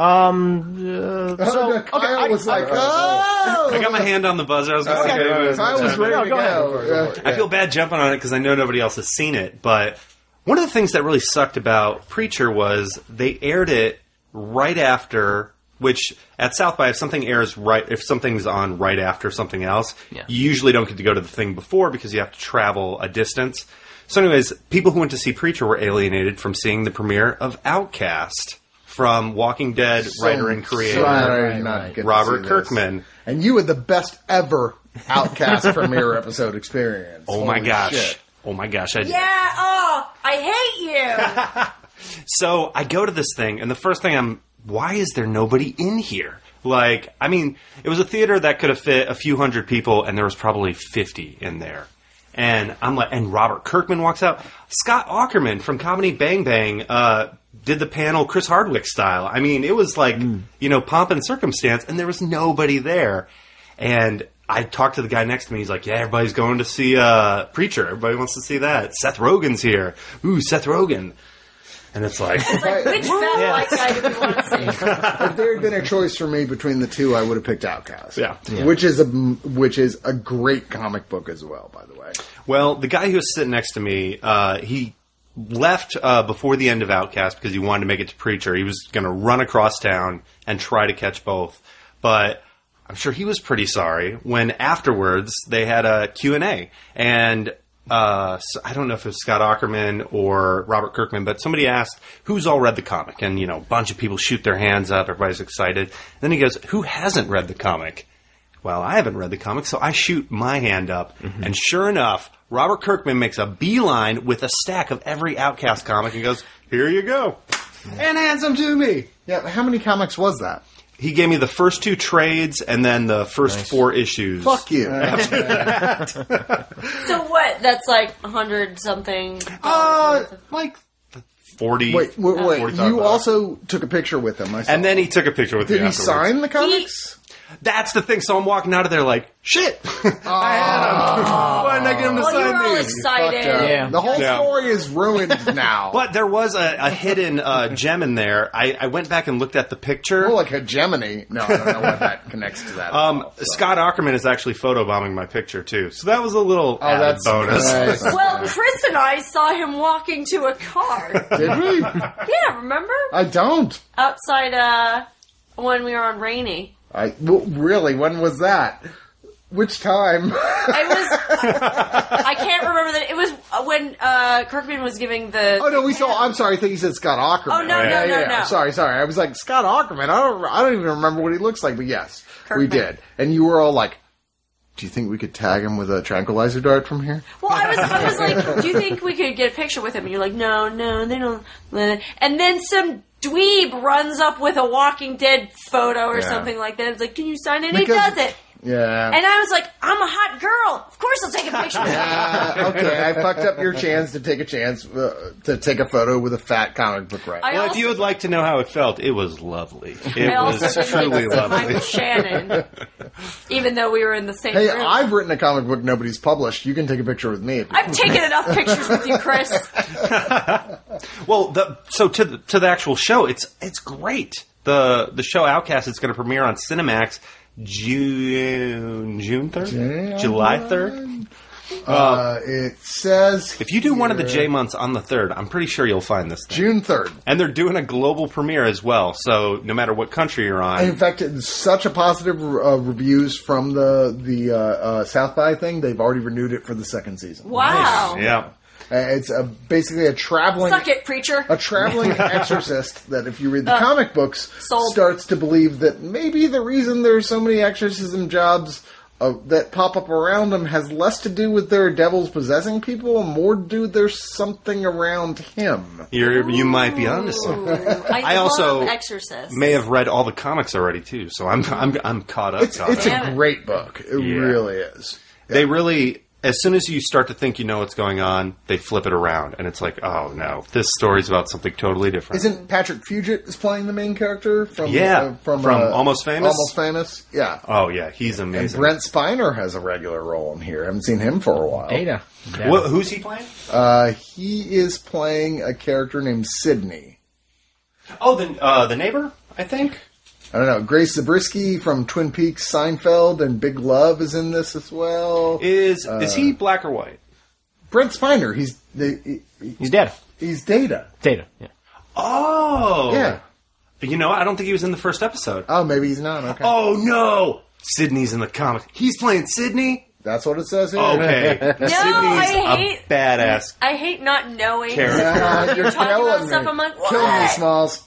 Um. Uh, so, oh, Kyle okay, I, was like, I- oh. I got my hand on the buzzer. I was going to Okay. say, Kyle was ready No, to go go. ahead. Yeah. I feel bad jumping on it because I know nobody else has seen it. But one of the things that really sucked about Preacher was they aired it right after. Which at South by, if something airs right, if something's on right after something else, Yeah. you usually don't get to go to the thing before because you have to travel a distance. So, anyways, people who went to see Preacher were alienated from seeing the premiere of Outcast from Walking Dead So writer and creator sorry Right, not right. get to Robert see this. Kirkman. And you had the best ever Outcast premiere episode experience. Oh my Holy gosh! shit. Oh my gosh! I did. Yeah, oh, I hate you. So I go to this thing, and the first thing I'm, why is there nobody in here? Like, I mean, it was a theater that could have fit a few hundred people, and there was probably fifty in there. And I'm like, and Robert Kirkman walks out. Scott Aukerman from Comedy Bang Bang uh, did the panel Chris Hardwick style. I mean, it was like, mm. you know, pomp and circumstance, and there was nobody there. And I talked to the guy next to me. He's like, yeah, everybody's going to see uh, Preacher. Everybody wants to see that. Seth Rogen's here. Ooh, Seth Rogen. And it's like, It's like, which fat white guy do we want to see? If there had been a choice for me between the two, I would have picked Outcast. Yeah. Yeah. Which is a which is a great comic book as well, by the way. well, the guy who was sitting next to me, uh, he left uh, before the end of Outcast because he wanted to make it to Preacher. He was going to run across town and try to catch both. But I'm sure he was pretty sorry when afterwards they had a Q and A. And uh, so I don't know if it was Scott Aukerman or Robert Kirkman, but somebody asked, who's all read the comic? And, you know, a bunch of people shoot their hands up. Everybody's excited. Then he goes, who hasn't read the comic? Well, I haven't read the comic, so I shoot my hand up. Mm-hmm. And sure enough, Robert Kirkman makes a beeline with a stack of every Outcast comic and goes, here you go. And hands them to me. Yeah, how many comics was that? He gave me the first two trades and then the first nice. four issues. Fuck you. So what? That's like a hundred something. Uh, like forty. Wait, wait, wait. forty You also took a picture with him. I saw. And then he took a picture with Did me he afterwards. sign the comics? That's the thing. So I'm walking out of there like, shit. I had him. Why didn't I get him to Well, you sign were all these? excited. Fucked up. Yeah. The whole Yeah. story is ruined now. But there was a, a hidden uh, gem in there. I, I went back and looked at the picture. More like a Gemini. No, I don't know what that connects to that. at Um, all, so. Scott Ackerman is actually photobombing my picture too, so that was a little Oh, added that's bonus. nice. Well, Chris and I saw him walking to a car. Did we? Yeah, remember? I don't. Outside, uh, when we were on Rainy. I well, really. When was that? Which time? It was. I can't remember that. It was when uh, Kirkman was giving the. Oh no, we saw. I'm sorry. I think you said Scott Ackerman. Oh, no, yeah, no, yeah, no, yeah. no. Sorry, sorry. I was like Scott Ackerman. I don't. I don't even remember what he looks like. But yes, we Kirkman. did. And you were all like, "Do you think we could tag him with a tranquilizer dart from here?" Well, I was, I was like, do you think we could get a picture with him? And you're like, no, no, they don't. And then some dweeb runs up with a Walking Dead photo or Yeah. something like that. It's like, can you sign it? Because- he does it. Yeah. And I was like, I'm a hot girl. Of course I'll take a picture with him. Ah, okay, I fucked up your chance to take a chance uh, to take a photo with a fat comic book writer. I Well, also, if you would like to know how it felt, it was lovely. It I also was did truly like lovely. Michael Shannon, even though we were in the same Hey, room. I've written a comic book nobody's published. You can take a picture with me. If you I've taken enough pictures with you, Chris. Well, the, so to the, to the actual show, it's it's great. The the show Outcast is going to premiere on Cinemax June June third, July third. Uh, it says If you do one of the here, J months on the third, I'm pretty sure you'll find this thing. June third. And they're doing a global premiere as well. So no matter what country you're on, In fact, it's such a positive uh, reviews from the the uh, uh, South by thing. They've already renewed it for the second season. Wow. yeah. Uh, it's a, basically a traveling Suck it, preacher. a traveling exorcist that, if you read the comic books, sold. starts to believe that maybe the reason there's so many exorcism jobs uh, that pop up around them has less to do with their devils possessing people and more to do with there's something around him. You're, you might be onto something. I, I also love Exorcist. May have read all the comics already too, so I'm I'm I'm caught up. It's caught it's up. a Damn it. great book. It Yeah. really is. They really, as soon as you start to think you know what's going on, they flip it around, and it's like, oh no, this story's about something totally different. Isn't Patrick Fugit is playing the main character from Yeah, uh, from, from uh, Almost Famous? Almost Famous, yeah. Oh yeah, he's And amazing. Brent Spiner has a regular role in here. I haven't seen him for a while. Data. Wha- who's he playing? Uh, he is playing a character named Sydney. Oh, the uh, the neighbor, I think. I don't know. Grace Zabriskie from Twin Peaks, Seinfeld, and Big Love is in this as well. Is is he black or white? Brent Spiner, he's the he, He's dead. he's Data. Data. Yeah. Oh, Yeah. You know, I don't think he was in the first episode. Oh, maybe he's not. Okay, Oh no, Sydney's in the comics. He's playing Sydney. that's what it says here. Okay, Sydney's I a hate- badass. I hate not knowing. Character. Uh, you're Talking killing about me. stuff, I'm like, what? Kill me, Smalls.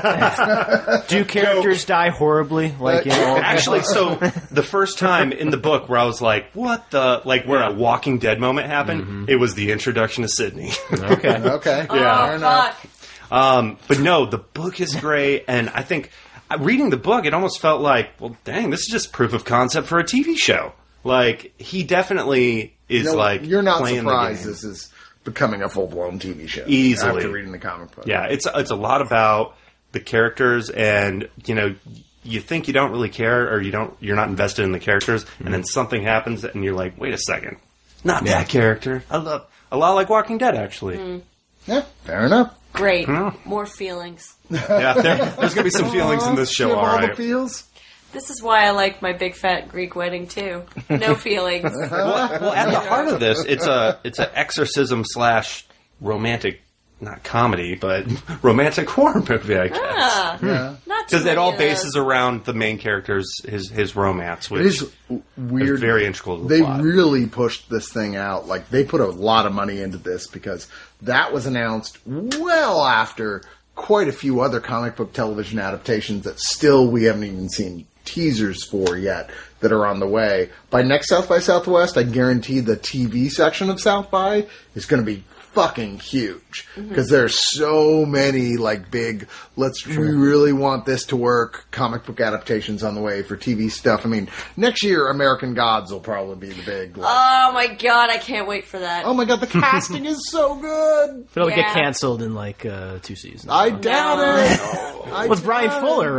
Do characters die horribly? Like in all Actually, so the first time in the book where I was like, "What the?" Like where a Walking Dead moment happened, it was the introduction to Sydney. Okay. Okay, Oh, fair enough. fuck. um, but no, the book is great, and I think uh, reading the book, it almost felt like, well, dang, this is just proof of concept for a T V show. Like he definitely is You know, like you're not playing the surprised game. this is becoming a full blown T V show Easily. after reading the comic book. Yeah, it's it's a lot about the characters, and you know, you think you don't really care, or you don't, you're not invested in the characters, and then something happens, and you're like, wait a second, not that character. I love a lot like Walking Dead, actually. Yeah, fair enough. Great. Hmm. More feelings. Yeah, there, there's gonna be some feelings in this show. Give All all the right. feels. This is why I like my big fat Greek wedding too. No feelings. Well, well, at the heart of this, it's a it's an exorcism slash romantic, not comedy, but romantic horror movie, I guess. Ah, Yeah. not too Because it many all of bases those. around the main character's his his romance, which It is w- weird. is very integral to the They plot. really pushed this thing out. Like, they put a lot of money into this because that was announced well after quite a few other comic book television adaptations that still we haven't even seen teasers for yet that are on the way. By next South by Southwest, I guarantee the T V section of South by is going to be fucking huge because there's so many like big let's we really want this to work comic book adaptations on the way for T V stuff. I mean, next year American Gods will probably be the big like, Oh my god, I can't wait for that. oh my god, the casting is so good. But it'll Yeah. get canceled in like uh, two seasons. I doubt No. it. I What's Brian doubt Fuller, it. right?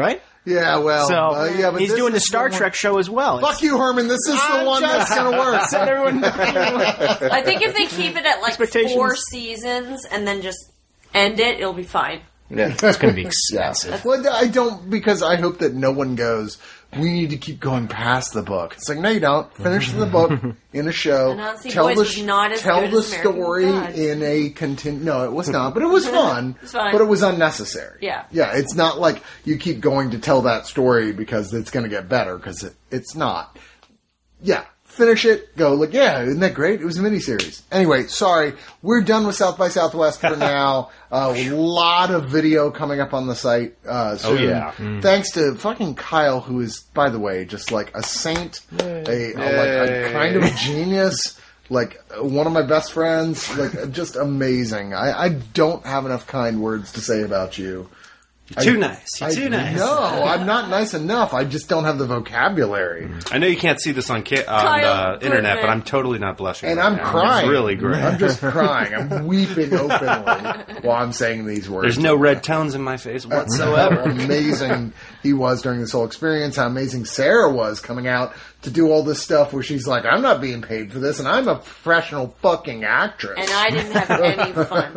Yeah, well, So uh, yeah, but he's this doing the is Star one- Trek show as well. Fuck you, Herman. This is the I'm one just- that's gonna work. Set everyone- I think if they keep it at like Expectations. four seasons and then just end it, it'll be fine. Yeah. It's going to be expensive. Well, I don't, because I hope that no one goes, we need to keep going past the book. It's like, no, you don't. Finish the book in a show. Anansi Tell Boys the, was not as tell good the as American story Gods. in a continu. No, it was not, but it was fun. It's fine. But it was unnecessary. Yeah. Yeah, it's not like you keep going to tell that story because it's going to get better, because it, it's not. Yeah. Finish it, go, like, yeah, isn't that great? It was a miniseries. Anyway, sorry, we're done with South by Southwest for now. A lot of video coming up on the site uh, soon. Oh, yeah. Thanks to fucking Kyle, who is, by the way, just like a saint, a, a, like a kind of a genius, like one of my best friends, like just amazing. I, I don't have enough kind words to say about you. You're too nice. You're I, too nice. No, I'm not nice enough. I just don't have the vocabulary. I know you can't see this on, ca- on Kyle uh, internet, Goodman. but I'm totally not blushing. And right I'm now. crying. It's really great. I'm just crying. I'm weeping openly while I'm saying these words. There's no red tones in my face whatsoever. How amazing he was during this whole experience. How amazing Sarah was coming out to do all this stuff where she's like, I'm not being paid for this, and I'm a professional fucking actress. And I didn't have any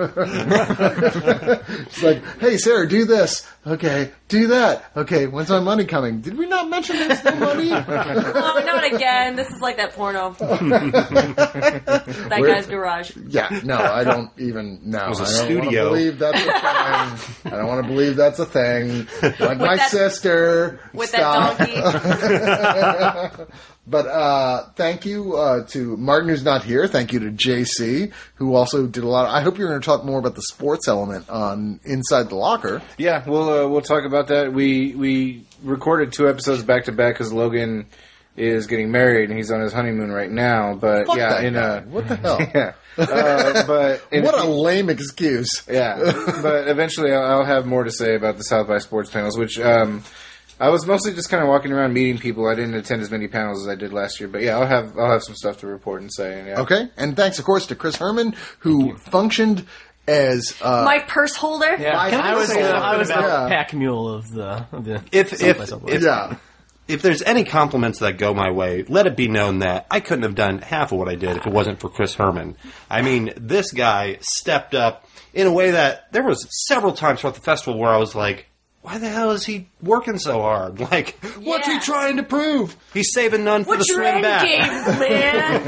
fun. She's like, hey, Sarah, do this. Okay, do that. Okay, when's my money coming? Did we not mention there's no money? Oh, not again. This is like that porno. That Where- guy's garage. Yeah, no, I don't even know. was a I don't want to studio. believe that's a thing. I don't want to believe that's a thing. Like my that- sister. With Stop. that donkey. But uh, thank you uh, to Martin, who's not here. Thank you to J C, who also did a lot. Of, I hope you're going to talk more about the sports element on Inside the Locker. Yeah, we'll uh, we'll talk about that. We we recorded two episodes back to back because Logan is getting married and he's on his honeymoon right now. But Fuck yeah, that in guy. a What the hell? yeah, uh, but in What a lame excuse. yeah. But eventually, I'll, I'll have more to say about the South by Sports panels, which. Um, I was mostly just kind of walking around meeting people. I didn't attend as many panels as I did last year, but yeah, I'll have I'll have some stuff to report and say. And yeah. Okay, and thanks, of course, to Chris Herman, who functioned as uh, My purse holder. Yeah, I I was, say the, something I was the about- pack mule of the, of the If South by if Southwest. if, yeah. if there's any compliments that go my way, let it be known that I couldn't have done half of what I did if it wasn't for Chris Herman. I mean, this guy stepped up in a way that there was several times throughout the festival where I was like, why the hell is he working so hard? Like, what's he Yeah. trying to prove? He's saving none for What's the your swim end back. game, man?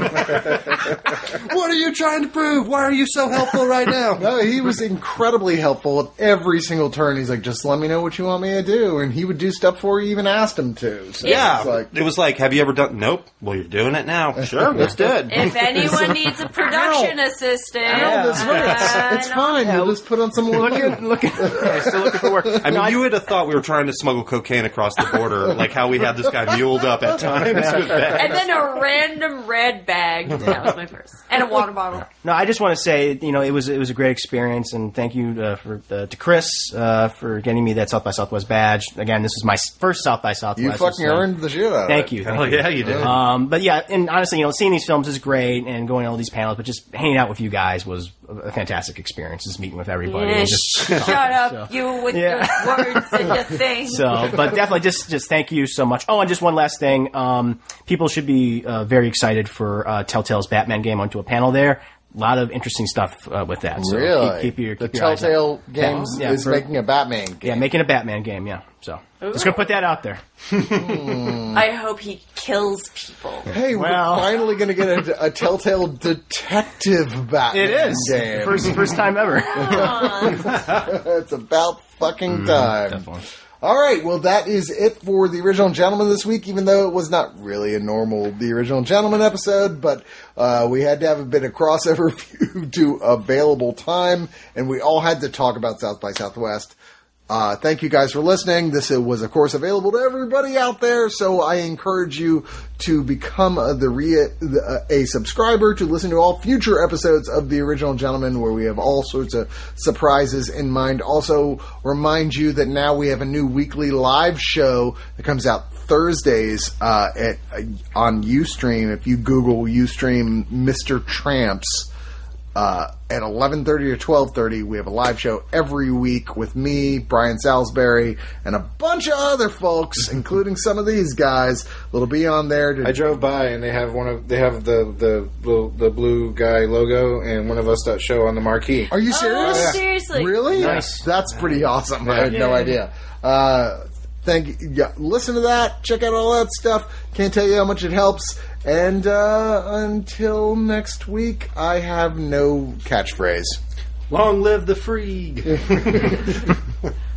What are you trying to prove? Why are you so helpful right now? No, he was incredibly helpful at every single turn. He's like, just let me know what you want me to do. And he would do stuff before you even asked him to. So Yeah, it's like, it was like, have you ever done? Nope. Well, you're doing it now. Sure, let's do it. If anyone needs a production assistant, no, this hurts. uh, It's no. fine. You'll just put on some more. looking, looking, yeah, still looking for work. I mean, you would have thought we were trying to smuggle cocaine across the border, like how we had this guy muled up at times with bags. And then a random red bag. That was my purse. And a water bottle. No, I just want to say, you know, it was it was a great experience, and thank you uh, for uh, to Chris uh, for getting me that South by Southwest badge. Again, this was my s- first South by Southwest. You fucking so- earned the shit out of Thank it. you. Thank Oh you. yeah, you did. Um, but yeah, and honestly, you know, seeing these films is great, and going to all these panels, but just hanging out with you guys was a fantastic experience. Just meeting with everybody. Yeah, and just, shut up, you with Yeah. your words and your things. So, but definitely, just just thank you so much. Oh, and just one last thing: um, people should be uh, very excited for uh, Telltale's Batman game. Onto a panel there. A lot of interesting stuff uh, with that. So Really? keep, keep your the keep your eyes out. Telltale Games Yeah, is for- making a Batman game. Yeah, making a Batman game. Yeah, so just gonna put that out there. I hope he kills people. Hey, Well- we're finally going to get a, a Telltale detective Batman It is game. first first time ever. It's about fucking time. Definitely. All right, well, that is it for The Original Gentleman this week, even though it was not really a normal The Original Gentleman episode, but uh, we had to have a bit of crossover view to available time, and we all had to talk about South by Southwest. Uh, thank you guys for listening. This uh, was, of course, available to everybody out there, so I encourage you to become a, the re- the, uh, a subscriber to listen to all future episodes of The Original Gentleman, where we have all sorts of surprises in mind. Also, remind you that now we have a new weekly live show that comes out Thursdays uh, at uh, on Ustream. If you Google Ustream Mister Tramps, Uh, at eleven thirty to twelve thirty, we have a live show every week with me, Brian Salisbury, and a bunch of other folks, including some of these guys that'll be on there. To I drove by and they have one of they have the the the, the blue guy logo and one of us dot show on the marquee. Are you serious? Oh, seriously? Really? Nice. That's pretty awesome. I had no Yeah. idea. Uh, thank you. Yeah, listen to that. Check out all that stuff. Can't tell you how much it helps. And uh, until next week, I have no catchphrase. Long live the Freeg.